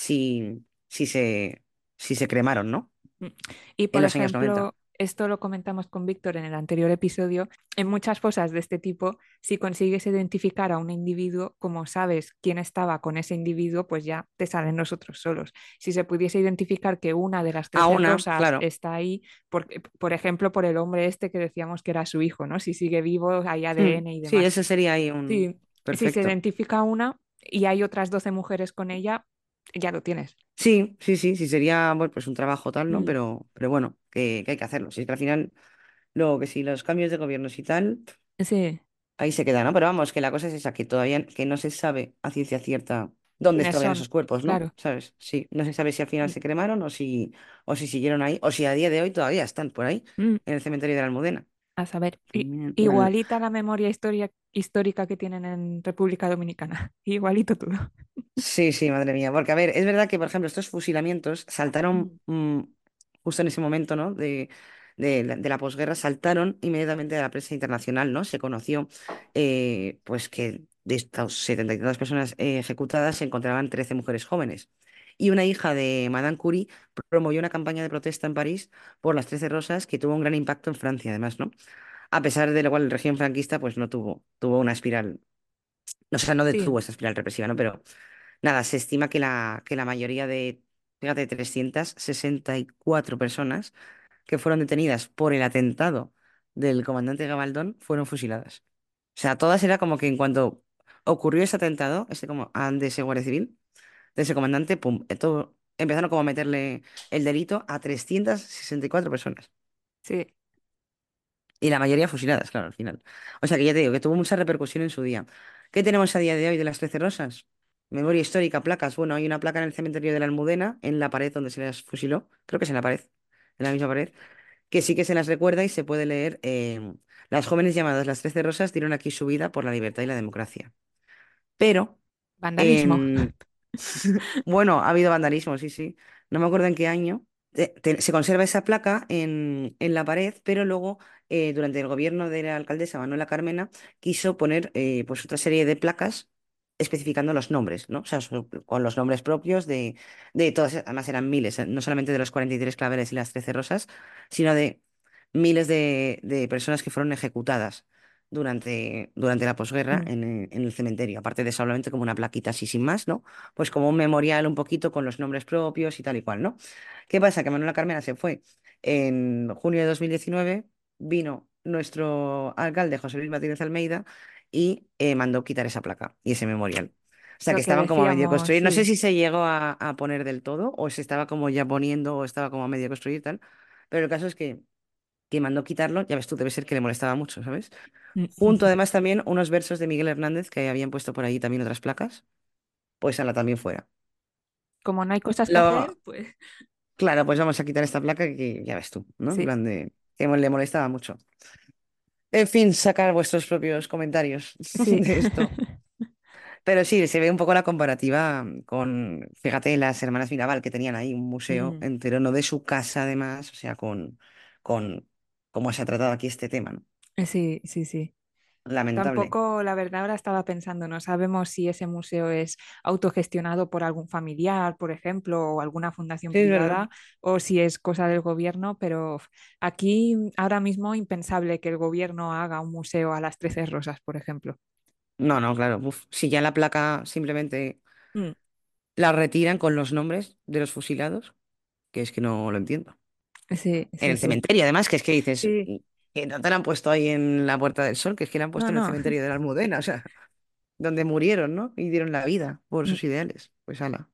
[SPEAKER 3] si, si se, si se cremaron, ¿no?
[SPEAKER 2] mm. Y
[SPEAKER 3] En
[SPEAKER 2] por
[SPEAKER 3] los años noventa.
[SPEAKER 2] ejemplo, esto lo comentamos con Víctor en el anterior episodio, en muchas fosas de este tipo, si consigues identificar a un individuo, como sabes quién estaba con ese individuo, pues ya te salen los otros solos. Si se pudiese identificar que una de las
[SPEAKER 3] A
[SPEAKER 2] trece
[SPEAKER 3] una,
[SPEAKER 2] rosas
[SPEAKER 3] claro.
[SPEAKER 2] está ahí, por, por ejemplo, por el hombre este que decíamos que era su hijo, ¿no? Si sigue vivo, hay
[SPEAKER 3] Hmm.
[SPEAKER 2] A D N y
[SPEAKER 3] Sí,
[SPEAKER 2] demás.
[SPEAKER 3] ese sería ahí un...
[SPEAKER 2] Sí, si se
[SPEAKER 3] Perfecto.
[SPEAKER 2] identifica una y hay otras doce mujeres con ella, ya lo tienes.
[SPEAKER 3] Sí, sí, sí, sí, sería bueno, pues un trabajo tal, ¿no?
[SPEAKER 2] Mm,
[SPEAKER 3] Pero, pero bueno, que, que hay que hacerlo. Si es que al final, luego que si los cambios de gobiernos y tal,
[SPEAKER 2] sí,
[SPEAKER 3] ahí se queda, ¿no? Pero vamos, que la cosa es esa, que todavía que no se sabe a ciencia cierta dónde
[SPEAKER 2] ¿quiénes
[SPEAKER 3] estaban
[SPEAKER 2] son?
[SPEAKER 3] esos cuerpos, ¿no?
[SPEAKER 2] Claro.
[SPEAKER 3] ¿Sabes? Sí, no se sabe si al final
[SPEAKER 2] Mm,
[SPEAKER 3] se cremaron o si, o si siguieron ahí, o si a día de hoy todavía están por ahí,
[SPEAKER 2] mm.
[SPEAKER 3] en el cementerio de la Almudena.
[SPEAKER 2] A saber, i-
[SPEAKER 3] También, bueno,
[SPEAKER 2] igualita la memoria historia, histórica que tienen en República Dominicana. Igualito todo.
[SPEAKER 3] sí, sí, madre mía. Porque, a ver, es verdad que, por ejemplo, estos fusilamientos saltaron
[SPEAKER 2] Mm.
[SPEAKER 3] mm, justo en ese momento, ¿no? De, de la, de la posguerra, saltaron inmediatamente a la prensa internacional, ¿no? Se conoció, eh, pues, que de estas setenta y tantas personas eh, ejecutadas se encontraban trece mujeres jóvenes. Y una hija de Madame Curie promovió una campaña de protesta en París por las trece rosas que tuvo un gran impacto en Francia, además, ¿no? A pesar de lo cual el régimen franquista pues no tuvo, tuvo una espiral, o sea, no
[SPEAKER 2] Sí,
[SPEAKER 3] detuvo esa espiral represiva, ¿no? Pero nada, se estima que la, que la mayoría de, fíjate, trescientas sesenta y cuatro personas que fueron detenidas por el atentado del comandante Gabaldón fueron fusiladas. O sea, todas era como que en cuanto ocurrió ese atentado, ese como ah, de ese guardia civil, de ese comandante, pum, eh, todo, empezaron como a meterle el delito a trescientas sesenta y cuatro personas.
[SPEAKER 2] sí.
[SPEAKER 3] Y la mayoría fusiladas, claro, al final. O sea que ya te digo que tuvo mucha repercusión en su día. ¿Qué tenemos a día de hoy de las Trece Rosas? Memoria histórica, placas. Bueno, hay una placa en el cementerio de la Almudena, en la pared donde se las fusiló. Creo que es en la pared, en la misma pared, que sí que se las recuerda y se puede leer. eh, las jóvenes llamadas las Trece Rosas dieron aquí su vida por la libertad y la democracia. Pero,
[SPEAKER 2] Vandalismo.
[SPEAKER 3] en... bueno, ha habido vandalismo, sí, sí. No me acuerdo en qué año. Te- te- se conserva esa placa en, en la pared, pero luego, eh, durante el gobierno de la alcaldesa Manuela Carmena, quiso poner eh, pues otra serie de placas especificando los nombres, ¿no? O sea, so- con los nombres propios de, de todas, además eran miles, eh, no solamente de los cuarenta y tres claveles y las trece rosas, sino de miles de, de personas que fueron ejecutadas durante, durante la posguerra
[SPEAKER 2] Mm.
[SPEAKER 3] en, el en el cementerio. Aparte de solamente como una plaquita así sin más, ¿no? Pues como un memorial un poquito con los nombres propios y tal y cual, ¿no? ¿Qué pasa? Que Manuela Carmena se fue en junio de dos mil diecinueve, vino nuestro alcalde José Luis Martínez Almeida y eh, mandó quitar esa placa y ese memorial. O sea,
[SPEAKER 2] Lo
[SPEAKER 3] que
[SPEAKER 2] que
[SPEAKER 3] estaban como a medio
[SPEAKER 2] decíamos,
[SPEAKER 3] construir. No sé
[SPEAKER 2] sí.
[SPEAKER 3] si se llegó a, a poner del todo o se estaba como ya poniendo o estaba como a medio construir y tal. Pero el caso es que, que mandó quitarlo. Ya ves tú, debe ser que le molestaba mucho, ¿sabes? Junto
[SPEAKER 2] Mm.
[SPEAKER 3] además también unos versos de Miguel Hernández que habían puesto por ahí también otras placas. Pues ala, también fuera.
[SPEAKER 2] Como no hay cosas que hacer,
[SPEAKER 3] Lo,
[SPEAKER 2] pues
[SPEAKER 3] claro, pues vamos a quitar esta placa que ya ves tú, ¿no? En
[SPEAKER 2] sí,
[SPEAKER 3] plan de que mo- le molestaba mucho. En fin, sacar vuestros propios comentarios
[SPEAKER 2] sí.
[SPEAKER 3] de esto. Pero sí, se ve un poco la comparativa con, fíjate, las hermanas Mirabal que tenían ahí un museo
[SPEAKER 2] Mm.
[SPEAKER 3] entero, no de su casa además, o sea, con, con cómo se ha tratado aquí este tema, ¿no?
[SPEAKER 2] Sí, sí, sí.
[SPEAKER 3] Lamentable.
[SPEAKER 2] Tampoco, la verdad, ahora estaba pensando, no sabemos si ese museo es autogestionado por algún familiar, por ejemplo, o alguna fundación
[SPEAKER 3] Sí, es verdad.
[SPEAKER 2] privada, o si es cosa del gobierno, pero uf, aquí ahora mismo impensable que el gobierno haga un museo a las Trece Rosas, por ejemplo.
[SPEAKER 3] No, no, claro. Uf, si ya la placa simplemente
[SPEAKER 2] Mm.
[SPEAKER 3] la retiran con los nombres de los fusilados, que es que no lo entiendo.
[SPEAKER 2] Sí,
[SPEAKER 3] En
[SPEAKER 2] sí,
[SPEAKER 3] el
[SPEAKER 2] sí.
[SPEAKER 3] cementerio, además, que es que dices,
[SPEAKER 2] Sí,
[SPEAKER 3] que no te la han puesto ahí en la Puerta del Sol, que es que la han
[SPEAKER 2] no,
[SPEAKER 3] puesto en el
[SPEAKER 2] no.
[SPEAKER 3] cementerio de la Almudena, o sea, donde murieron, ¿no? Y dieron la vida por
[SPEAKER 2] Mm.
[SPEAKER 3] sus ideales. Pues ala.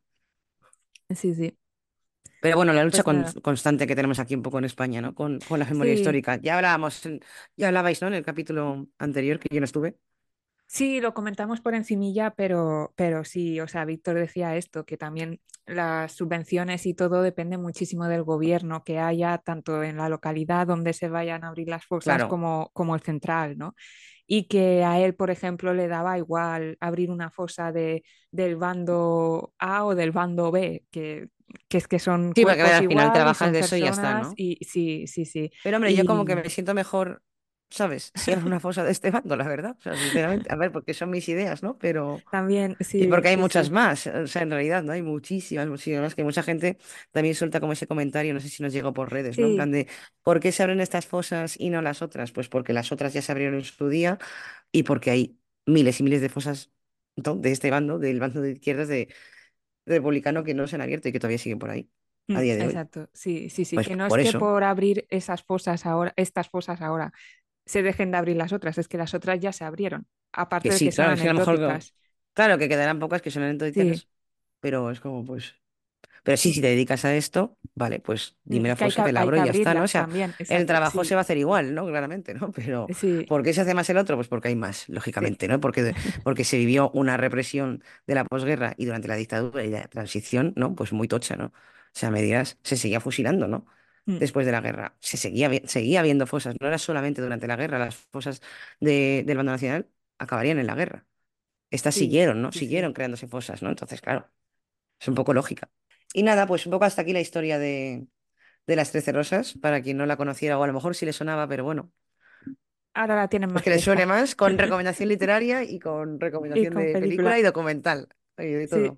[SPEAKER 2] Sí, sí.
[SPEAKER 3] Pero bueno, la lucha
[SPEAKER 2] Pues
[SPEAKER 3] con-
[SPEAKER 2] nada.
[SPEAKER 3] constante que tenemos aquí un poco en España, ¿no? Con, con la memoria
[SPEAKER 2] Sí.
[SPEAKER 3] histórica. Ya hablábamos, en- ya hablabais, ¿no? En el capítulo anterior que yo no estuve.
[SPEAKER 2] Sí, lo comentamos por encimilla, pero, pero sí, o sea, Víctor decía esto, que también las subvenciones y todo depende muchísimo del gobierno que haya, tanto en la localidad donde se vayan a abrir las fosas
[SPEAKER 3] Claro.
[SPEAKER 2] como, como el central, ¿no? Y que a él, por ejemplo, le daba igual abrir una fosa de, del bando A o del bando B, que, que es que son
[SPEAKER 3] Sí, porque a ver,
[SPEAKER 2] cuerpos
[SPEAKER 3] al final
[SPEAKER 2] igual y
[SPEAKER 3] trabajas
[SPEAKER 2] son
[SPEAKER 3] de eso y ya está,
[SPEAKER 2] personas
[SPEAKER 3] ¿no?
[SPEAKER 2] y sí, sí, sí.
[SPEAKER 3] Pero hombre, yo como que
[SPEAKER 2] Y
[SPEAKER 3] me siento mejor, ¿sabes? Si abro una fosa de este bando, la verdad. O sea, sinceramente, a ver, porque son mis ideas, ¿no? Pero...
[SPEAKER 2] también,
[SPEAKER 3] Y
[SPEAKER 2] sí,
[SPEAKER 3] porque hay
[SPEAKER 2] sí,
[SPEAKER 3] muchas
[SPEAKER 2] sí.
[SPEAKER 3] más, o sea, en realidad, ¿no? Hay muchísimas, muchísimas más, que mucha gente también suelta como ese comentario, no sé si nos llegó por redes, ¿no? En plan
[SPEAKER 2] Sí,
[SPEAKER 3] de, ¿por qué se abren estas fosas y no las otras? Pues porque las otras ya se abrieron en su día y porque hay miles y miles de fosas, ¿no? De este bando, del bando de izquierdas de, de republicano que no se han abierto y que todavía siguen por ahí,
[SPEAKER 2] mm,
[SPEAKER 3] a día de hoy.
[SPEAKER 2] exacto, sí, sí, sí,
[SPEAKER 3] Pues
[SPEAKER 2] que no es
[SPEAKER 3] por
[SPEAKER 2] que
[SPEAKER 3] eso,
[SPEAKER 2] por abrir esas fosas ahora, estas fosas ahora, se dejen de abrir las otras, es que las otras ya se abrieron,
[SPEAKER 3] que
[SPEAKER 2] aparte de que
[SPEAKER 3] sí,
[SPEAKER 2] son
[SPEAKER 3] claro, es que a lo mejor,
[SPEAKER 2] anecdóticas.
[SPEAKER 3] claro, que quedarán pocas que son
[SPEAKER 2] Sí,
[SPEAKER 3] anecdóticas, pero es como, pues... Pero sí,
[SPEAKER 2] mm,
[SPEAKER 3] si te dedicas a esto, vale, pues
[SPEAKER 2] mm,
[SPEAKER 3] dime la
[SPEAKER 2] que hay
[SPEAKER 3] fosa,
[SPEAKER 2] que,
[SPEAKER 3] te la
[SPEAKER 2] hay
[SPEAKER 3] abro
[SPEAKER 2] que
[SPEAKER 3] y ya está, ¿no? O
[SPEAKER 2] abrirlas
[SPEAKER 3] sea,
[SPEAKER 2] también,
[SPEAKER 3] el
[SPEAKER 2] exacto,
[SPEAKER 3] trabajo se
[SPEAKER 2] sí,
[SPEAKER 3] va a hacer igual, ¿no? Claramente, ¿no? Pero
[SPEAKER 2] sí,
[SPEAKER 3] ¿por qué se hace más el otro? Pues porque hay más,
[SPEAKER 2] sí,
[SPEAKER 3] lógicamente, ¿no? Porque, porque se vivió una represión de la posguerra y durante la dictadura y la transición, ¿no? Pues muy tocha, ¿no? O sea, me dirás, se seguía fusilando, ¿no?
[SPEAKER 2] mm,
[SPEAKER 3] Después de la guerra. Se seguía, vi- seguía habiendo fosas, no era solamente durante la guerra, las fosas de- del bando nacional acabarían en la guerra. Estas
[SPEAKER 2] sí,
[SPEAKER 3] siguieron, ¿no?
[SPEAKER 2] sí, sí,
[SPEAKER 3] Siguieron creándose fosas, ¿no? Entonces, claro. Es un poco lógica. Y nada, pues un poco hasta aquí la historia de, de las Trece Rosas, para quien no la conociera, o a lo mejor sí le sonaba, pero bueno,
[SPEAKER 2] ahora la tienen
[SPEAKER 3] Pues
[SPEAKER 2] más
[SPEAKER 3] que le suene
[SPEAKER 2] fresca.
[SPEAKER 3] más con recomendación literaria y con
[SPEAKER 2] Y
[SPEAKER 3] recomendación
[SPEAKER 2] con
[SPEAKER 3] de película
[SPEAKER 2] película.
[SPEAKER 3] y documental. Oye, de
[SPEAKER 2] Sí.
[SPEAKER 3] todo.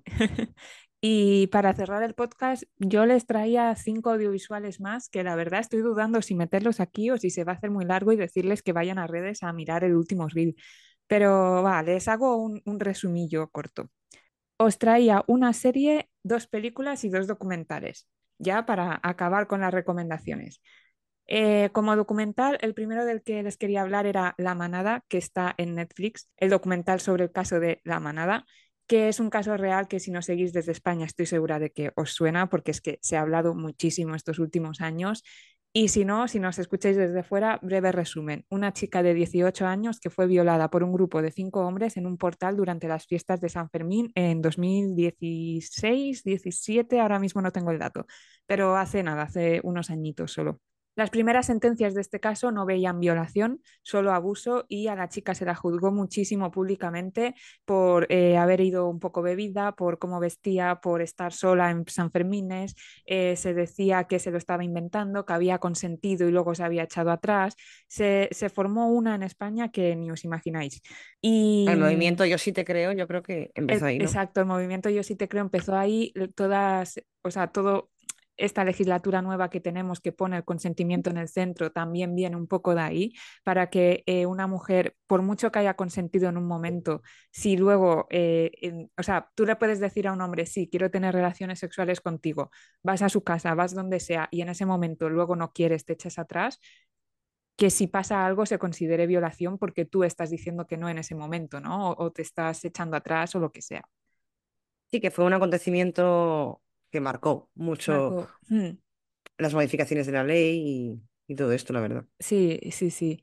[SPEAKER 2] Y para cerrar el podcast, yo les traía cinco audiovisuales más que la verdad estoy dudando si meterlos aquí o si se va a hacer muy largo y decirles que vayan a redes a mirar el último reel. Pero va, les hago un, un resumillo corto. Os traía una serie, dos películas y dos documentales, ya para acabar con las recomendaciones. Eh, como documental, el primero del que les quería hablar era La Manada, que está en Netflix, el documental sobre el caso de La Manada, que es un caso real que si nos seguís desde España estoy segura de que os suena, porque es que se ha hablado muchísimo estos últimos años. Y si no, si nos escucháis desde fuera, breve resumen. Una chica de dieciocho años que fue violada por un grupo de cinco hombres en un portal durante las fiestas de San Fermín en dos mil dieciséis, diecisiete, ahora mismo no tengo el dato, pero hace nada, hace unos añitos solo. Las primeras sentencias de este caso no veían violación, solo abuso y a la chica se la juzgó muchísimo públicamente por eh, haber ido un poco bebida, por cómo vestía, por estar sola en San Fermines. Eh, se decía que se lo estaba inventando, que había consentido y luego se había echado atrás. Se, se formó una en España que ni os imagináis.
[SPEAKER 3] El
[SPEAKER 2] Y
[SPEAKER 3] movimiento Yo sí te creo, yo creo que empezó
[SPEAKER 2] el,
[SPEAKER 3] ahí, ¿no?
[SPEAKER 2] exacto, el movimiento Yo sí te creo empezó ahí, todas, o sea, todo esta legislatura nueva que tenemos que pone el consentimiento en el centro también viene un poco de ahí, para que eh, una mujer, por mucho que haya consentido en un momento, si luego, eh, en, o sea, tú le puedes decir a un hombre, sí, quiero tener relaciones sexuales contigo, vas a su casa, vas donde sea, y en ese momento luego no quieres, te echas atrás, que si pasa algo se considere violación porque tú estás diciendo que no en ese momento, ¿no? O, o te estás echando atrás o lo que sea.
[SPEAKER 3] Sí, que fue un acontecimiento que marcó mucho
[SPEAKER 2] Marco, hmm,
[SPEAKER 3] las modificaciones de la ley y, y todo esto, la verdad.
[SPEAKER 2] sí, sí, sí.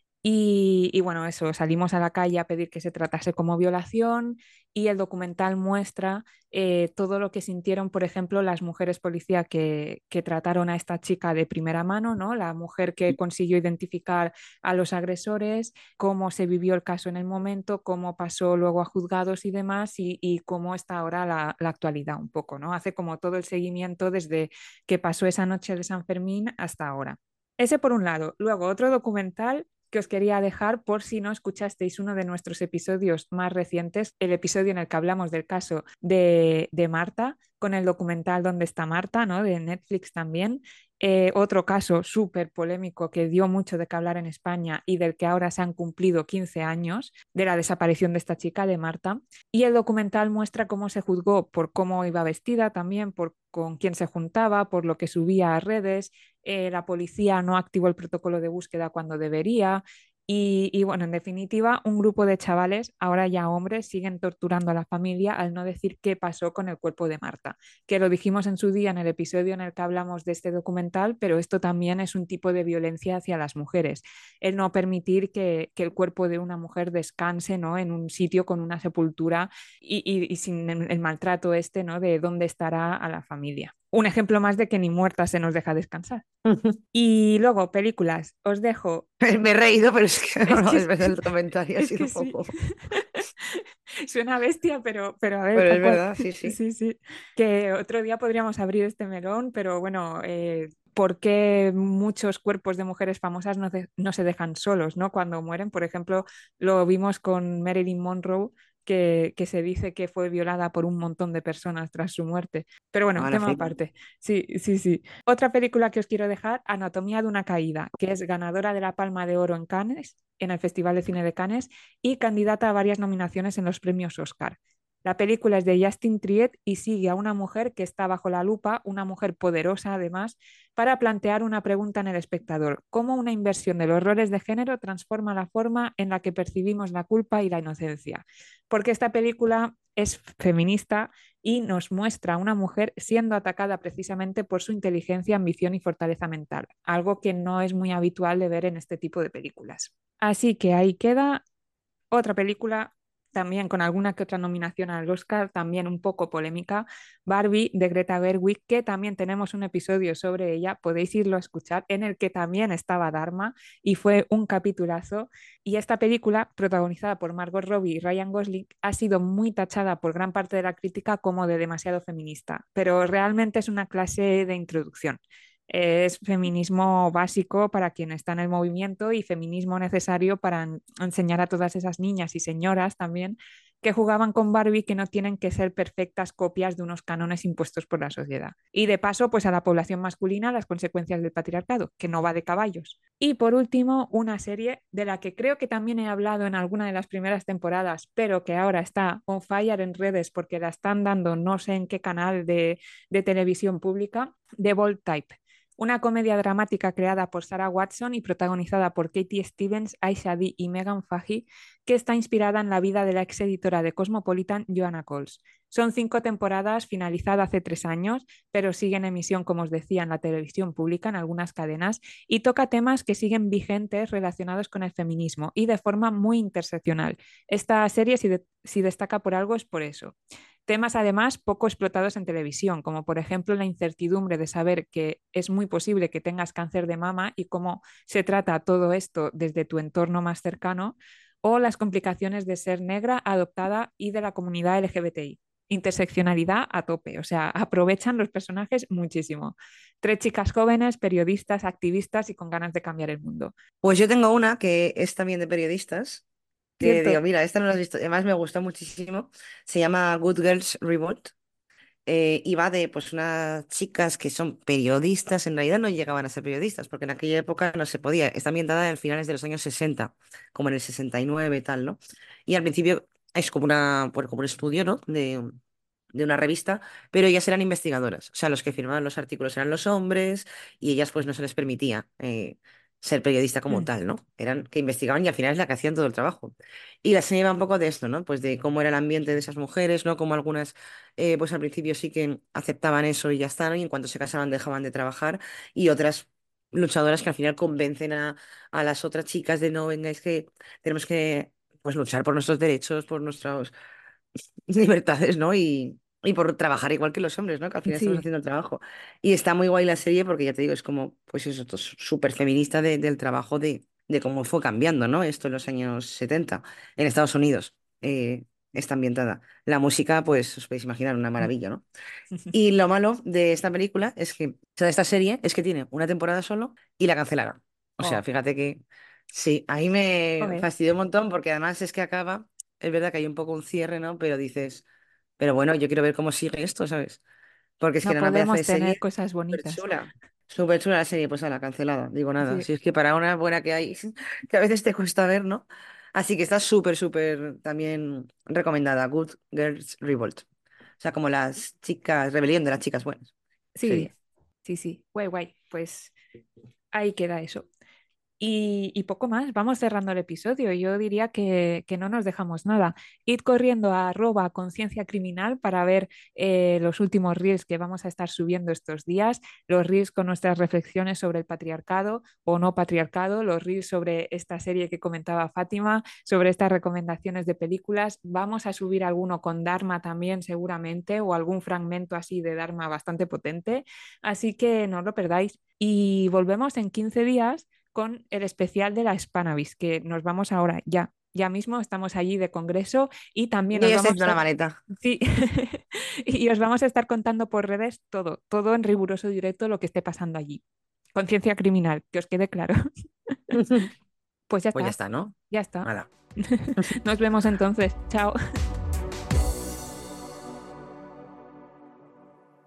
[SPEAKER 2] Y, y bueno, eso, salimos a la calle a pedir que se tratase como violación y el documental muestra eh, todo lo que sintieron, por ejemplo, las mujeres policía que, que trataron a esta chica de primera mano, ¿no? La mujer que consiguió identificar a los agresores, cómo se vivió el caso en el momento, cómo pasó luego a juzgados y demás y, y cómo está ahora la, la actualidad un poco, ¿no? Hace como todo el seguimiento desde que pasó esa noche de San Fermín hasta ahora. Ese por un lado. Luego, otro documental que os quería dejar por si no escuchasteis uno de nuestros episodios más recientes, el episodio en el que hablamos del caso de, de Marta, con el documental ¿Dónde está Marta?, ¿no? De Netflix también. Eh, otro caso súper polémico que dio mucho de qué hablar en España y del que ahora se han cumplido quince años de la desaparición de esta chica, de Marta. Y el documental muestra cómo se juzgó por cómo iba vestida también, por con quién se juntaba, por lo que subía a redes. Eh, la policía no activó el protocolo de búsqueda cuando debería. Y, y, bueno, en definitiva, un grupo de chavales, ahora ya hombres, siguen torturando a la familia al no decir qué pasó con el cuerpo de Marta, que lo dijimos en su día en el episodio en el que hablamos de este documental, pero esto también es un tipo de violencia hacia las mujeres, el no permitir que, que el cuerpo de una mujer descanse, ¿no? En un sitio con una sepultura y, y, y sin el, el maltrato este, ¿no? De dónde estará a la familia. Un ejemplo más de que ni muerta se nos deja descansar. Y luego, películas, os dejo.
[SPEAKER 3] Me he reído, pero es que
[SPEAKER 2] Es
[SPEAKER 3] no,
[SPEAKER 2] que,
[SPEAKER 3] es verdad, el comentario ha
[SPEAKER 2] es
[SPEAKER 3] sido
[SPEAKER 2] que
[SPEAKER 3] un
[SPEAKER 2] sí.
[SPEAKER 3] poco.
[SPEAKER 2] Suena bestia, pero, pero a ver,
[SPEAKER 3] Pero
[SPEAKER 2] tal
[SPEAKER 3] es
[SPEAKER 2] cual.
[SPEAKER 3] verdad, sí, sí.
[SPEAKER 2] Sí, sí. Que otro día podríamos abrir este melón, pero bueno, eh, ¿por qué muchos cuerpos de mujeres famosas no, de- no se dejan solos, ¿no? Cuando mueren? Por ejemplo, lo vimos con Marilyn Monroe, que, que se dice que fue violada por un montón de personas tras su muerte. Pero bueno,
[SPEAKER 3] Mala
[SPEAKER 2] tema
[SPEAKER 3] fe.
[SPEAKER 2] aparte. Sí, sí, sí. Otra película que os quiero dejar, Anatomía de una caída, que es ganadora de la Palma de Oro en Cannes, en el Festival de Cine de Cannes, y candidata a varias nominaciones en los premios Oscar. La película es de Justin Triet y sigue a una mujer que está bajo la lupa, una mujer poderosa además, para plantear una pregunta en el espectador: ¿cómo una inversión de los roles de género transforma la forma en la que percibimos la culpa y la inocencia? Porque esta película es feminista y nos muestra a una mujer siendo atacada precisamente por su inteligencia, ambición y fortaleza mental, algo que no es muy habitual de ver en este tipo de películas. Así que ahí queda otra película, también con alguna que otra nominación al Oscar, también un poco polémica, Barbie, de Greta Gerwig, que también tenemos un episodio sobre ella, podéis irlo a escuchar, en el que también estaba Dharma y fue un capitulazo. Y esta película, protagonizada por Margot Robbie y Ryan Gosling, ha sido muy tachada por gran parte de la crítica como de demasiado feminista, pero realmente es una clase de introducción. Es feminismo básico para quien está en el movimiento y feminismo necesario para en- enseñar a todas esas niñas y señoras también que jugaban con Barbie que no tienen que ser perfectas copias de unos cánones impuestos por la sociedad. Y de paso, pues a la población masculina las consecuencias del patriarcado, que no va de caballos. Y por último, una serie de la que creo que también he hablado en alguna de las primeras temporadas, pero que ahora está on fire en redes porque la están dando no sé en qué canal de, de televisión pública, The Bold Type. Una comedia dramática creada por Sarah Watson y protagonizada por Katie Stevens, Aisha Dee y Megan Fahey, que está inspirada en la vida de la ex editora de Cosmopolitan, Joanna Coles. Son cinco temporadas, finalizada hace tres años, pero sigue en emisión, como os decía, en la televisión pública, en algunas cadenas, y toca temas que siguen vigentes relacionados con el feminismo y de forma muy interseccional. Esta serie, si, de, si destaca por algo, es por eso. Temas además poco explotados en televisión, como por ejemplo la incertidumbre de saber que es muy posible que tengas cáncer de mama y cómo se trata todo esto desde tu entorno más cercano, o las complicaciones de ser negra, adoptada y de la comunidad L G B T I. Interseccionalidad a tope, o sea, aprovechan los personajes muchísimo. Tres chicas jóvenes, periodistas, activistas y con ganas de cambiar el mundo.
[SPEAKER 3] Pues yo tengo una que es también de periodistas, que digo,
[SPEAKER 2] ¿Cierto?
[SPEAKER 3] mira, esta no la has visto, además me gustó muchísimo, se llama Good Girls Revolt. Eh, y va de pues unas chicas que son periodistas, en realidad no llegaban a ser periodistas, porque en aquella época no se podía, está ambientada en finales de los años sesenta, como en el sesenta y nueve y tal, ¿no? Y al principio es como una, pues, como un estudio, ¿no? De, de una revista, pero ellas eran investigadoras, o sea, los que firmaban los artículos eran los hombres y ellas pues no se les permitía eh, ser periodista como
[SPEAKER 2] Mm.
[SPEAKER 3] tal, ¿no? Eran que investigaban y al final es la que hacían todo el trabajo. Y la serie va un poco de esto, ¿no? Pues de cómo era el ambiente de esas mujeres, ¿no? Como algunas eh, pues al principio sí que aceptaban eso y ya está, ¿no? Y en cuanto se casaban dejaban de trabajar y otras luchadoras que al final convencen a, a las otras chicas de no, venga, es que tenemos que pues luchar por nuestros derechos, por nuestras libertades, ¿no? Y, y por trabajar igual que los hombres, ¿no? Que al final estamos
[SPEAKER 2] Sí,
[SPEAKER 3] haciendo el trabajo. Y está muy guay la serie porque ya te digo, es como, pues eso, esto es súper feminista de- del trabajo de, de cómo fue cambiando, ¿no? Esto en los años setenta en Estados Unidos. eh, está ambientada. La música, pues os podéis imaginar, una maravilla, ¿no? Y lo malo de esta película es que, o sea, de esta serie, es que tiene una temporada solo y la cancelaron. O sea,
[SPEAKER 2] oh,
[SPEAKER 3] fíjate que sí, ahí me
[SPEAKER 2] joder.
[SPEAKER 3] fastidió un montón porque además es que acaba, es verdad que hay un poco un cierre, ¿no? Pero dices, pero bueno, yo quiero ver cómo sigue esto, ¿sabes? Porque es que
[SPEAKER 2] No
[SPEAKER 3] era una pedazo
[SPEAKER 2] podemos
[SPEAKER 3] de
[SPEAKER 2] tener
[SPEAKER 3] serie
[SPEAKER 2] cosas
[SPEAKER 3] súper
[SPEAKER 2] bonitas.
[SPEAKER 3] chula. Súper chula la serie, pues a la cancelada. Digo nada,
[SPEAKER 2] Sí.
[SPEAKER 3] si es que para una buena que hay, que a veces te cuesta ver, ¿no? Así que está súper, súper también recomendada. Good Girls Revolt. O sea, como las chicas, rebelión de las chicas buenas.
[SPEAKER 2] Sí,
[SPEAKER 3] Sería.
[SPEAKER 2] sí, sí. Guay, guay. Pues ahí queda eso. Y, y poco más, vamos cerrando el episodio. Yo diría que, que no nos dejamos nada. Id corriendo a arroba conciencia criminal para ver eh, los últimos reels que vamos a estar subiendo estos días, los reels con nuestras reflexiones sobre el patriarcado o no patriarcado, los reels sobre esta serie que comentaba Fátima, sobre estas recomendaciones de películas. Vamos a subir alguno con Dharma también seguramente o algún fragmento así de Dharma bastante potente. Así que no os lo perdáis. Y volvemos en quince días con el especial de la Spanavis, que nos vamos ahora ya. Ya mismo estamos allí de congreso y también
[SPEAKER 3] Yo
[SPEAKER 2] nos
[SPEAKER 3] ya estoy
[SPEAKER 2] vamos a
[SPEAKER 3] haciendo la
[SPEAKER 2] estar,
[SPEAKER 3] maleta.
[SPEAKER 2] sí, y os vamos a estar contando por redes todo, todo en riguroso directo lo que esté pasando allí. Conciencia criminal, que os quede claro. Pues ya
[SPEAKER 3] Pues ya
[SPEAKER 2] está,
[SPEAKER 3] está, ¿no?
[SPEAKER 2] ya está.
[SPEAKER 3] Nada.
[SPEAKER 2] Nos vemos entonces. Chao.